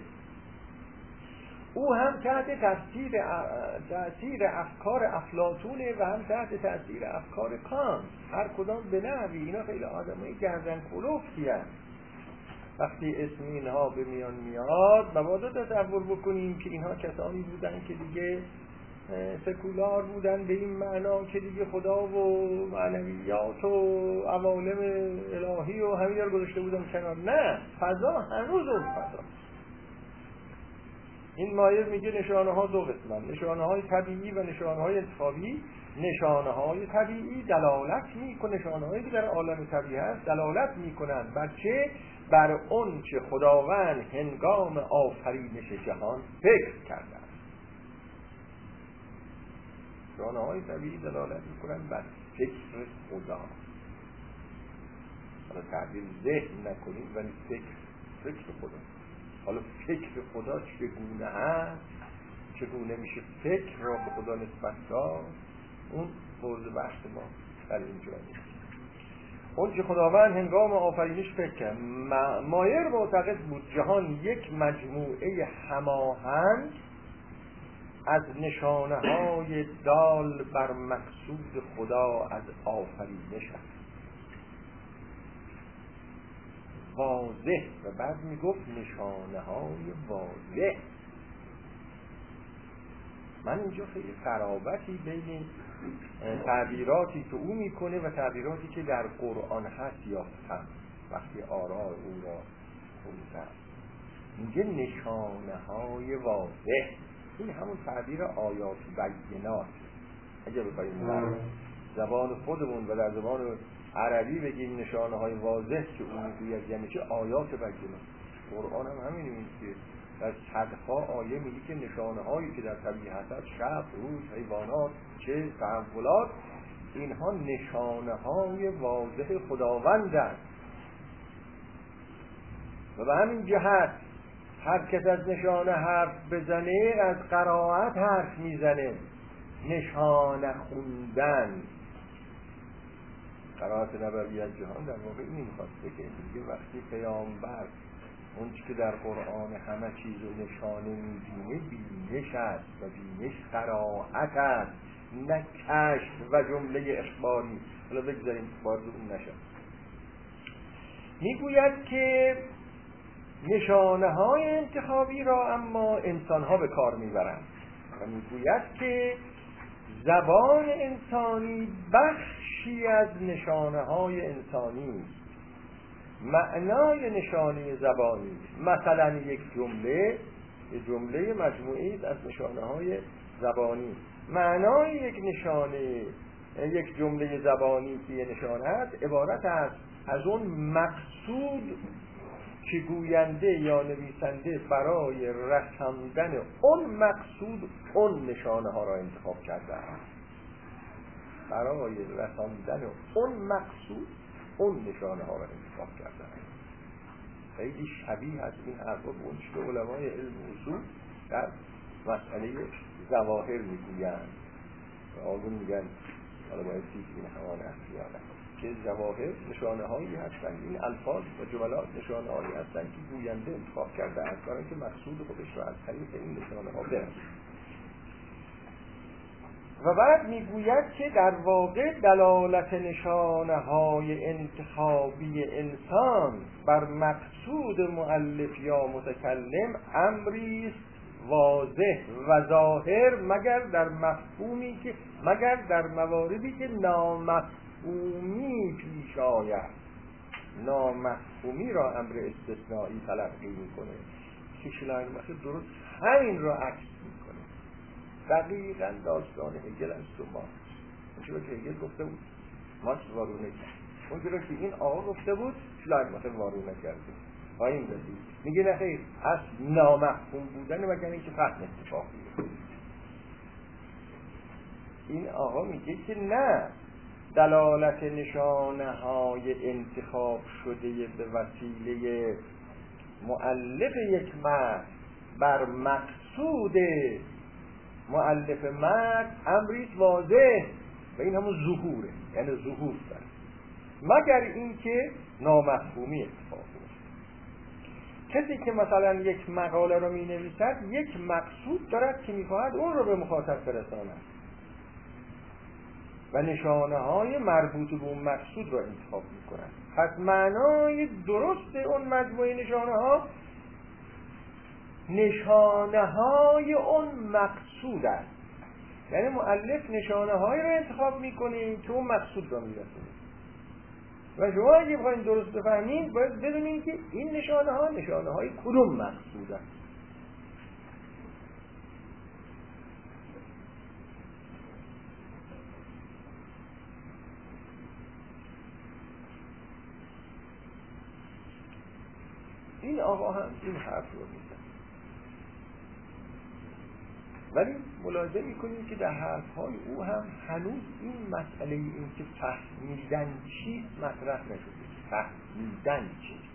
او هم تحت تاثیر تاثیر افکار افلاطونه و هم تحت تاثیر افکار کانت. هر کدام به نحوی. اینا خیلی آدمای گردن کلفتی هستند. وقتی اسم اینها به میان میاد مبادا تصور بکنیم که اینها کسانی بودن که دیگه سکولار بودن به این معنا که دیگه خدا و معنویات و عوالم الهی و همین رو گذاشته بودن کنار. نه، فضا هنوز اون فضا. این مایر میگه نشانه ها دو قسمن: نشانه های طبیعی و نشانه های انتخابی. نشانه های طبیعی دلالت میکنه، نشانه هایی که در عالم طبیعی هست دلالت میکنن بر چه؟ بر اون چه خداوند هنگام آفرینش جهان فکر کرده است. نشانه های طبیعی دلالت میکنن بر فکر خدا. حالا تعبیر ذهن نکنیم ولی فکر فکر خدا. حالا فکر خدا چگونه هست، چگونه میشه فکر را به خدا نسبت داد، اون موضوع بحث ما در اینجا نیست. اون که خداوند هنگام آفرینش فکر کرد. مایر معتقد بود جهان یک مجموعه هماهنگ از نشانه های دال بر مقصود خدا از آفرینش است، واضح. و بعد میگفت نشانه های واضح. من اینجا خیلی قرابتی بین تعبیراتی که او میکنه و تعبیراتی که در قرآن هست یافتم وقتی آراء او را خوندم. میگه نشانه های واضح. این همون تعبیر آیات بینات. اگه بخوایم در زبان خودمون و در زبان عربی بگیم نشانه های واضح که اون میگوید یعنی چه؟ آیات بینات. قرآن هم همین میگه. در صدها آیه میگه که نشانه هایی که در طبیعت هست، شب، روز، حیوانات، چه تحولات، اینها نشانه های واضح خداوندند. و به همین جهت هر کس از نشانه حرف بزنه از قرائت حرف میزنه. نشانه خوندن، قرائت نبوی از جهان در واقع این میخواسته که میگه وقتی پیامبر اون که در قرآن همه چیز و نشانه میبینه بینش است و بینش قرائت است نه کشف و جمله اخباری. حالا بگذاریم وارد اون نشد. میگوید که نشانه های انتخابی را اما انسان ها به کار میبرند و میگوید که زبان انسانی بخشی از نشانه های انسانی. معنای نشانه زبانی مثلا یک جمله، یک جمله مجموعی از نشانه های زبانی. معنای یک نشانه، یک جمله زبانی که یه نشانه است عبارت است از اون مقصود که گوینده یا نویسنده برای رساندن اون مقصود اون نشانه ها را انتخاب کرده است. برای رساندن اون مقصود اون نشانه ها را انتخاب کردن. خیلی شبیه از این حرفا به اون چه علمای علم اصول در مسئله ظواهر میگویند و آقا میگن حالا باید دید این همان اختیاره که ظواهر نشانه هایی هستن، این الفاظ و جملات نشانه هایی هستن که گوینده انتخاب کرده است برای که مقصود خودش را از طریق این نشانه ها برسونه. و بعد میگوید که در واقع دلالت نشانه های انتخابی انسان بر مقصود مؤلف یا متکلم امری است واضح و ظاهر مگر در مفهومی که مگر در مواردی که نامفهومی پیش آید. نامفهومی را امر استثنایی تلقی میکنه که شلاینماخر درست همین را عکس میکنه. دقیقاً داستان هگل است و مارکس. اونجا که هگل گفته بود مارکس وارونه کرد، اونجا که این آقا گفته بود شلاینماخر وارونه کرده. پایین رسید میگه نه خیر، از نامفهوم بودن مگر اینکه فهم اتفاق بیفته. این آقا میگه که نه، دلالت نشانه های انتخاب شده به وسیله مؤلف یک متن بر مقصود مؤلف متن امری واضح و این همون ظهوره، یعنی ظهور داره، مگر اینکه نامفهومی اتفاق بیفته. کسی که مثلا یک مقاله رو می نویسد یک مقصود دارد که می خواهد اون رو به مخاطب برساند و نشانه های مربوط به اون مقصود رو انتخاب می کند. پس معنای درست اون مجموعه نشانه ها نشانه های اون مقصود است، یعنی مؤلف نشانه های رو انتخاب می کنه که اون مقصود رو می رسونه. و شما اگه بخواید درست بفهمید باید بدونید که این نشانه ها نشانه های کدوم مقصود است. این آقا هم این حرف رو میزن، ولی ملاحظه میکنیم که در حرفهای او هم هنوز این مسئله این که فهمیدن چیست مطرح نشده. فهمیدن چیست؟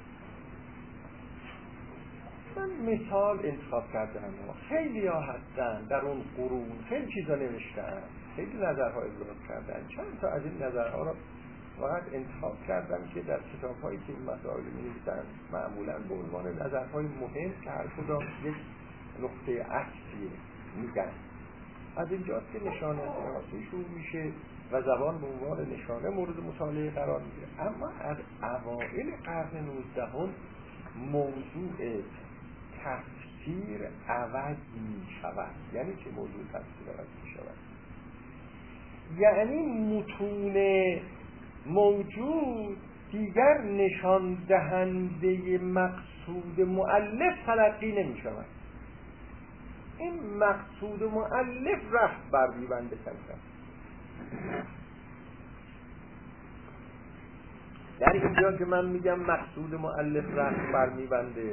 من مثال انتخاب کردم، خیلی ها هستن در اون قرون خیلی چیزا نوشتن، خیلی نظرها ابراز کردن. چند تا از این نظرها رو فقط انتخاب کردم که در کتاب‌هایی که این مسائل می‌نویسن معمولاً به عنوان نظرهای مهم که هر کدام یک نقطه عطفی میگن. از اینجاست که نشانه شناسی شروع میشه و زبان به عنوان نشانه مورد مطالعه قرار میگیره. اما از اوایل قرن نوزدهم موضوع تفسیر عوض میشود. یعنی چه موضوع تفسیر عوض میشود؟ یعنی متون موجود دیگر نشان دهنده مقصود مؤلف تلقی نمی شود. این مقصود مؤلف رفت بر میبنده کنه. یعنی اینجا که من میگم مقصود مؤلف رفت بر میبنده،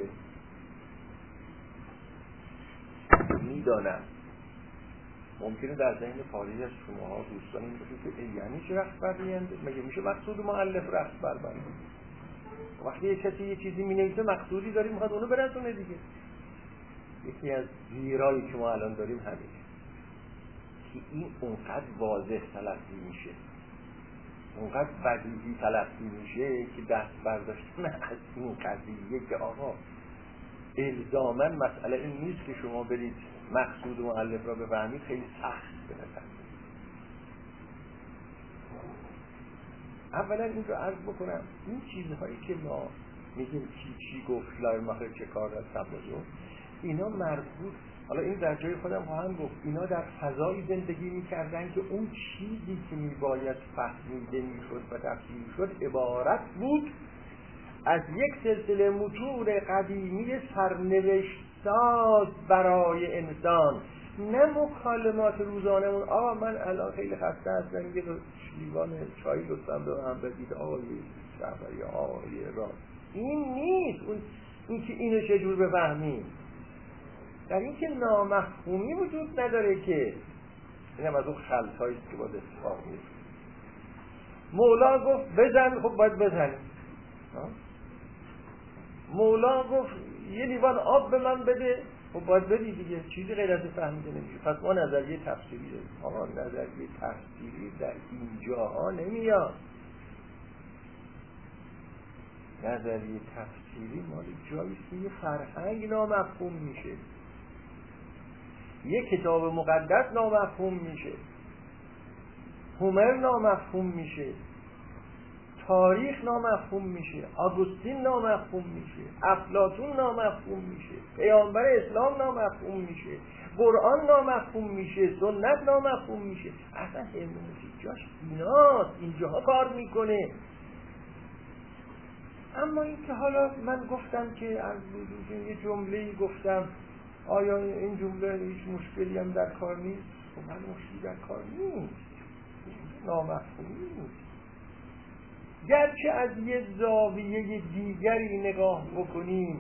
میدانم ممکنه در ذهن خارجی از شماها دوستان این باشه که یعنی چه رفت بر میبنده؟ مگه میشه مقصود مؤلف رفت بر بنده؟ وقتی یه کسی یه چیزی مینویسه مقصودی داریم میخواد اونو برسونه دیگه. یکی از زیرایی که ما الان داریم همینه که این اونقدر واضح تلقی میشه، اونقدر بدیهی تلقی میشه که دست برداشتن از این قضیه که آقا الزاماً مسئله این نیست که شما برید مقصود مؤلف را بفهمید خیلی سخت به نظر. اولا این رو عرض بکنم این چیزهایی که ما میگیم چی چی گفت شلاینماخر چه کار از تبلزون، اینا مربوط، حالا این در جای خودم خواهم گفت، اینا در فضای زندگی میکردن که اون چیزی که میباید فهمیده میشد و تفسیر میشد عبارت بود از یک سلسله متون قدیمی سرنوشت ساز برای انسان، نه مکالمات روزانمون. آقا من الان خیلی خسته هستم، یه لیوان چای لطفاً به من بدید آقای شهبری آقای راست. این نیست اون این که اینو چجور بفهمیم. در این که نامفهومی وجود نداره که اینم از اون خلطهایی که باید اتفاق میفته. مولا گفت بزن، خب باید بزنیم. مولا گفت یه لیوان آب به من بده، خب باید بدی دیگه. چیزی غیر از فهمیده نمیشه. پس ما نظریه تفسیری داریم. آقا نظریه تفسیری در اینجاها نمیاد. نظریه تفسیری مال جاییست که یه فرهنگ نامفهوم میشه، یه کتاب مقدس نامفهوم میشه، هومر نامفهوم میشه، تاریخ نامفهوم میشه، آگوستین نامفهوم میشه، افلاطون نامفهوم میشه، پیامبر اسلام نامفهوم میشه، قرآن نامفهوم میشه، سنت نامفهوم میشه. اصلا هرمنوتیک جاش ایناست، اینجاها کار میکنه. اما این که حالا من گفتم که از وجود یه جمله‌ای گفتم، آیا این جمله هیچ مشکلی هم در کار نیست؟ خب من مشکلی در کار نیست، نامفهومی نیست. گرچه از یه زاویه دیگری نگاه بکنیم،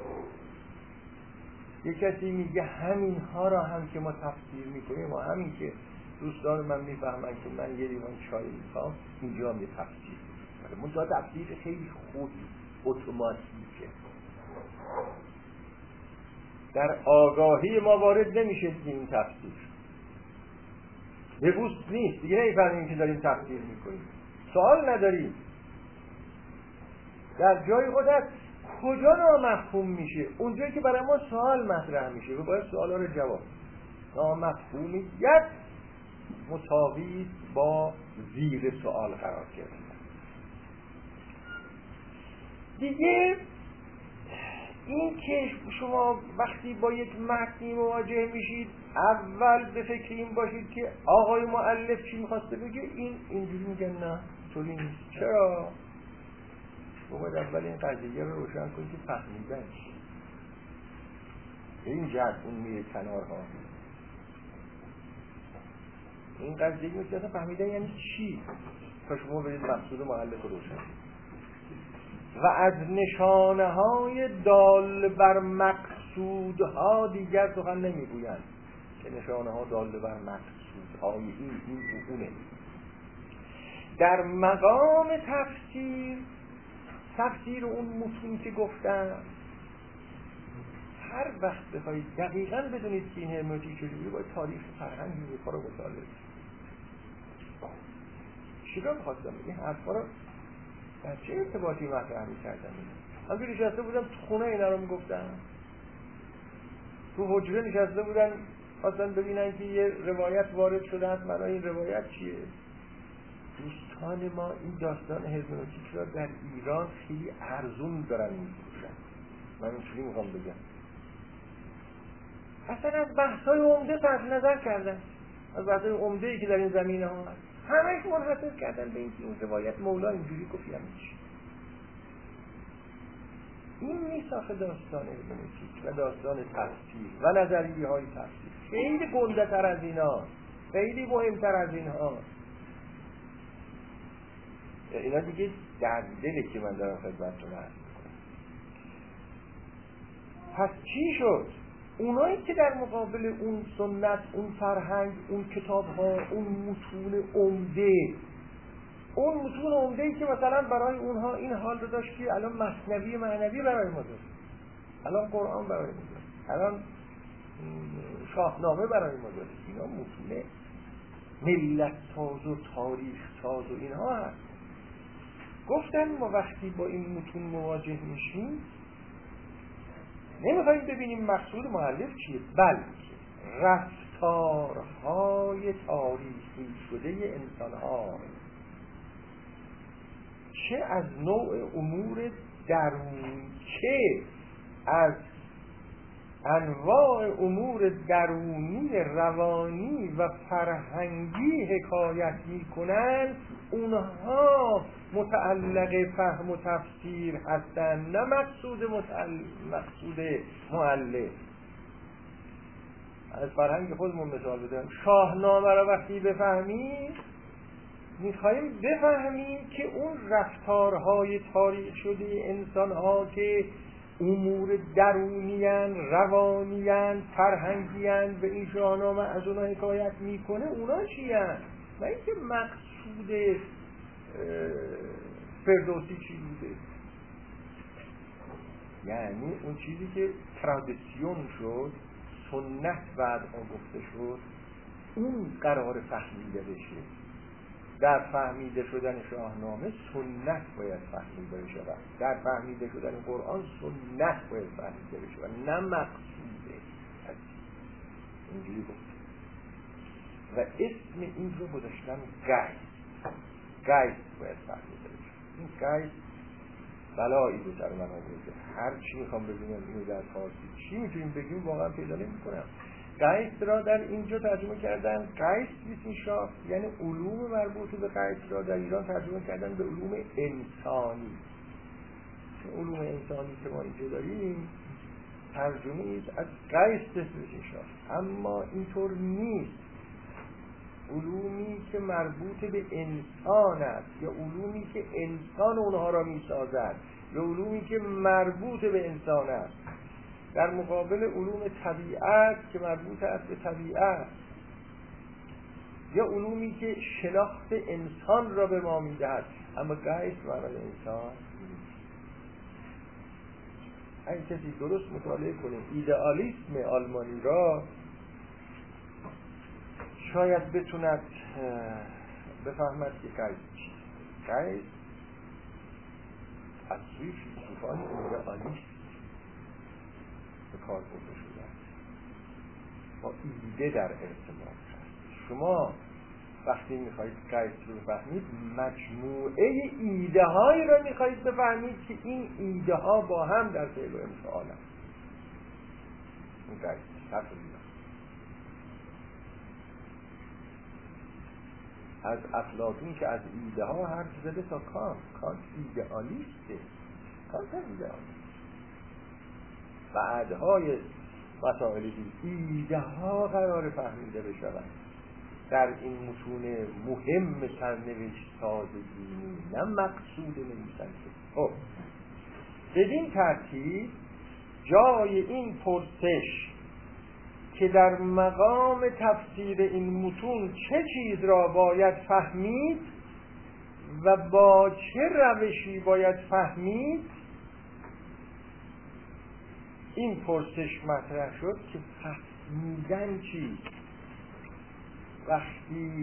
یه کسی میگه همین ها را هم که ما تفسیر میکنیم و همین که دوستان من میفهمن که من یه لیوان چای میخوام، اینجا هم یه تفسیر میکنم. منتها تفسیر خیلی خود اتوماتیکه، در آگاهی ما وارد نمیشه دیگه. این تفسیر ببوست نیست دیگه، نمیفهمیم که داریم تفسیر میکنیم، سوال نداریم. در جای خود هست کجا نامفهوم میشه؟ اونجایی که برای ما سوال مطرح میشه و باید سوالا رو جواب. نامفهومیت مساوی با زیر سوال قرار گرفتن. دیگه این که شما وقتی با یک متنی مواجه میشید، اول به فکر این باشید که آقای مؤلف چی میخواسته بگه. این اینجوری میگن نه طوری نیست. چرا؟ باید اول این قضیه رو روشن کنید که فهمیدن چی. به این جهت اون میره کنارها. این قضیه میگه اصلا فهمیدن یعنی چی، تا شما برید مقصود مؤلف رو روشن. و از نشانه های دال بر مقصودها دیگر سخن نمیگویند، که نشانه ها دال بر مقصودهای این این اونه. در مقام تفسیر، تفسیر اون متون که گفتم، هر وقت بخواید دقیقاً بدونید که این هرمنوتیک چجوریه، باید تاریخ فرهنگ این کارو مطالعه. چی رو می‌خواستم این حرفا رو در چه ارتباطی مطرح می‌کردم؟ من که نشسته بودم تو خونه اینا رو میگفتم، تو حجره نشسته بودن خواستن ببینن که یه روایت وارد شده است، معنی این روایت چیه. دوستان ما این داستان هرمنوتیک را در ایران خیلی ارزون دارن می‌فروشن. من اینجوری میخوام بگم، اصلا از بحث‌های عمده صرف نظر کردن، از بحث‌های عمده‌ای که در این زمینه ها هست همش منحصر کردن به اینکه این روایت مولا اینجوری گفت یعنی چی. این میساخت داستان هرمنوتیک و داستان تفسیر و نظریه‌های تفسیر خیلی گنده‌تر از اینا، خیلی مهمتر از اینها. اینا دیگه در دله که من دارم خدمتتون عرض می‌کنم. پس چی شد؟ اونایی که در مقابل اون سنت، اون فرهنگ، اون کتاب‌ها، اون متون عمده، اون متون عمده‌ای که مثلا برای اونها این حال رو داشت که الان مثنوی معنوی برای ما داره، الان قرآن برای ما داره، الان شاهنامه برای ما داره، اینا متون ملت ساز و تاریخ ساز و اینها هست. گفتن ما وقتی با این متون مواجه میشیم نمیخوایم ببینیم مقصود مؤلف چیه، بلکه رفتارهای تاریخی شده انسان‌ها، چه از نوع امور درونی، چه از انواع امور درونی، روانی و فرهنگی حکایت میکنن، اونها متعلق فهم و تفسیر هستن، نه مقصود مقصود مؤلف. از فرهنگ خودمون مثال بدم، شاهنامه رو وقتی بفهمیم میخواییم بفهمیم که اون رفتارهای تاریخ شده انسان‌ها که امور درونیان، روانیان، فرهنگیان به این شاهنامه از اونها حکایت میکنه، اونا چی هست؟ نه اینکه مقصود فردوسی چی بوده؟ یعنی اون چیزی که ترادیسیون شد، سنت بعد آگفته شد، اون قرار فهمیده بشه. در فهمیده شدن شاهنامه سنت باید فهمیده بشه، در فهمیده شدن قرآن سنت باید فهمیده بشه و نه مقصوده. اینجوری بود و اسم این رو گذاشتن گیس. گیس باید فهمیده بشه. این گیس بلایی رو در من آورده. هر چی میخوام ببینم اینو در فارسی چی میتونیم بگیم واقعا پیدا نمی‌کنم. گیس را در اینجا ترجمه کردن گیس ویسنشافت، یعنی علوم مربوط به گیس را در ایران ترجمه کردن به علوم انسانی. علوم انسانی که ما اینجا داریم ترجمه از گیس ویسنشافت، اما اینطور نیست. علومی که مربوط به انسان است یا علومی که انسان اونها را میسازد یا علومی که مربوط به انسان است، در مقابل علوم طبیعت که مربوط است به طبیعت، یا علومی که شناخت انسان را به ما میدهد. اما گیس معنای انسان نیست. اگه کسی درست مطالعه کنه ایدئالیسم آلمانی را، شاید بتوند بفهمد که گیس چیست. گیس از سوی فیلسوفان ایدئالیست به کار برده شده با ایده در ارتباط هست. شما وقتی میخواید گیس رو بفهمید مجموعه ایده هایی رو میخواید بفهمید که این ایده ها با هم در فعل و انفعال هست. این گیس تقریبا از افلاطون که از ایده ها حرف زده تا کانت. کانت ایدئالیسته. کانت ایدئالیست. بعدهای مسائل ایده ها قرار فهمیده بشود در این متون مهم سرنوشت سازی، نه مقصود نویسنده. خب بدین ترتیب جای این پرسش که در مقام تفسیر این متون چه چیز را باید فهمید و با چه روشی باید فهمید، این پرسش مطرح شد که فهمیدن چی؟ وقتی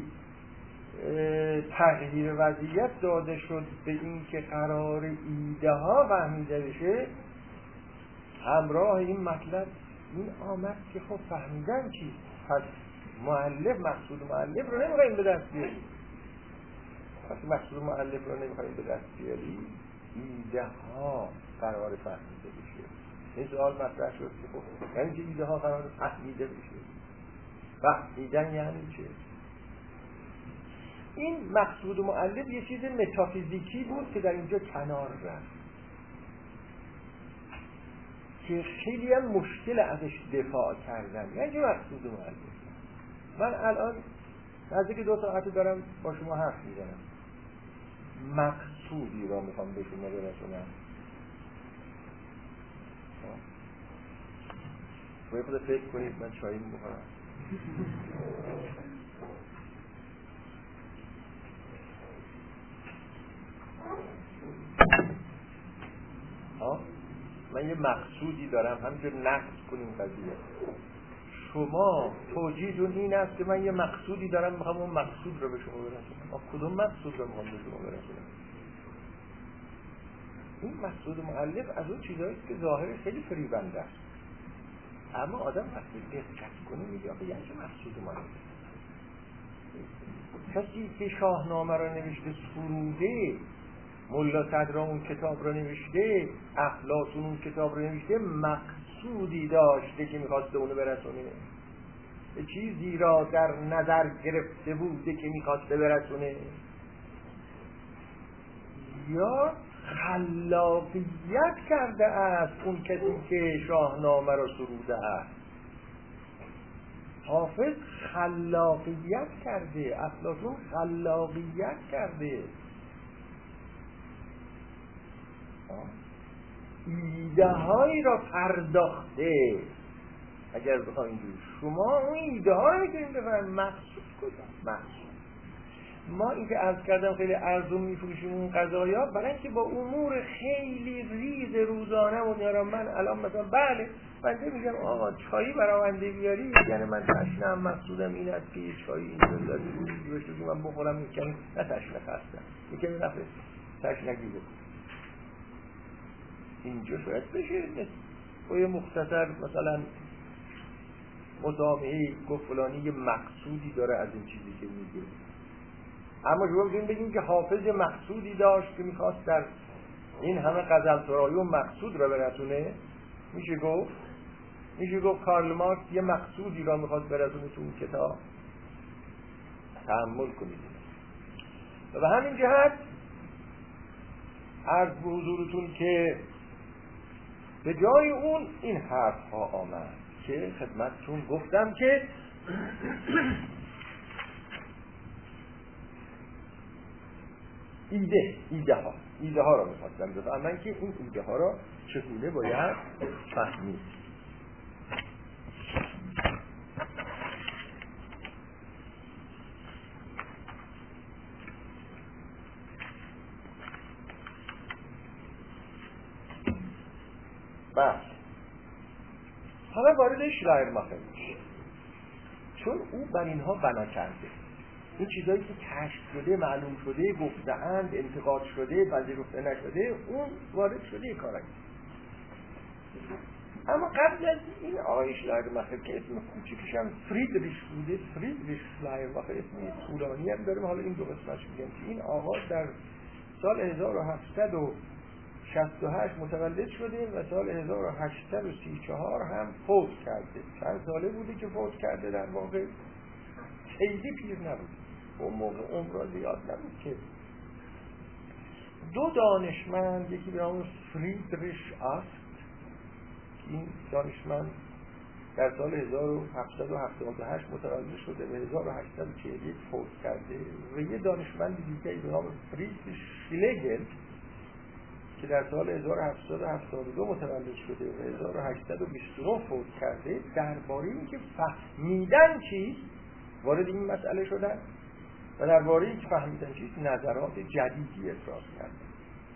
تغییر وضعیت داده شد به این که قرار ایده ها فهمیده بشه، همراه این مطلب این آمد که خب فهمیدن چی؟ پس مؤلف مقصود مؤلف رو نمیخوایم به دست بیاریم. وقتی مقصود مؤلف رو نمیخوایم به دست بیاریم، ایده ها قرار فهمیده بشه. این سوال مطرح شد که خب یعنی که ایده ها قرار فهمیده بشه. فهمیدن یعنی چه؟ این مقصود مؤلف یه چیز متافیزیکی بود که در اینجا کنار رفت، که خیلی هم مشکل ازش دفاع کردن. یعنی مقصود مؤلف، من الان نزدیک دو ساعتی دارم با شما حرف میزنم، مقصودی را میخوام به شما برسونم. باید خود فکر کنید، من چایی میخورم. ها من یه مقصودی دارم، همینجور نقص کنیم قضیه. شما توجیهتون این است که من یه مقصودی دارم، میخوام اون مقصود رو به شما برسونم. کدوم مقصود رو میخوام به شما برسونم؟ این مقصود مؤلف از اون چیزایی که ظاهر خیلی فریبنده است، اما آدم وقتی دقت کنه میگه آخه یعنی مقصود مؤلف. کسی که شاهنامه رو نوشته سروده، ملا صدرا اون کتاب رو نوشته، افلاطون اون کتاب رو نوشته، مقصودی داشته که میخواسته اونو برسونه، به چیزی را در نظر گرفته بوده که میخواسته برسونه، یا خلاقیت کرده است اون کسی که شاهنامه را سروده است. حافظ خلاقیت کرده، افلاطون خلاقیت کرده، ایده هایی را پرداخته. اگر بخوایم اینجور شما اون ایده ها رو میتونیم بفرمایید مقصود کجا؟ مقصود ما این که عرض کردم خیلی ارزون میفروشیم اون غذایا، برای اینکه با امور خیلی ریز روزانه و میارم. من الان مثلا بله بنده میگم آقا چایی برای بنده بیاری، یعنی من تشنم، مقصودم این است که یه چایی اینجا داری بشه که من بخورم میکنم، نه تشنه خستم میکنم نفرست تشنگی بکنم اینجا شاید بشه با یه مختصر مثلا مطامعه گفت فلانی یه مقصودی داره از این چیزی که میگه. اما شما بگیم بگیم که حافظ مقصودی داشت که میخواست در این همه غزل سرایی و مقصود را برسونه، میشه گفت میشه گفت کارل مارکس یه مقصودی را میخواست برسونه تو اون کتاب. تأمل کنید. و به همین جهت عرض به حضورتون که به جای اون این حرف ها آمد که خدمتتون گفتم که ایده ایده ها ایده ها را میخواستم بفهمن که این ایده ها را چگونه باید فهمید. بله حالا وارد شلایر-ماخر میشه، چون او بر اینها بنا کرده. این چیزایی که کشف شده، معلوم شده، گفته‌اند، انتقاد شده، پذیرفته نشده، اون وارد شده کارایی. اما قبل از این آقای شلایر-ماخر که اسم کوچیکش هم فریدریش بوده، فریدریش شلایر-ماخر اسم طولانی هم داره، حالا این دو قسمتش میگم که این آقا در سال هزار و هفتصد و شصت و هشت متولد شده و سال هزار و هشتصد و سی و چهار هم فوت کرده. چند ساله بوده که فوت کرده؟ در واقع خیلی پیر نبود، اون موقع عمر زیاد نبود که. دو دانشمند، یکی به نام فریدریش آست، این دانشمند در سال هزار و هفتصد و هفتاد و هشت متولد شده و هزار و هشتصد و چهل و یک فوت کرده، و یه دانشمند دیگه به نام فریدریش شلیگل که در سال هزار و هفتصد و هفتاد و دو متولد شده و هزار و هشتصد و بیست و نه فوت کرده، درباره اینکه فهمیدن چیست وارد این مسئله شدن و درباره اینکه فهمیدن چیست نظرات جدیدی ابراز کردن.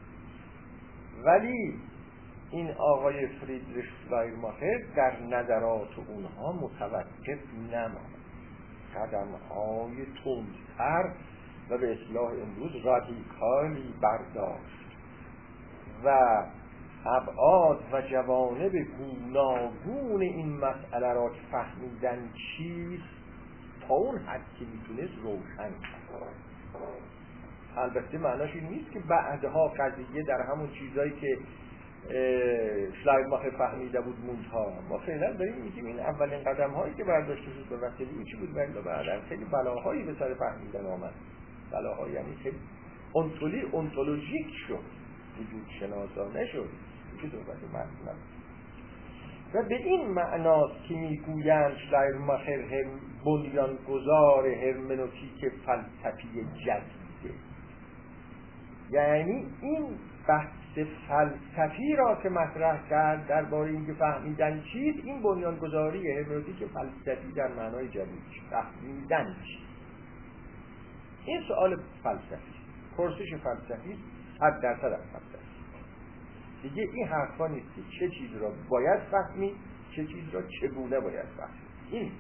ولی این آقای فریدریش شلایر-ماخر در نظرات اونها متوقف نماند، قدم‌های تندتر و به اصطلاح امروز رادیکالی برداشت و ابعاد و جوانب گوناگون این مسئله را فهمیدن چیست تا اون حد که میتونست روشن کرد. البته معناش این نیست که بعدها قضیه در همون چیزایی که شلایر-ماخر فهمیده بود موندها. ما فعلا داریم میگیم این اولین قدم هایی که برداشته شد به وقتی این چی بود، ولی بعدا خیلی بلاهایی به سر فهمیدن آمد. بلاها یعنی خیلی اونتولی اونتولوژیک شد، وجود شناسانه شد که صحبت مطلب. و به این معناست که میگویند شلایر-ماخر هم بنیانگذار هرمنوتیک فلسفی جدیده، یعنی این بحث فلسفی را که مطرح کرد درباره اینکه فهمیدن چیست، این بنیانگذاری هرمنوتیک فلسفی در معنای جدید، فهمیدن چیست. این سوال فلسفی، پرسش فلسفی، صد درصد از فلسفی. دیگه این حرفا نیست که چه چیز را باید فهمید، چه چیز را چگونه باید فهمید. این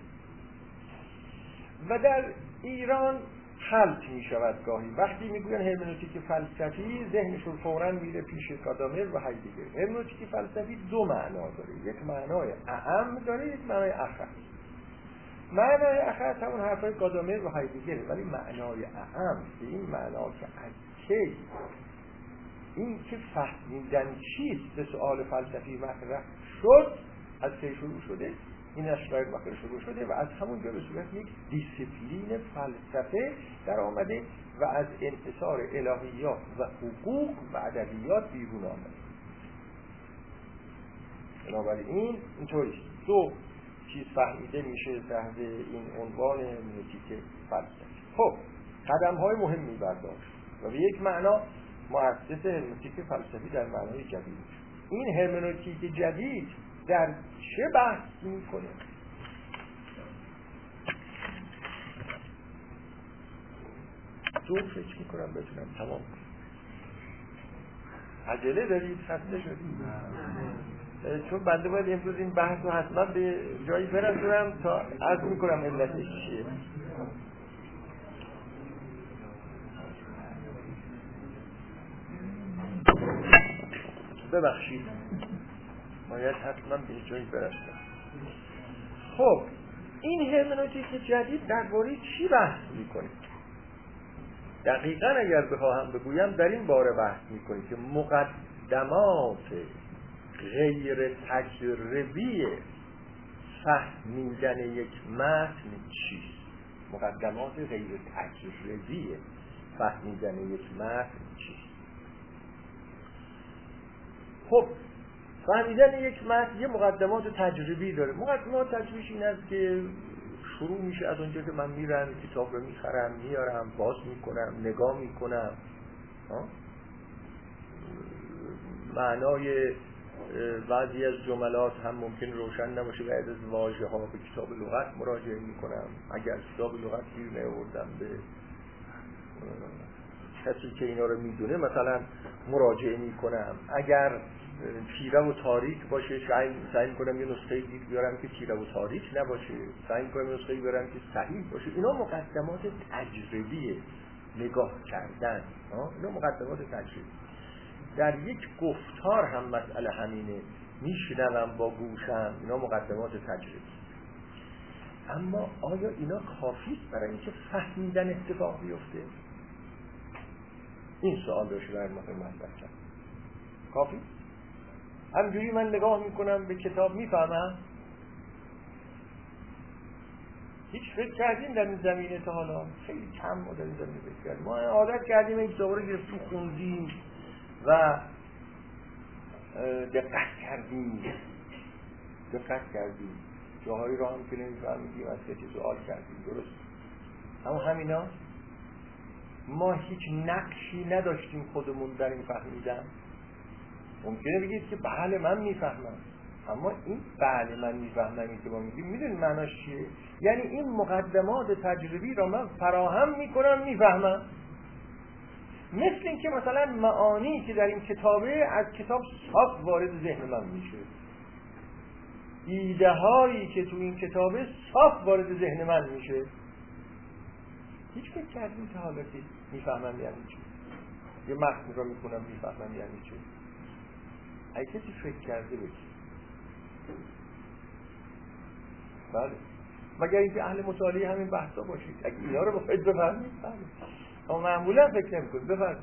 و در ایران خلط می شود گاهی وقتی میگوین هرمنوتیک فلسفی، ذهنشون فوراً میره پیش گادامر و هایدگر. هرمنوتیک فلسفی دو معنا داره، یک معنای اعم داره، یک معنای اخص. معنای اخص همون حرفای گادامر و هایدگر، ولی معنای اعم به این معنا که از کی این که فهمیدن چیست به سؤال فلسفی مطرح شد، از کی شروع شده؟ این از شلایر-ماخر شروع شده و از همونجا به صورت یک دیسیپلین فلسفه در آمده و از انحصار الهیات و حقوق و ادبیات بیرون آمده. بنابراین اینطوریست، دو چیز فهمیده میشه تحت این عنوان هرمنوتیک فلسفی. خب قدم های مهمی برداشت و به یک معنا مؤسس هرمنوتیک فلسفی در معنای جدید. این هرمنوتیک جدید در چه بحث میکنه؟ ظهر فکر میکنم بتونم تمام کنم. عجله دارید؟ خسته شدید؟ چون بنده باید امروز این بحث رو حتما به جایی برسونم تا عرض میکنم علتش چیه. ببخشید باید حتما به جایی برسونم. خب این هرمنوتیک جدید درباره چی بحث میکنه؟ دقیقاً اگر بخواهم بگویم در این باره بحث میکنه که مقدمات غیر تجربی فهمیدن یک متن چیست؟ مقدمات غیر تجربی فهمیدن یک متن چیست؟ خب فهمیدن یک متن یه مقدمات تجربی داره. مقدمات تجربیش این است که شروع میشه از اونجا که من میرم کتاب رو میخرم میارم باز میکنم نگاه میکنم، معنای بعضی از جملات هم ممکن روشن نباشه، بعد از واژه ها به کتاب لغت مراجعه میکنم، اگر کتاب لغت گیر نیاوردم به کسی که اینا رو میدونه مثلا مراجعه میکنم. اگر تیره و تاریک باشه سعی میکنم یه نسخه دید بیارم که تیره و تاریک نباشه، سعی میکنم یه نسخه بیارم که صحیح باشه. اینا مقدمات تجربیه، نگاه کردن، اینا مقدمات تجربی. در یک گفتار هم مسئله همینه، میشنوم با گوشم، اینا مقدمات تجربی. اما آیا اینا کافیست برای اینکه فهمیدن اتفاق بیفته؟ این سوال رو شما مهم مطرح کرد. کافی؟ همجوری من نگاه میکنم به کتاب میفهمم؟ هیچ فکر کردیم در این زمینه تا حالا؟ خیلی کم ما در این زمینه فکر کردیم. ما عادت کردیم این کتاب رو گرفتیم خوندیم و دقت کردیم دقت کردیم جاهایی را هم که نمیفهمیدیم از کسی سوال کردیم. درست؟ اما همینا ما هیچ نقشی نداشتیم خودمون در این فهمیدن. ممکنه بگید که بله من میفهمم، اما این بله من میفهمم این که ما میگیم میدونید معناش چیه؟ یعنی این مقدمات تجربی را من فراهم میکنم میفهمم. مثل این که مثلا معانی که در این کتابه از کتاب صاف وارد ذهن من میشه، ایده هایی که تو این کتابه صاف وارد ذهن من میشه. هیچ فکر کردیم که حالا که میفهمم یعنی چی؟ یه متن رو میکنم میفهمم یعنی چی؟ اگه کسی فکر کرده بگید. بله، مگر اینکه اهل مطالعه همین بحثا باشید. اگه اینا رو بخواید بفهمید بله، اما معمولا فکر نمی‌کنید. بفرمایید.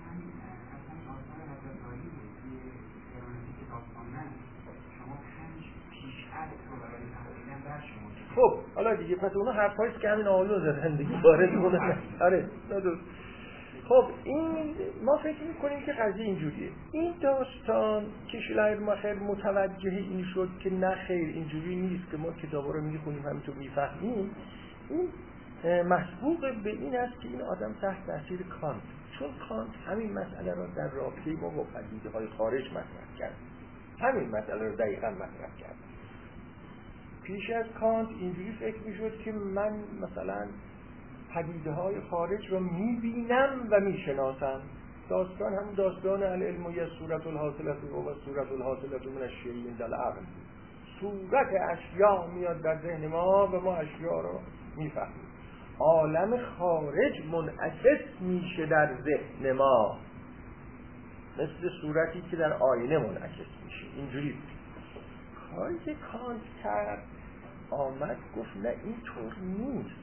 خب حالا دیگه پس اونا حرفاییست که همین آقایون زدن دیگه، وارد اون آره نداره. خب این ما فکر میکنیم که قضیه اینجوریه. این داستان که شاید ما خیلی متوجه این شد که نه خیر اینجوری نیست که ما کتابا رو میخونیم همینطور میفهمیم. این مسبوق به این است که این آدم تحت تاثیر کانت، چون کانت همین مسئله را در رابطه با با پدیده‌های خارج مطرح کرد، همین مسئله رو دقیقاً مطرح کرد. پیش از کانت اینجوری فکر میشد که من مثلا پدیده‌های خارج رو میبینم و میشناسم. داستان هم داستان العلم و صورت الحاصلة و صورت الحاصلة من الشیء عند العقل. صورت اشیاء میاد در ذهن ما و ما اشیاء رو میفهمیم. عالم خارج منعکس میشه در ذهن ما، مثل صورتی که در آینه منعکس میشه. اینجوری کاری که کانت کرد آمد گفت نه اینطور نیست.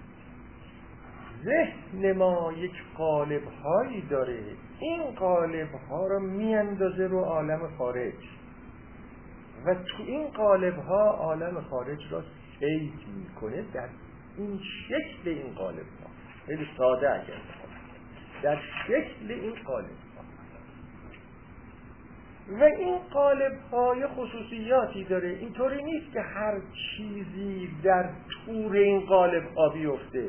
ذهن ما یک قالب هایی داره، این قالب ها رو میاندازه رو عالم خارج و تو این قالب ها عالم خارج را سید میکنه در این شکل این قالب ها. خیلی ساده اگر در شکل این قالب ها، و این قالب ها یه خصوصیاتی داره. اینطوری نیست که هر چیزی در طور این قالب ها بیفته.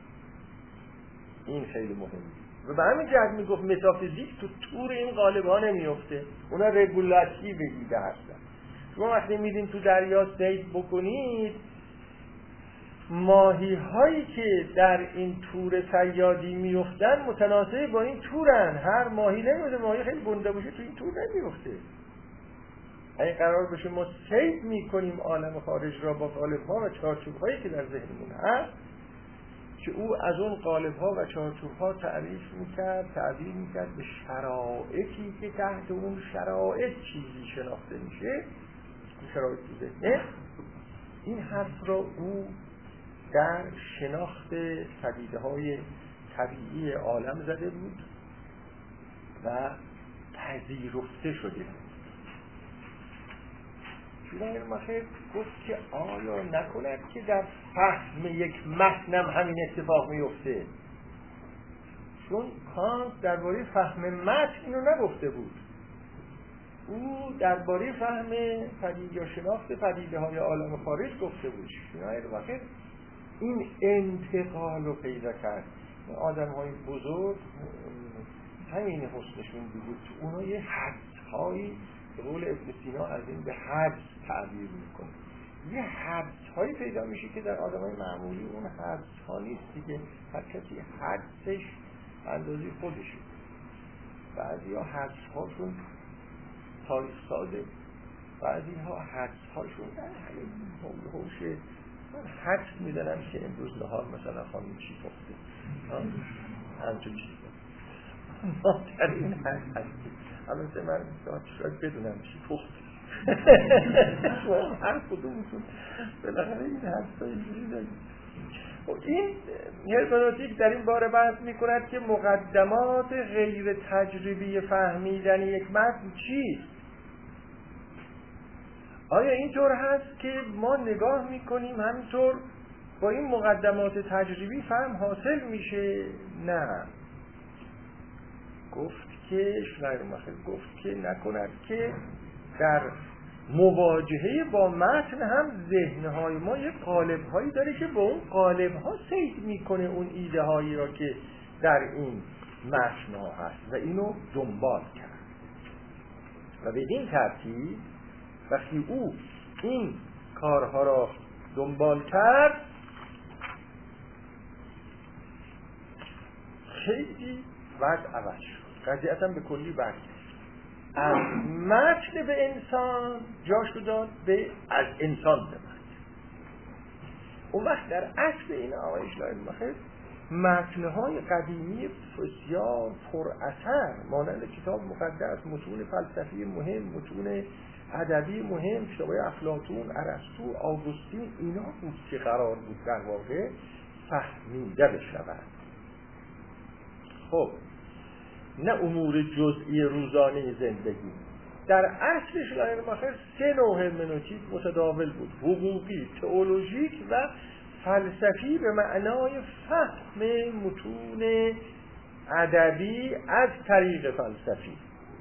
این خیلی مهمه و به همین جهت میگفت متافیزیک تو طور این قالب ها نمیفته، اونا رگولاتیو ایده هستن. شما وقتی میدین تو دریا سید بکنید ماهی هایی که در این تور صیادی میفتن متناسب با این تورن. هر ماهی نمیده، ماهی خیلی گنده باشه تو این تور نمیفته. اگه قرار باشه ما صید میکنیم عالم خارج را با قالب ها و چارچوب هایی که در ذهنمون هست، که او از اون قالب ها و چارچوب ها تعریف میکرد، تعبیر میکرد به شرایطی که تحت اون شرایط چیزی شناخته میشه، شرایط تو ذهنه. این حرف را او در شناخت پدیده های طبیعی عالم زده بود و پذیرفته شده بود. شیراین‌مخیر گفت که آیا نکند که در فهم یک متنم همین اتفاق میفته؟ چون کانت درباره فهم متن اینو نگفته بود. او درباره فهم پدیده یا شناخت پدیده های عالم خارج گفته بود. شیراین‌مخیر این انتقال رو پیدا کرد. آدم های بزرگ همین حسنشون بود، اونا یه حدس‌هایی به قول ابن سینا از این به حدس تعبیر میکنه. یه حدس‌هایی پیدا میشه که در آدمای معمولی اون حدس‌ها نیست دیگه. هر کسی حدسش اندازه خودشه. بعضی ها حدس‌هاشون تاریخ سازه، بعضی ها حدس‌هاشون همین حول حوشه. من حدس میزنم که امروز نهار مثلا خانم چی پخته، همچون چیزا ما در این حد هستیم. البته من شاید بدونم چی پخته، شما هر کدومتون بالاخره این حدس ها اینجوری دارید. این هرمنوتیک در این باره بحث میکند که مقدمات غیر تجربی فهمیدن یک متن چیست؟ آیا اینطور هست که ما نگاه میکنیم همینطور با این مقدمات تجربی فهم حاصل میشه؟ نه. گفت که شیراین‌مخیر گفت که نکند که در مواجهه با متن هم ذهنهای ما یک قالب‌هایی داره که با اون قالب‌ها صید میکنه اون ایده هایی را که در این متن‌ها هست و اینو دنبال کرد. و بدین ترتیب وقتی او این کارها را دنبال کرد خیلی وضع عوض شد، قضیتاً به کلی برگشت. از متن به انسان جاشو داد به از انسان به متن. اون وقت در اصل این آقای شیراین‌مخیر متن‌های قدیمی بسیار پر اثر مانند کتاب مقدس، متون فلسفی مهم، متون ادبی مهم، کتاب‌های افلاطون، ارسطو، آگوستین، اینا بود که قرار بود در واقع فهمیده بشود. خب نه امور جزئی روزانه زندگی. در اصل شیراین‌مخیر سه نوع هرمنوتیک متداول بود: حقوقی، تئولوژیک و فلسفی به معنای فهم متون ادبی از طریق فلسفی.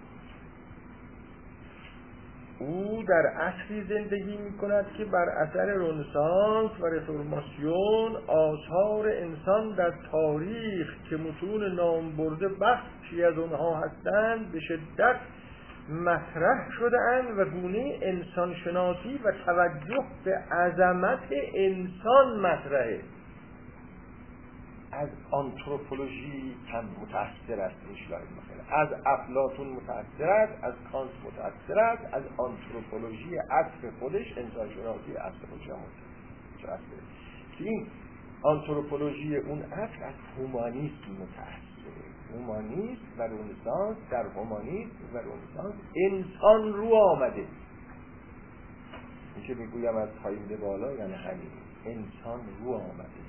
او در عصری زندگی می کند که بر اثر رنسانس و رفرماسیون آثار انسان در تاریخ که متون نام برده بخشی از اونها هستند به شدت مطرح شده اند و گونه انسان شناسی و توجه به عظمت انسان مطرحه. از آنتروپولوژی هم متأثر است شیراین‌مخیر، از افلاطون متأثر است، از کانت متأثر است، از آنتروپولوژی عصر خودش، انسان شناسی عصر خودش هم متأثر است. که این آنتروپولوژی اون عصر از هومانیسم متأثره. هومانیسم و رنسانس، در هومانیسم و رنسانس انسان رو آمده. این که میگویم از پایین به بالا یعنی همین انسان رو آمده.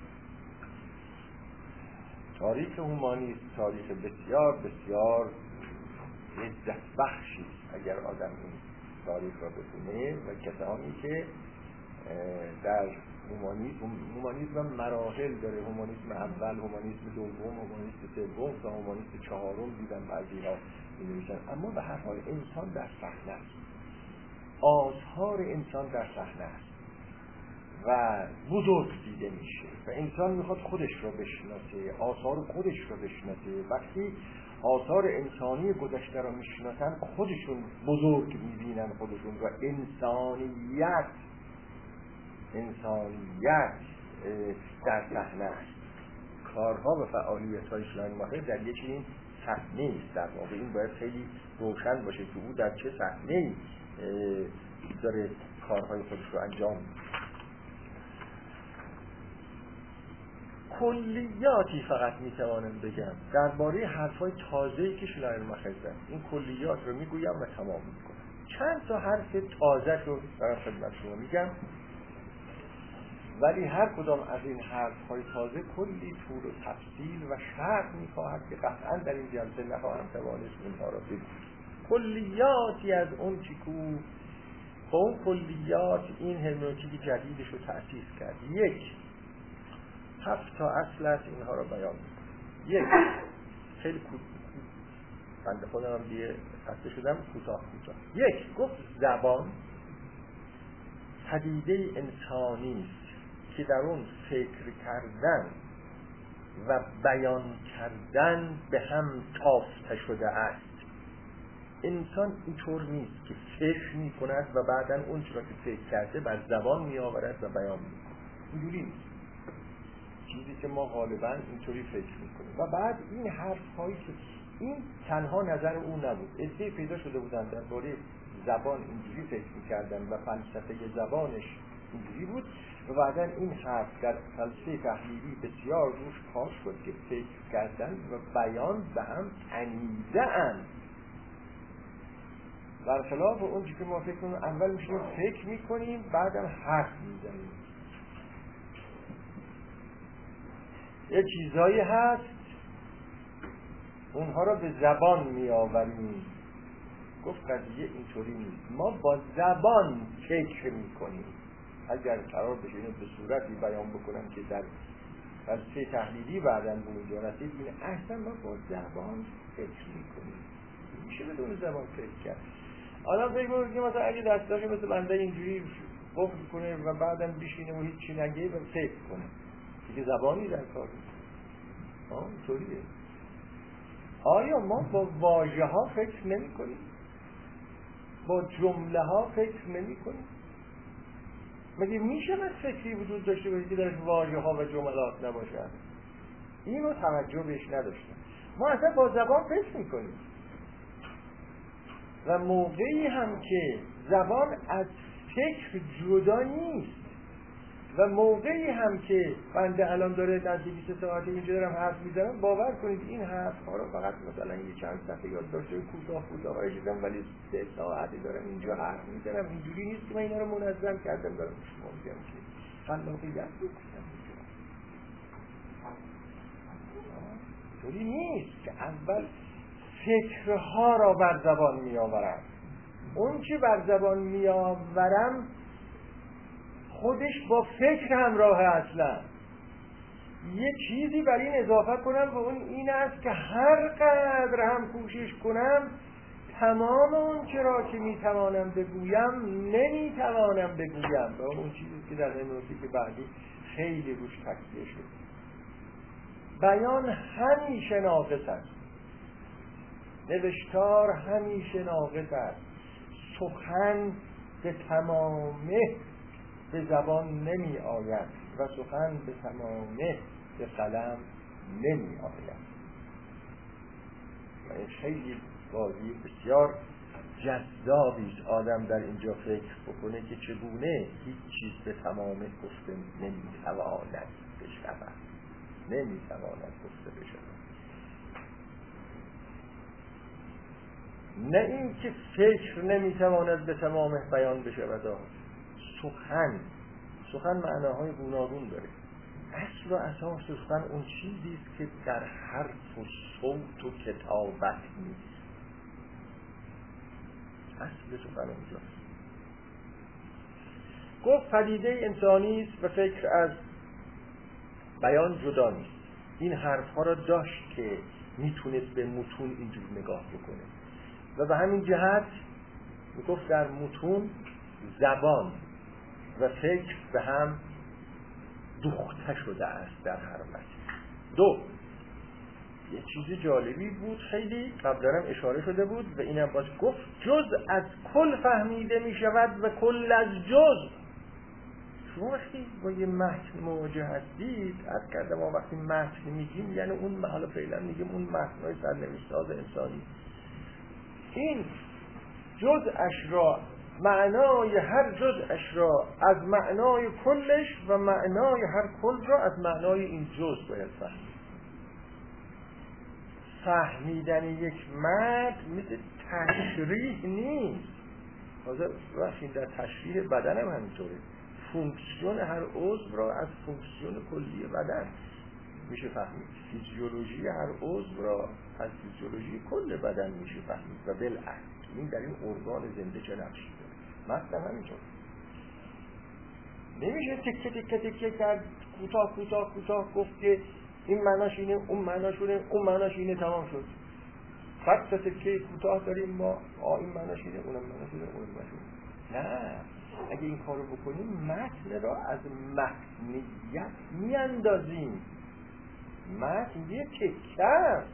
تاریخ هومانیسم تاریخ بسیار بسیار لذت بخشی اگر آدم این تاریخ را بخونه و کسانی که در هومانیسم هومانیسم مراحل داره، هومانیسم اول، هومانیسم دوم، هومانیسم سوم و هومانیسم چهارم دیدن بعضی‌ها می‌نویسن. اما به هر حال انسان در صحنه است، آثار انسان در صحنه است و بزرگ دیده میشه و انسان میخواد خودش رو بشناسه، آثار خودش رو بشناسه. وقتی آثار انسانی گذشته رو میشناسن خودشون بزرگ میبینن خودشون و انسانیت انسانیت در صحنه است. کارها و فعالیت‌های شلاینماخر در یک این صحنه است. در واقع این باید خیلی روشن باشه که او در چه صحنه‌ای داره کارهای خودش رو انجام میده. کلیاتی فقط میتوانم بگم درباره حرفای تازه‌ای که شلاینماخر زد. این کلیات رو میگویم و تمام میکنم. چند تا حرف تازه رو برای خدمت شما میگم، ولی هر کدام از این حرف‌های تازه کلی طول و تفصیل و شرح می‌خواهد که قطعاً در این جلسه نخواهم توانست اونها را بگویم. کلیاتی از اون چیکو با اون کلیات این هرمنوتیک جدیدش رو تأسیس کرد. یک، هفت تا اصل است، اینها را بیان می‌کنم. یک، خیلی کوتاه، بنده خودم هم دیگه خسته شدم، کوتاه کوتاه. یک، گفت زبان پدیده انسانی است که در اون فکر کردن و بیان کردن به هم تافته شده است. انسان اینطور نیست که فکر می کند و بعداً اون چرا که فکر کرده بر زبان می آورد و بیان می کند. اینجوری نیست. چیزی که ما غالباً اینطوری فکر می کنیم و بعد این حرف هایی که این تنها نظر او نبود، عده‌ای پیدا شده بودند درباره زبان اینجوری فکر می کردن و فلسفه زبانش اینجوری بود و بعدا این حرف در فلسفه تحلیلی بسیار روش کار شد که فکر کردن و بیان به هم تنیده اند. برخلاف اون چیزی که ما فکر کنیم اول میشیم فکر میکنیم بعدم حرف میزنیم. یه چیزایی هست اونها را به زبان میآوریم. گفت قضیه اینطوری نیست، ما با زبان فکر میکنیم. اگر قرار بشه اینو به صورتی بیان بکنم که در فلسفه تحلیلی بعداً به اونجا رسید، این اصلا ما با زبان فکر میکنیم. میشه بدون زبان فکر کرد. آدم فکر میکنه که مثلا اگه دستاشه مثل بنده اینجوری قفل کنه و بعدم بشینه و هیچ چی نگه و فکر کنه، دیگه زبانی در کار نیست. آه اینطوریه. آیا ما با واژه ها فکر نمی کنیم؟ با جمله ها فکر نمی کنیم؟ مگه میشه من فکری وجود داشته باشه که درش واژه ها و جملات نباشد؟ اینو توجه بهش نداشتم. ما اصلا با زبان فکر میکنیم و موقعی هم که زبان از فکر جدا نیست و موقعی هم که بنده الان داره در بیست ساعت اینجا دارم حرف میزنم، باور کنید این حرف ها رو فقط مثلا یه چند صفحه یاد داشته کوتاه کوتاه هایی شدم، ولی سه ساعتی دارم اینجا حرف میزنم. اینجوری نیست که من اینا رو منظم کردم دارم شما میگم که خلاقیت بکنم. اینطوری نیست که اول فکرها را بر زبان می آورم. اون که بر زبان می آورم خودش با فکر همراه اصلا. یه چیزی بر این اضافه کنم و اون این است که هر قدر هم کوشش کنم تمام اون چرا که می توانم بگویم نمی توانم بگویم. و اون چیزی که در هرمنوتیک که بعدی خیلی روش تکیه شد. بیان همیشه ناقص است، نوشتار همیشه ناقص است، سخن به تمامه به زبان نمی آید و سخن به تمامه به قلم نمی آید. و این خیلی بازی بسیار جذابی است آدم در اینجا فکر بکنه که چگونه هیچ چیز به تمامه گفته نمی تواند بشود، نمی تواند گفته بشود. نه این که فکر نمیتواند به تمام بیان بشود. سخن سخن معناهای گوناگون داره. اصل و اساس سخن اون چیزی است که در حرف و صوت و کتابت نیست. اصل سخن اونجاست. گفت پدیده انسانی است و فکر از بیان جدا نیست. این حرفها را داشت که میتونست به متون اینجور نگاه بکنه و به همین جهت میگفت در متون زبان و فکر به هم دوخته شده است در هر متن. دو، یه چیز جالبی بود خیلی قبلا اشاره شده بود و اینم باز گفت جز از کل فهمیده می شود و کل از جز. شما وقتی با یه متن مواجه هستید، از کردم ما وقتی متن میگیم یعنی اون محل فعلا میگیم اون متن‌های سرنوشت‌ساز انسانی، این جزءش را، معنای هر جزءش را از معنای کلش و معنای هر کل را از معنای این جزء باید فهمید. فهمیدن یک متن مثل تشریح نیست. حاضر وقتی در تشریح بدن هم همینطوره، فونکسیون هر عضو را از فونکسیون کلی بدن میشه فهمید، فیزیولوژی هر عضو را از فیزیولوژی کل بدن میشه فهمید و بالعکس این در این ارگان زنده چه نقشی داره. مثلا همینطور نمیشه تکه تکه تکه کرد، کوتاه کوتاه کوتاه گفت که این معناش اینه، اون معناش اینه، اون معناش اینه، تمام شد. صد تا تکه کوتاه داریم ما، آ این معناش اینه، اونم معناش اینه، اونم معناش اینه. نه، اگه این کارو بکنیم متن را از متنیت میاندازیم. متن یه تکه است.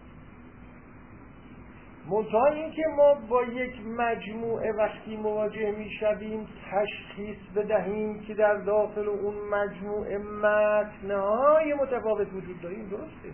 منتها این که ما با یک مجموعه وقتی مواجه میشویم تشخیص بدهیم که در داخل اون مجموعه متن‌های متفاوت وجود داریم، درسته.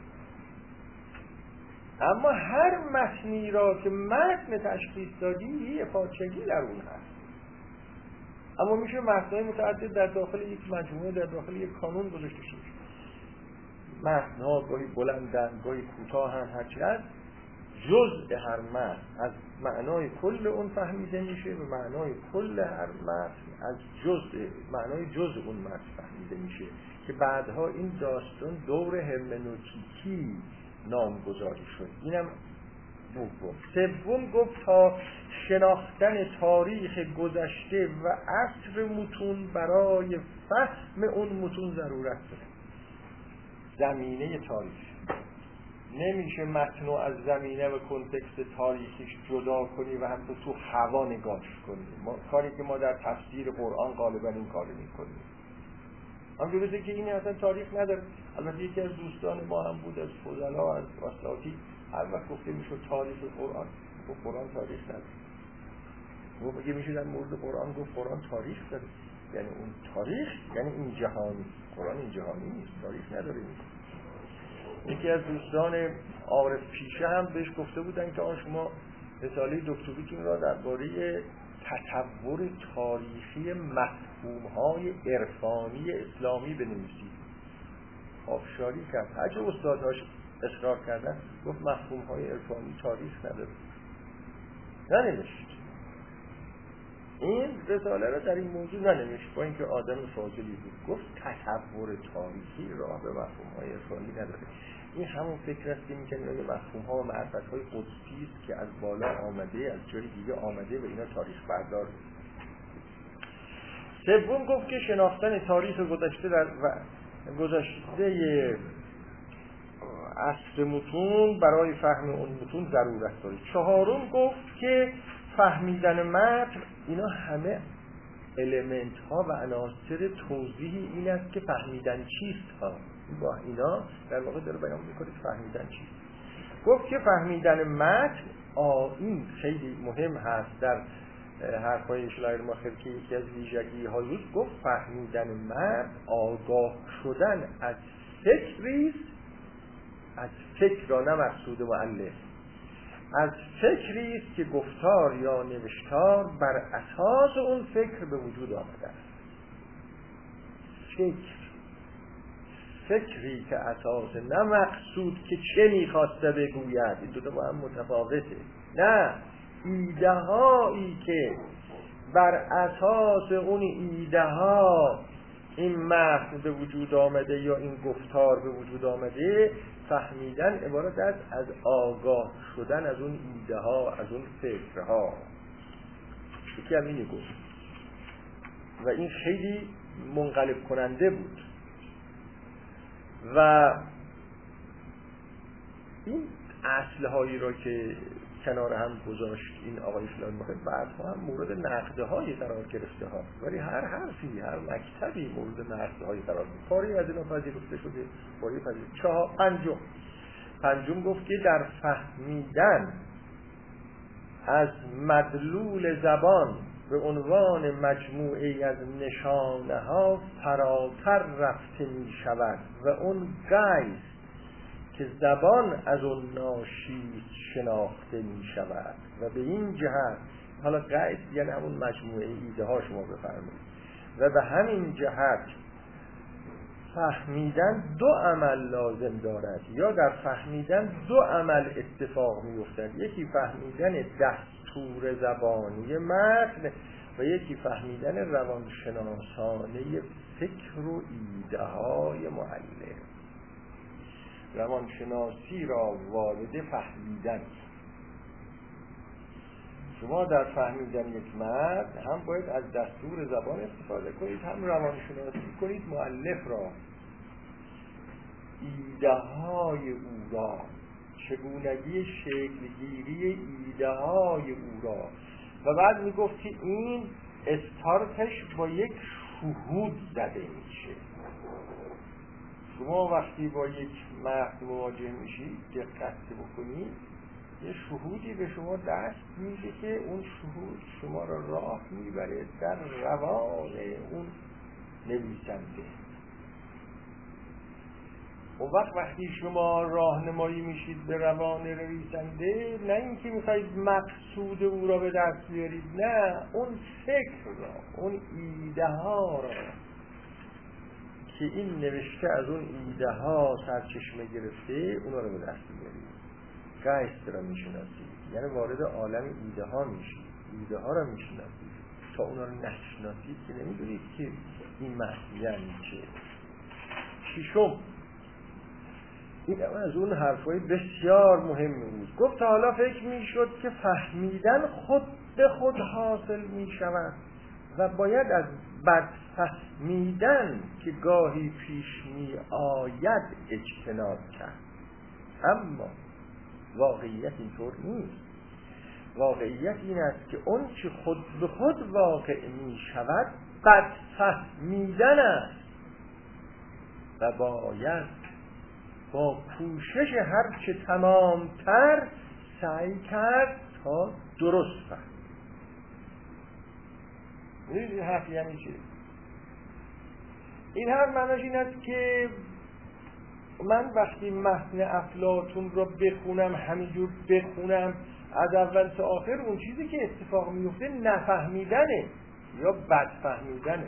اما هر متنی را که متن تشخیص دادی یه پارچگی در اون هست. اما میشه متن‌های متعدد در داخل یک مجموعه، در داخل یک کانون گذاشته شده. متن‌ها گاهی بلندن، گاهی کوتاهن، هرچی هست، جزء هر متن از معنای کل اون فهمیده میشه و معنای کل هر متن از جزء معنای جزء اون متن فهمیده میشه که بعدها این داستان دور هرمنوتیکی نامگذاری شد. اینم دوم. سوم گفت تا شناختن تاریخ گذشته و عصر متون برای فهم اون متون ضرورت داره. زمینه تاریخ نمیشه متن رو از زمینه و کنتکست تاریخیش جدا کنی و هم تو هوا نگاهش کنی. ما کاری که ما در تفسیر قرآن غالبا این کارو میکنیم. همونجوری که این اصلا تاریخ نداره. البته یکی از دوستان ما هم بود از فضلا از اساطیر، هر وقت گفته میشد تاریخ قرآن، گفت قرآن تاریخ نداره. گفت اگه میشه در مورد قرآن گفت قرآن تاریخ داره، یعنی اون تاریخ یعنی این جهانی، قرآن این جهانی نیست، تاریخ نداره. یکی از دوستان عارف پیشه هم بهش گفته بودن که آن شما رساله دکتریتون را درباره تطور تاریخی مفهوم‌های عرفانی اسلامی بنویسید. آبشاری کرد. هرچه استاداش اصرار کردن گفت مفهوم‌های عرفانی تاریخ نداره. ننوشت. این رساله را در این موضوع ننوشت با اینکه آدم فاضلی بود. گفت تطور تاریخی راه به مفهوم‌های عرفانی نداره. این همون فکر است که میگن یه مفهوم‌ها و معرفت‌های قدسی است که از بالا آمده، از جای دیگه آمده و اینا تاریخ بردار. سوم گفت که شناختن تاریخ گذشته در و گذشته عصر متون برای فهم اون متون ضرورت داره. چهارم گفت که فهمیدن متن اینا همه المنت ها و عناصر توضیحی این است که فهمیدن چیست ها. با اینا در واقع داره بیان میکنه فهمیدن چیست. گفت که فهمیدن متن این خیلی مهم هست در حرفای اشلایر ماخر که یکی از ویژگی های گفت فهمیدن متن آگاه شدن از فکریست، از فکر را نه مقصود مؤلف، از فکری است که گفتار یا نوشتار بر اساس اون فکر به وجود آمده است. فکر فکری که اساس نه مقصود که چه میخواسته بگوید، این دوتا با هم متفاوته. نه، ایده هایی که بر اساس اون ایده ها این متن به وجود آمده یا این گفتار به وجود آمده، فهمیدن عبارت است از آگاه شدن از اون ایده ها، از اون فکرها. یکی هم اینی گفت و این خیلی منقلب کننده بود. و این اصلهایی را که کنار هم گذاشت این آقای فلان مهم بعدها هم مورد نقدهایی قرار گرفته ها، ولی هر حرفی هر مکتبی مورد نقدهایی قرار گرفته. پاره از اینا پذیرفته شده، پاره پذیرفته. چهار پنجم پنجم گفت که در فهمیدن از مدلول زبان به عنوان مجموعه از نشانه ها فراتر رفته می شود و اون غیث که زبان از اون ناشی شناخته می شود و به این جهت، حالا غیث یعنی همون مجموعه ایده ها شما بفرمایید، و به همین جهت فهمیدن دو عمل لازم دارد، یا در فهمیدن دو عمل اتفاق می افتد، یکی فهمیدن دستور زبانی متن و یکی فهمیدن روانشناسانه فکر و ایده های مؤلف. روانشناسی را وارد فهمیدن. شما در فهمیدن یک متن هم باید از دستور زبان استفاده کنید، هم روانشناسی کنید مؤلف را، ایده های او را، چگونگی شکلگیری ایده های او را. و بعد میگفت که این استارتش با یک شهود زده میشه. شما وقتی با یک متن مواجه میشید دقت بکنید، یه شهودی به شما دست میده که اون شهود شما را راه میبره در روان اون نویسنده. اون وقت وقتی شما راهنمایی میشید به روان نویسنده، نه اینکه میخواید مقصود او را به دست بیارید، نه، اون فکر را، اون ایده ها را که این نوشته از اون ایده ها سرچشمه گرفته، اونا رو به دست بیارید. غیث را میشناسید، یعنی وارد عالم ایده ها میشید، ایده ها را میشناسید. تا اونا رو نشناسید که نمیدونید که این متن یعنی چه. ششم، این از اون حرفای بسیار مهمی بود. گفت حالا فکر میشد که فهمیدن خود به خود حاصل میشود و باید از بد فهمیدن که گاهی پیش می آید اجتناب کرد. اما واقعیت اینطور نیست. واقعیت این است که اون چه خود به خود واقع می شود بد فهمیدن است و باید با کوشش هرچه تمامتر سعی کرد تا درست فهم. این حرف یعنی چه؟ این حرف معناش این است که من وقتی متن افلاطون رو بخونم، همینجور بخونم از اول تا آخر، اون چیزی که اتفاق میفته نفهمیدنه یا بد فهمیدنه.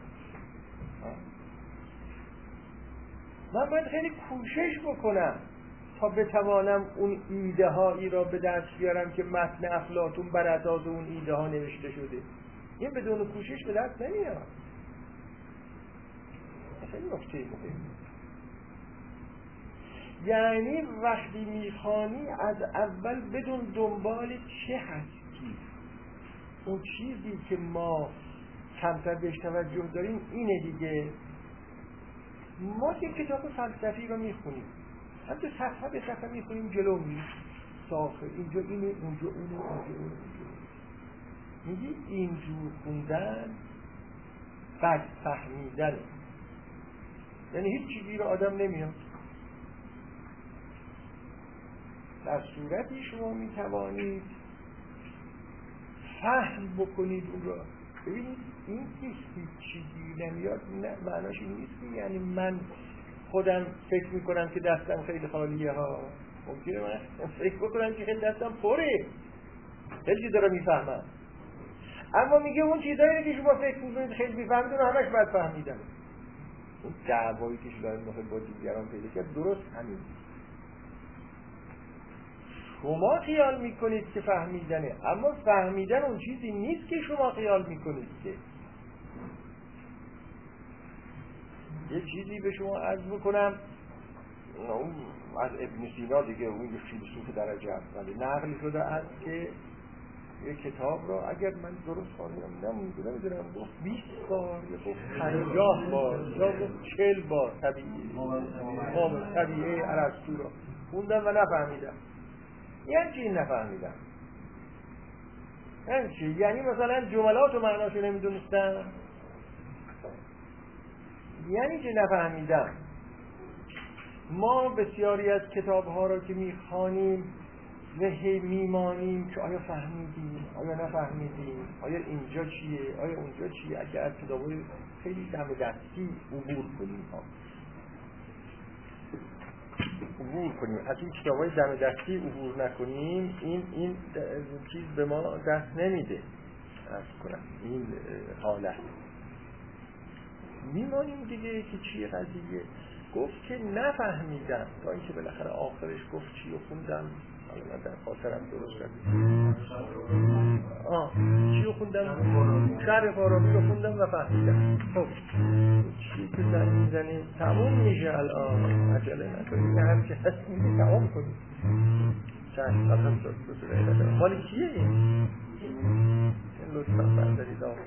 من باید خیلی کوشش بکنم تا بتوانم اون ایده هایی را به دست بیارم که متن افلاطون بر اساس اون ایده ها نوشته شده. این بدون کوشش به دست نمیاد. خیلی نکته مهمه. یعنی وقتی میخوانی از اول بدون دنبال چه هستی. اون چیزی که ما کمتر بهش توجه داریم اینه دیگه. ما یک کتاب فلسفی رو میخونیم، حتی صفحه به صفحه میخونیم، جلو میریم ساخه اینجا اینه، اونجا اونه، اونجا اونه، اونجا میگی اینجور خوندن بد فهمیدنه. یعنی هیچ چیزی رو آدم نمیاد. در صورتی شما میتوانید فهم بکنید اون رو. ببینید این که هیچ چیزی نمیاد نه معناش این نیست که یعنی من خودم فکر میکنم که دستم خیلی خالیه ها. ممکنه من فکر بکنم که خیلی دستم پره، خیلی چیزا رو میفهمم، اما میگه اون چیزایی که شما فکر میکنید خیلی میفهمید اون همش بد فهمیدم. اون دعوایی که شما میخواید با دیگران پیدا کرد درست همین. شما خیال میکنید که فهمیدنه، اما فهمیدن اون چیزی نیست که شما خیال میکنید. که یه چیزی به شما عرض بکنم، از ابن سینا دیگه، اون یه فیلسوف درجه اولی نقل شده است که یه کتاب را اگر من درست خوانم نمیدونم گفت بیست بار یا گفت پنجاه بار یا گفت چهل بار طبیعی مام طبیعه ارسطو را خوندم و نفهمیدم. یعنی چی نفهمیدم؟ یعنی چی؟ یعنی مثلا جملات و معناشو نمیدونستم؟ یعنی چی نفهمیدم؟ ما بسیاری از کتاب ها را که میخوانیم و هی میمانیم که آیا فهمیدیم، آیا نفهمیدیم، آیا اینجا چیه، آیا اونجا چیه. اگر از کتابای خیلی دم دستی عبور کنیم ها عبور کنیم از این کتابای دم دستی عبور نکنیم، این این چیز به ما دست نمیده. عرض کنم این حالت میمانیم دیگه که چیه قضیه. گفت که نفهمیدم تا اینکه بالاخره آخرش گفت چی رو خوندم، حالا من در خاطرم درست کردم آه چی رو خوندم، شرح فارابی رو خوندم و فهمیدم. خب چی که زن میزنیم تموم میشه الان، عجله نکنیم، هر چه هست میگه تمام کنیم. چند قدم داد بسره مالی کیه این؟ این لطفا بردارید آقا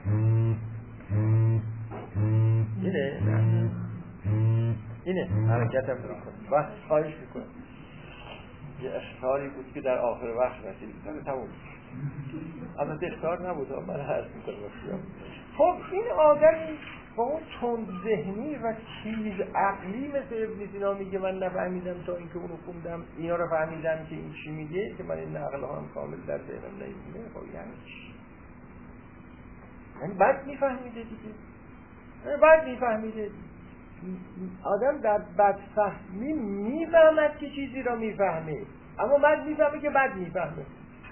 اینه؟ نه اینه حرکتم میکنم و خواهش میکنم. یه اختاری بود که در آخر وقت رسید داره تموم اما اختار نبود من حرف میکنم. خب این آدمی با اون تند ذهنی و تیز عقلی مثل ابن سینا میگه من نفهمیدم تا اینکه اونو خوندم، اینا رو فهمیدم که این چی میگه، که من این نقل ها هم کامل در ذهنم نمیگه. خب یعنی چی؟ یعنی بد میفهمیده دیگه، یعنی بد میفهمیده. آدم در بدفهمی میفهمد که چیزی را میفهمه، اما بد میفهمه که بد میفهمه.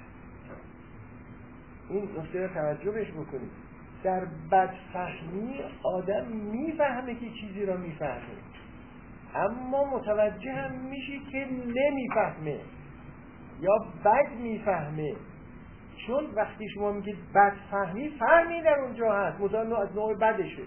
این نکته رو توجه بهش بکنید. در بدفهمی آدم میفهمه که چیزی را میفهمه، اما متوجه هم میشه که نمیفهمه یا بد میفهمه. چون وقتی شما میگید بدفهمی، فهمی در اونجا هست، مطمئن از نوع بدشه.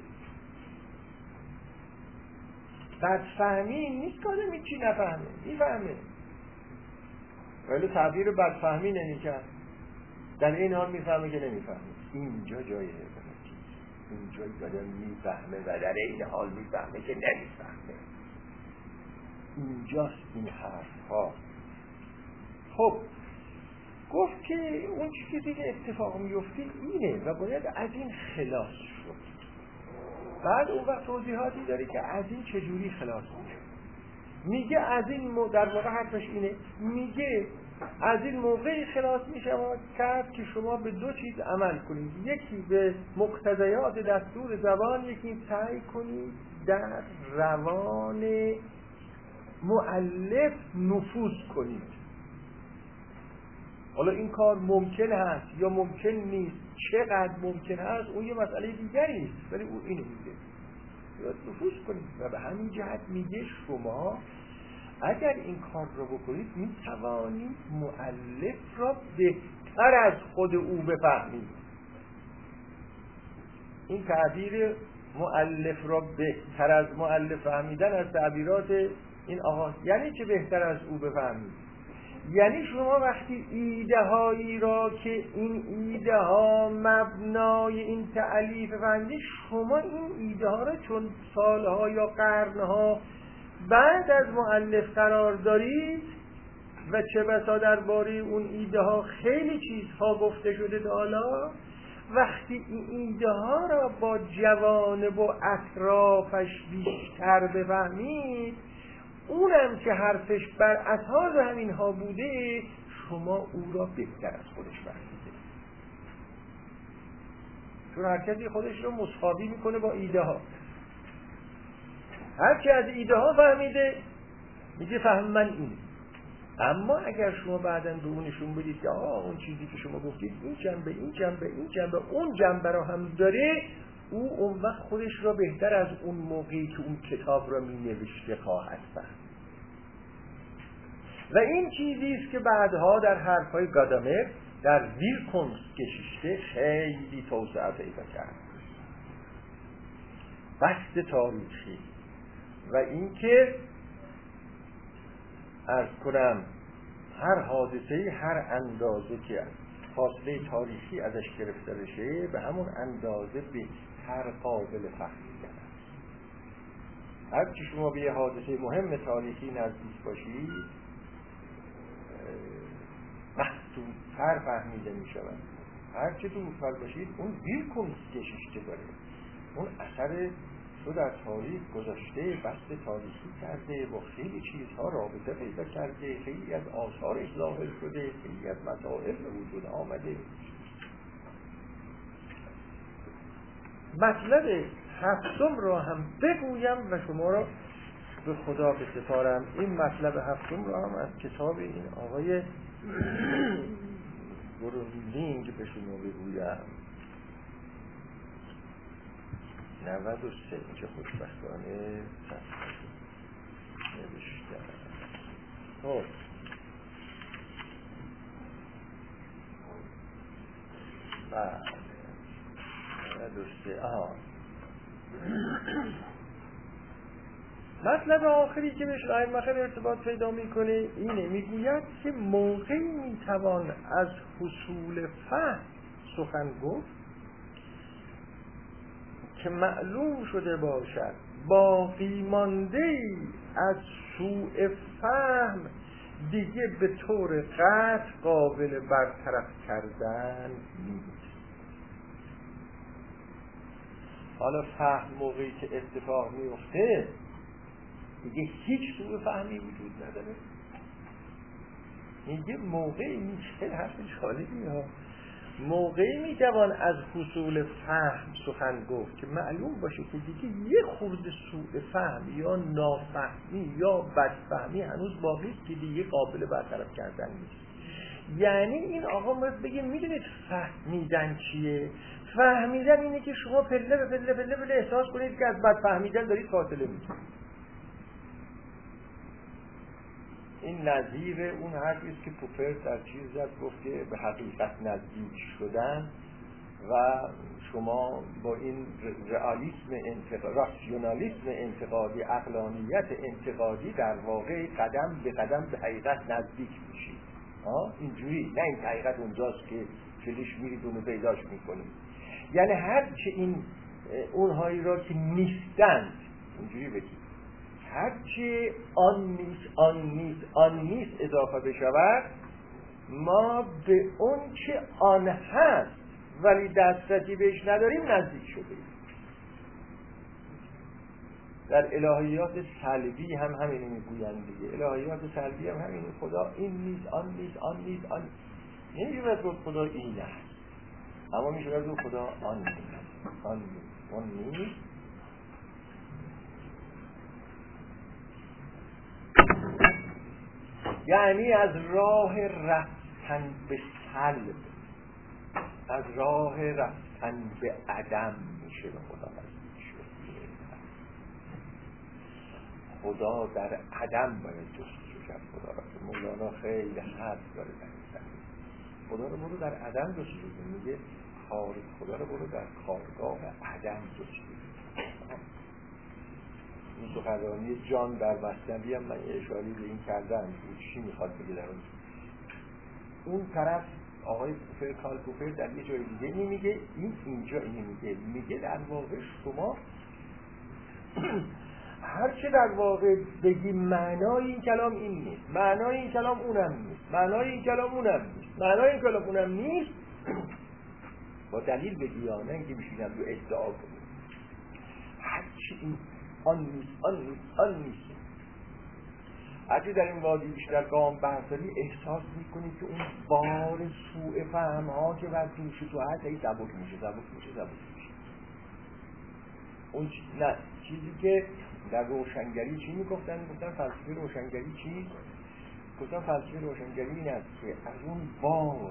بدفهمی نیست که آدم چی نفهمه، میفهمه ولی تعبیر بدفهمی نمیکرد، در این حال میفهمه که نمیفهمه. اینجا جای عبرتی، اینجا آدم میفهمه و در این حال میفهمه که نمیفهمه. اینجاست این حرف ها. خب گفت که اون چیزی که اتفاق میفته اینه و باید از این خلاص شد. بعد اون وقت توضیحاتی داره که از این چجوری خلاص میشه. میگه از این م... در واقع حرفش اینه، میگه از این موقعی خلاص میشه کرد که شما به دو چیز عمل کنید، یکی به مقتضیات دستور زبان، یکی سعی کنید در روان مؤلف نفوذ کنید. حالا این کار ممکن هست یا ممکن نیست، چقدر ممکن هست اون یه مسئله دیگری است، ولی اون اینو میگه باید نفوذ کنید. و به همین جهت میگه شما اگر این کار رو بکنید میتوانید مؤلف را بهتر از خود او بفهمید. این تعبیر مؤلف را بهتر از مؤلف فهمیدن از تعبیرات این آقا. یعنی چه بهتر از او بفهمید؟ یعنی شما وقتی ایده هایی را که این ایده ها مبنای این تألیف فهمیدید، شما این ایده ها را چون سالها یا قرنها بعد از مؤلف قرار دارید و چه بسا درباره اون ایده ها خیلی چیزها گفته شده تا حالا، وقتی این ایده ها را با جوانب و اطرافش بیشتر بفهمید، اونم که حرفش بر اساس همین ها بوده، شما او را بهتر از خودش فهمیده. چون هر کسی خودش رو مساوی میکنه با ایده ها. هر کی از ایده ها فهمیده میگه فهم من اینه. اما اگر شما بعداً به اون نشون بدید که آه اون چیزی که شما گفتید این جنبه این جنبه این جنبه اون جنبه را هم داره، او اون وقت خودش را بهتر از اون موقعی که اون کتاب را می نوشته خواهد فهمید. و این چیزی است که بعدها در حرفهای گادامر در ویرکونسگشیشته خیلی توسعه پیدا کرد. بحث تاریخی و اینکه عرض کنم هر حادثه هر اندازه که فاصله تاریخی ازش گرفته بشه به همون اندازه بهتر قابل فهمیدن است. هر چی شما به یه حادثه مهم تاریخی نزدیک باشید محدودتر فهمیده می شود. هر چی دورتر باشید اون ویرکونسگشیشته داره، اون اثر تو در تاریخ گذاشته، بحث تاریخی کرده، با خیلی چیزها رابطه پیدا کرده، خیلی از آثارش ظاهر شده، خیلی از مسائل به وجود آمده. مطلب هفتم را هم بگویم و شما را به خدا بسپارم. این مطلب هفتم را هم از کتاب این آقای گروندینگ به شما بگویم. نود و سه که خوشبختانه نوشتم. خب بعد نود و سه آها مطلب آخری که به شاید مخیر ارتباط پیدا میکنه اینه، میگوید که موقعی میتوان از حصول فهم سخن گفت که معلوم شده باشد باقی مانده از سوء فهم دیگه به طور قطع قابل برطرف کردن نیست. حالا فهم موقعی که اتفاق میفته دیگه هیچ سوء فهمی وجود نداره. میگه موقعی میشه حرف جالبی ها موقعی میتوان از حصول فهم سخن گفت که معلوم باشه که دیگه یه خورده سوء فهم یا نافهمی یا بدفهمی هنوز باقی است که دیگه قابل برطرف کردن نیست. یعنی این آقا باید بگه میدونید فهمیدن چیه؟ فهمیدن اینه که شما پله به پله پله پله احساس کنید که از بدفهمیدن دارید فاصله میگیرید. این نظیر اون حرفی است که پوپر در چیز زد، گفت که به حقیقت نزدیک شدن و شما با این رئالیسم انتقادی، راسیونالیسم انتقادی، عقلانیت انتقادی در واقع قدم به قدم به حقیقت نزدیک میشید. ها اینجوری، نه این حقیقت اونجاست که جلوش میرید اونو پیداش میکنید. یعنی هر چه این اونهایی را که نیستند اینجوری بگید، هرچی آن نیست آن نیست آن نیست اضافه بشود، ما به اون که آن هست ولی دسترسی بهش نداریم نزدیک شده. در الهیات سلبی هم همینو میگویند دیگه. الهیات سلبی هم همینو، خدا این نیست آن نیست آن نیست آن نمیشه از خدا این هست، اما میشه از خدا آن نیست آن نیست آن نیست. یعنی از راه رفتن به سلب، از راه رفتن به عدم میشه به خدا نزدیک شد. خدا در عدم باید جستجو کرد. خدا را که مولانا خیلی حد داره در این زمین. خدا رو برو در عدم جستجو کن، میگه خارج خدا رو برو در کارگاه عدم جستجو کن. این سخنرانی جان در مثنوی هم من اشاره به این کردم که چی میخواد بگه در اون اون طرف. آقای کوپر، کارل کوپر در یه جای دیگه نمیگه، این اینجا اینه میگه میگه در واقع شما هرچه در واقع بگی معنای این کلام این نیست، معنای این کلام اونم نیست، معنای این کلام اونم نیست، معنای این کلام اونم نیست، با دلیل بگی یا نه اینکه میشینم رو ادعا کنیم هرچی این آن نیست آن نیست آن نیست. هرچی در این وادی بیشتر گام برداری احساس میکنی که اون بار سوء فهم ها که بر دوش تو هست ای زبوک میشه زبوک میشه زبوک میشه. اون چ... نه چیزی که در روشنگری چی میگفتن؟ میگفتن فلسفه روشنگری چی؟ گفتن فلسفه روشنگری این است که از اون بار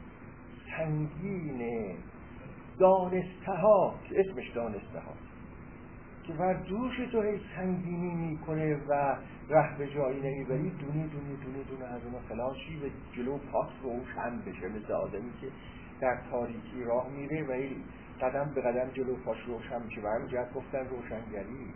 سنگین دانسته ها که اسمش دانسته ها که بر دوش تو هی سنگینی میکنه و ره به جایی نمیبری، دونه دونه دونه دونه از اون خلاصی و جلو پاس روشن بشه، مثل آدمی که در تاریکی راه میره و قدم به قدم جلو پاس روشن میشه. و همین جهت گفتن روشنگری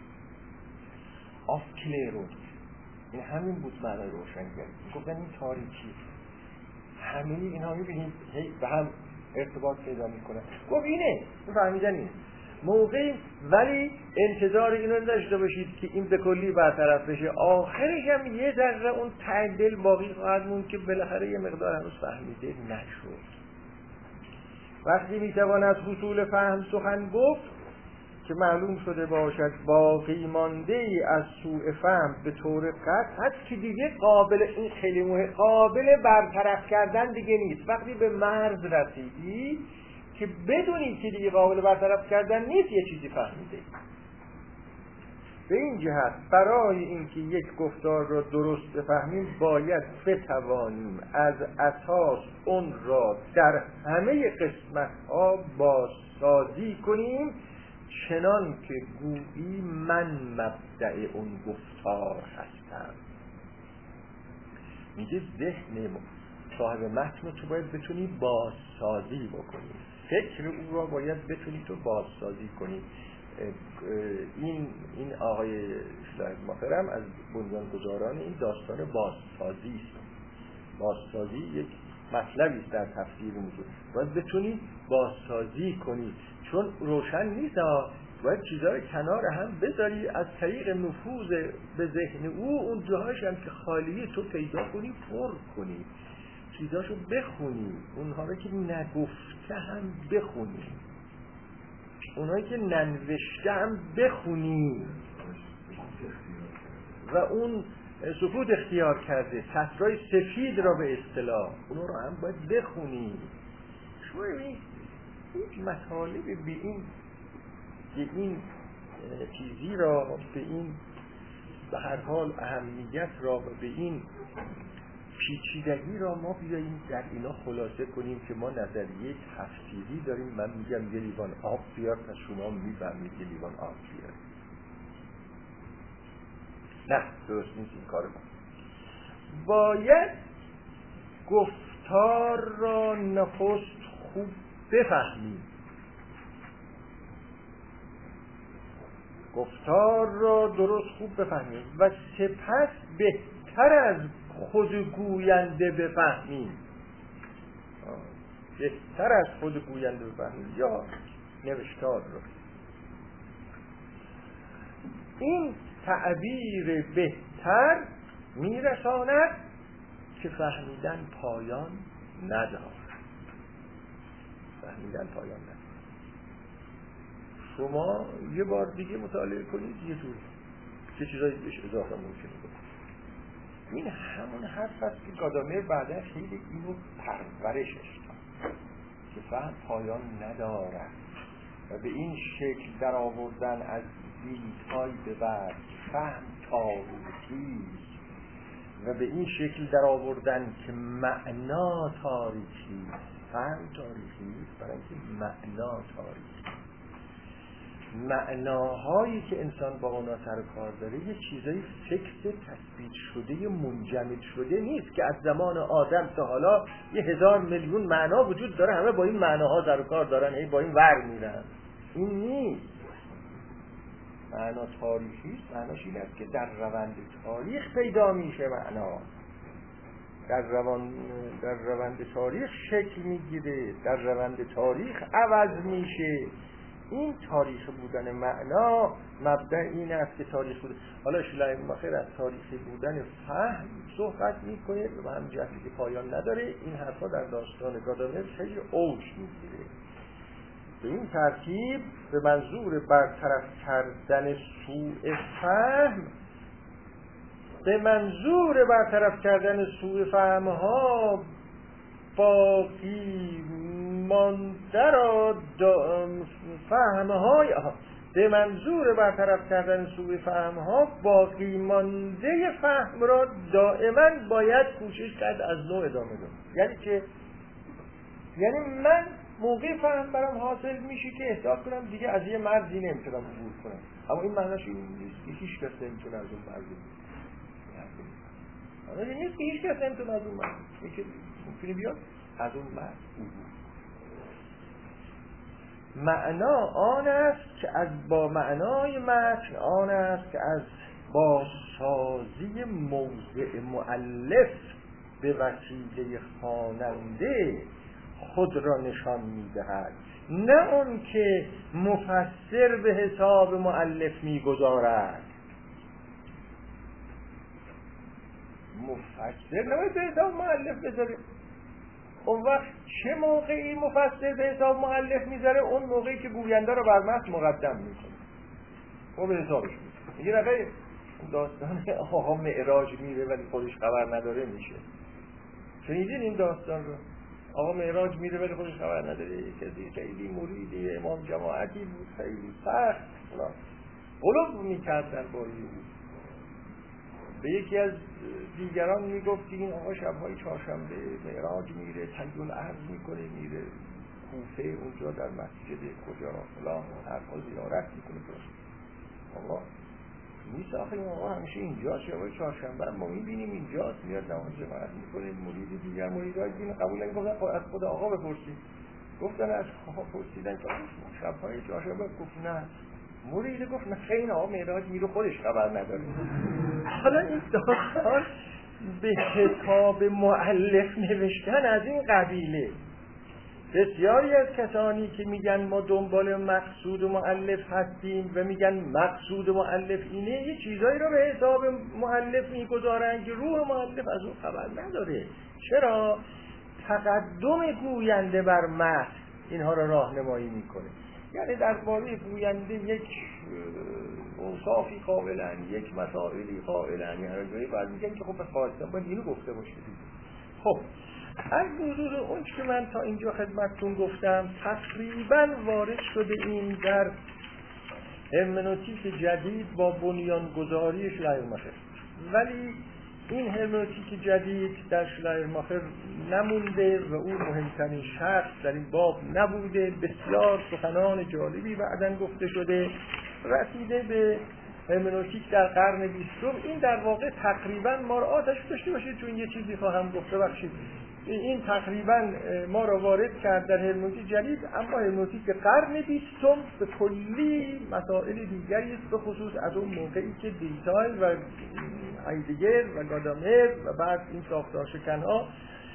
آف کلیرون، این همین بود معنی روشنگری. گفتن این تاریکی همه اینها میبینید هی به هم ارتباط پیدا میکنه. گفت اینه فهمیدن اینه موقعی، ولی انتظار اینو نداشته باشید که این به کلی برطرف بشه. آخرش هم یه ذره اون ته دل باقی خواهد موند که بالاخره یه مقدار هنوز فهمیده نشد. وقتی میتوان از حصول فهم سخن گفت که معلوم شده باشد باقی مانده ای از سوء فهم به طور قطع هست که دیگه قابل، این خیلی مهم، قابل برطرف کردن دیگه نیست. وقتی به مرز رسیدی که بدونی که دیگه قابل برطرف کردن نیست، یه چیزی فهمیده. به این جهت برای اینکه یک گفتار را درست بفهمیم باید بتوانیم از اساس اون را در همه قسمت‌ها بازسازی کنیم، چنان که گویی من مبدأ اون گفتار هستم. میگه ذهن صاحب متن تو باید بتونی بازسازی بکنی، فکر او را باید بتونی تو بازسازی کنی. این این آقای شلایب ماخرم از بنیانگذاران این داستان بازسازی است. بازسازی یک مطلبی است در تفسیر موضوع. باید بتونی بازسازی کنی، چون روشن نیست. باید چیزها رو کنار هم بذاری، از طریق نفوذ به ذهن او اون جاهاش هم که خالیه تو پیدا کنی، پر کنی، چیزاشو بخونی، اونها رو که نگفته هم بخونی، اونهایی که ننوشته هم بخونی و اون سکوت اختیار کرده، سطرهای سفید را به اصطلاح، اونها رو هم باید بخونی. شما این این مطالب به این به این چیزی را، به این به هر حال اهمیت را و به این پیچیدگی را ما بیاییم در اینا خلاصه کنیم که ما نظریه تفسیری داریم. من میگم یه لیوان آب بیار، پس شما میفهمید یه لیوان آب بیار. نه، درست نیست این کار ما. باید گفتار را نخست خوب بفهمیم، گفتار را درست خوب بفهمیم و سپس بهتر از خود گوینده بفهمیم، بهتر از خود گوینده بفهمیم یا نوشتار رو. این تعبیر بهتر میرساند که فهمیدن پایان ندارد. فهمیدن پایان ندارد. شما یه بار دیگه مطالعه کنید یه جور چه چیزایی بهش اضافه ممکنه بود. این همون حرف هست که گادامر بعدا خیلی اینو پرورشش داد که فهم پایان ندارد و به این شکل در آوردن از دیدهای به بعد فهم تاریخی و به این شکل در آوردن که معنا تاریخی، فهم تاریخی برای اینکه معنا تاریخی، معناهایی که انسان با اونا سر کار داره یه چیزای فکس تثبیت شده، منجمد شده نیست که از زمان آدم تا حالا یه هزار میلیون معنا وجود داره، همه با این معناها سر کار دارن، هی با این ور میرن. این نیست. معنا تاریخی است. معناش این است که در روند تاریخ پیدا میشه معنا، در روند در روند تاریخ شکل میگیره، در روند تاریخ عوض میشه. این تاریخ بودن معنا مبدأ این است که تاریخ بودن. حالا شلایب ماخر از تاریخی بودن فهم صحبت میکنه و هم جهتی که پایان نداره. این حرفا در داستان گادامر خیلی اوج میگیره. به این ترتیب به منظور برطرف کردن سوء فهم، به منظور برطرف کردن سوء فهم ها باقی مانده را فهم های به منظور برطرف کردن سوء فهم ها باقی مانده فهم را دائما باید کوشش کرد از نوع ادامه داد. یعنی که یعنی من موقع فهم برام حاصل میشه که احساس کنم دیگه از یه مرزی نمیتونم عبور کنم، اما این معناش این نیست که هیچ کس نمیتونه از اون مرزی عبور. این نیست که هیچ کس نمیتونه از اون مرزی که ممکنه بیاد از اون مرز عبور. معنا آن است که از با معنای متن آن است که از با سازی موضع مؤلف به وسیله خواننده خود را نشان می‌دهد، نه اون که مفسر به حساب مؤلف می‌گذارد. مفسر نباید به حساب مؤلف بذاره. اون وقت چه موقعی مفسر به حساب مؤلف میذاره؟ اون موقعی که گوینده رو بر متن مقدم میکنه و به حسابش میذاره. میگه آقا داستان آقا معراج میره ولی خودش خبر نداره میشه. شنیدین این داستان رو؟ آقا معراج میره ولی خودش خبر نداره. کسی خیلی مرید امام جماعتی بود، خیلی سخت غلو میکردن با این. به یکی از دیگران میگفت که این آقا شبهای چهارشنبه معراج میره، تحییل الارض میکنه، میره کوفه، اونجا در مسجد کجا فلان هر زیارت میکنه. آقا نیست آخه این آقا همیشه اینجاست، شبهای چهارشنبه ما میبینیم اینجاست، میاد نماز جماعت میکنه. مرید دیگر مریدای دین قبول نمیکنن، از خود آقا بپرسید. گفتن از آقا پرسیدن که شبهای چهارشنبه، گفت نه. مرید گفت نه خیلی آقا معراج میره خودش خبر نداره. حالا این داستان به کتاب مؤلف نوشتن از این قبیله. بسیاری از کسانی که میگن ما دنبال مقصود مؤلف هستیم و میگن مقصود مؤلف اینه، یه چیزایی رو به حساب مؤلف میگذارن که روح مؤلف از اون خبر نداره. چرا؟ تقدم گوینده بر متن اینها رو راهنمایی میکنه. یعنی درباره گوینده یک اوصافی قائلن، یک مسائلی قائلن، یعنی بعد میگن که خب بس خواستم باید اینو گفته باشه. خب از حضور اون که من تا اینجا خدمتتون گفتم تقریبا وارد شده این در هرمنوتیک جدید با بنیانگذاری شلایرماخر. ولی این هرمنوتیک جدید در شلایرماخر نمونده و اون مهمترین شخص در این باب نبوده. بسیار سخنان جالبی بعداً گفته شده، رسیده به هرمنوتیک در قرن بیستم. این در واقع تقریبا ما را آتش داشته باشید چون یه چیزی خواهم گفته بخشید. این تقریبا ما را وارد کرد در هرمنوتیک جدید، اما هرمنوتیک قرن بیستم به کلی مسائل دیگری است، به خصوص از اون موقعی که دیتایل و هایدگر و گادامر و بعد این ساختار شکنها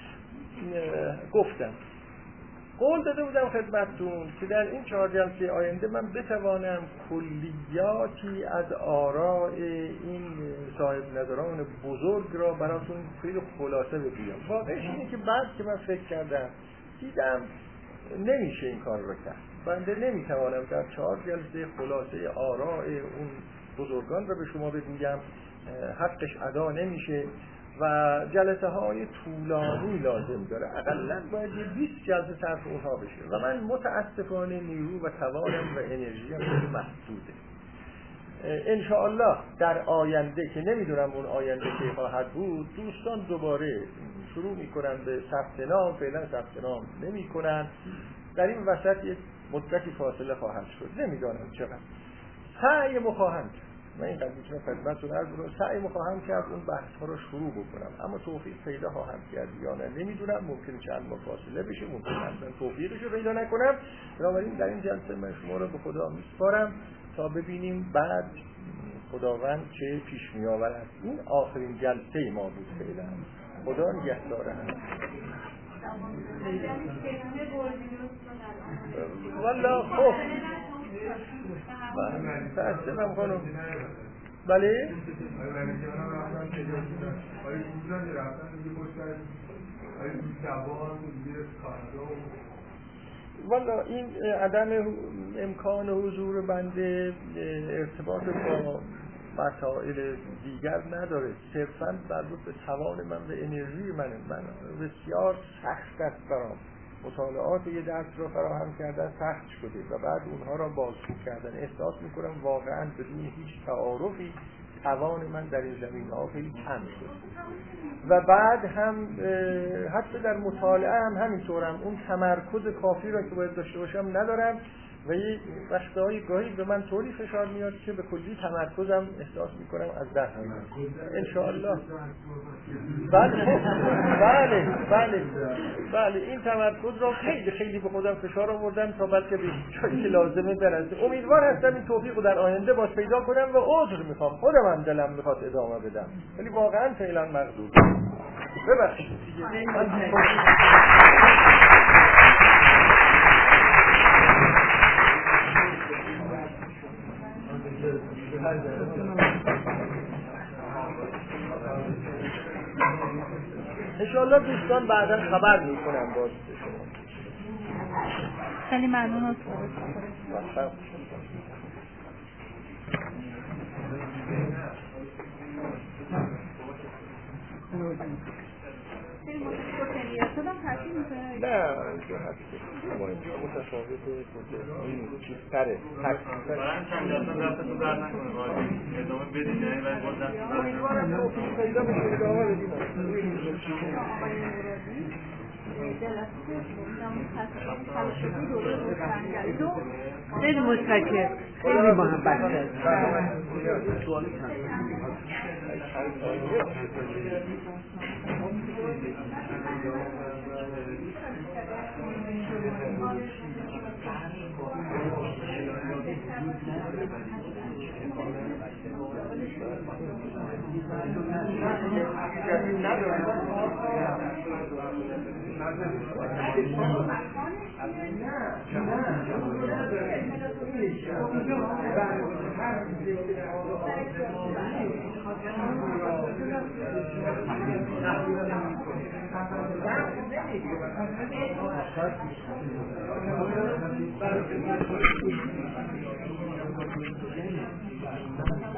گفتم. قول داده بودم خدمتتون که در این چهار جلسه آینده من بتوانم کلیاتی از آراء این صاحب نظران بزرگ را براتون خیلی خلاصه بگویم. واقعش اینه که بعد که من فکر کردم دیدم نمیشه این کار رو کرد. بنده نمیتوانم در چهار جلسه خلاصه آراء اون بزرگان را به شما بگویم، حقش ادا نمیشه و جلسه های طولانی لازم داره. اقلا باید یه بیست جلسه صرف اونها بشه و من متاسفانه نیرو و توانم و انرژیم خیلی محدوده. انشاءالله در آینده که نمیدونم اون آینده که خواهد بود، دوستان دوباره شروع میکنن به ثبت نام. فعلا ثبت نام نمیکنن، در این وسط یک مدتی فاصله خواهد شد، نمیدانم چقدر. سعی مخواهم من این قضیه که خدمتتون عرض کنم، سعی می‌خواهم کرد اون بحث‌ها رو شروع بکنم، اما توفیق پیدا خواهم کرد یا نه نمیدونم. ممکنه چند ماه فاصله بشه، ممکنه اصلا توفیقش رو پیدا نکنم. بنابراین در این جلسه من شما رو به خدا میسپارم تا ببینیم بعد خداوند چه پیش می‌آورد. این آخرین جلسه ما بود فعلا. خدا نگهدار. والا خب تأسفم خانم. بله والا این عدم امکان حضور بنده ارتباط با مسائل دیگر نداره، صرفاً مربوط به توان من و انرژی منه. من بسیار سخت است برام مطالعات یه درس رو فراهم کردن سخت شده و بعد اونها را بازگو کردن. احساس میکنم واقعاً بدون هیچ تعارفی توان من در این زمینه‌ها خیلی کم شده و بعد هم حتی در مطالعه هم همینطورم اون تمرکز کافی را که باید داشته باشم ندارم و یه وقتهایی گاهی به من طوری فشار میاد که به کلی تمرکزم احساس میکنم از دست میاد. انشاءالله بله بله بله بله این تمرکز را خیلی خیلی به خودم فشار آوردم تا بلکه به جایی که لازمه برسه. امیدوار هستم این توفیق رو در آینده باز پیدا کنم و عذر میخوام، خودم هم دلم میخواد ادامه بدم ولی واقعا فعلا مقدور. ببخشید انشاءالله دوستان بعدا خبر میکنم باز به شما. خیلی ممنون از موفق نه اینجا هستی ما اینجا متفاوت این چیز تره تکسی تره برای چند دستان دستتون در نکنه قاضی ادامه بدین یعنی برای باز دستتون در امیدوارم توفیق پیدا بشه ادامه بدیم خیلی متشکرم خیلی محبت سوالی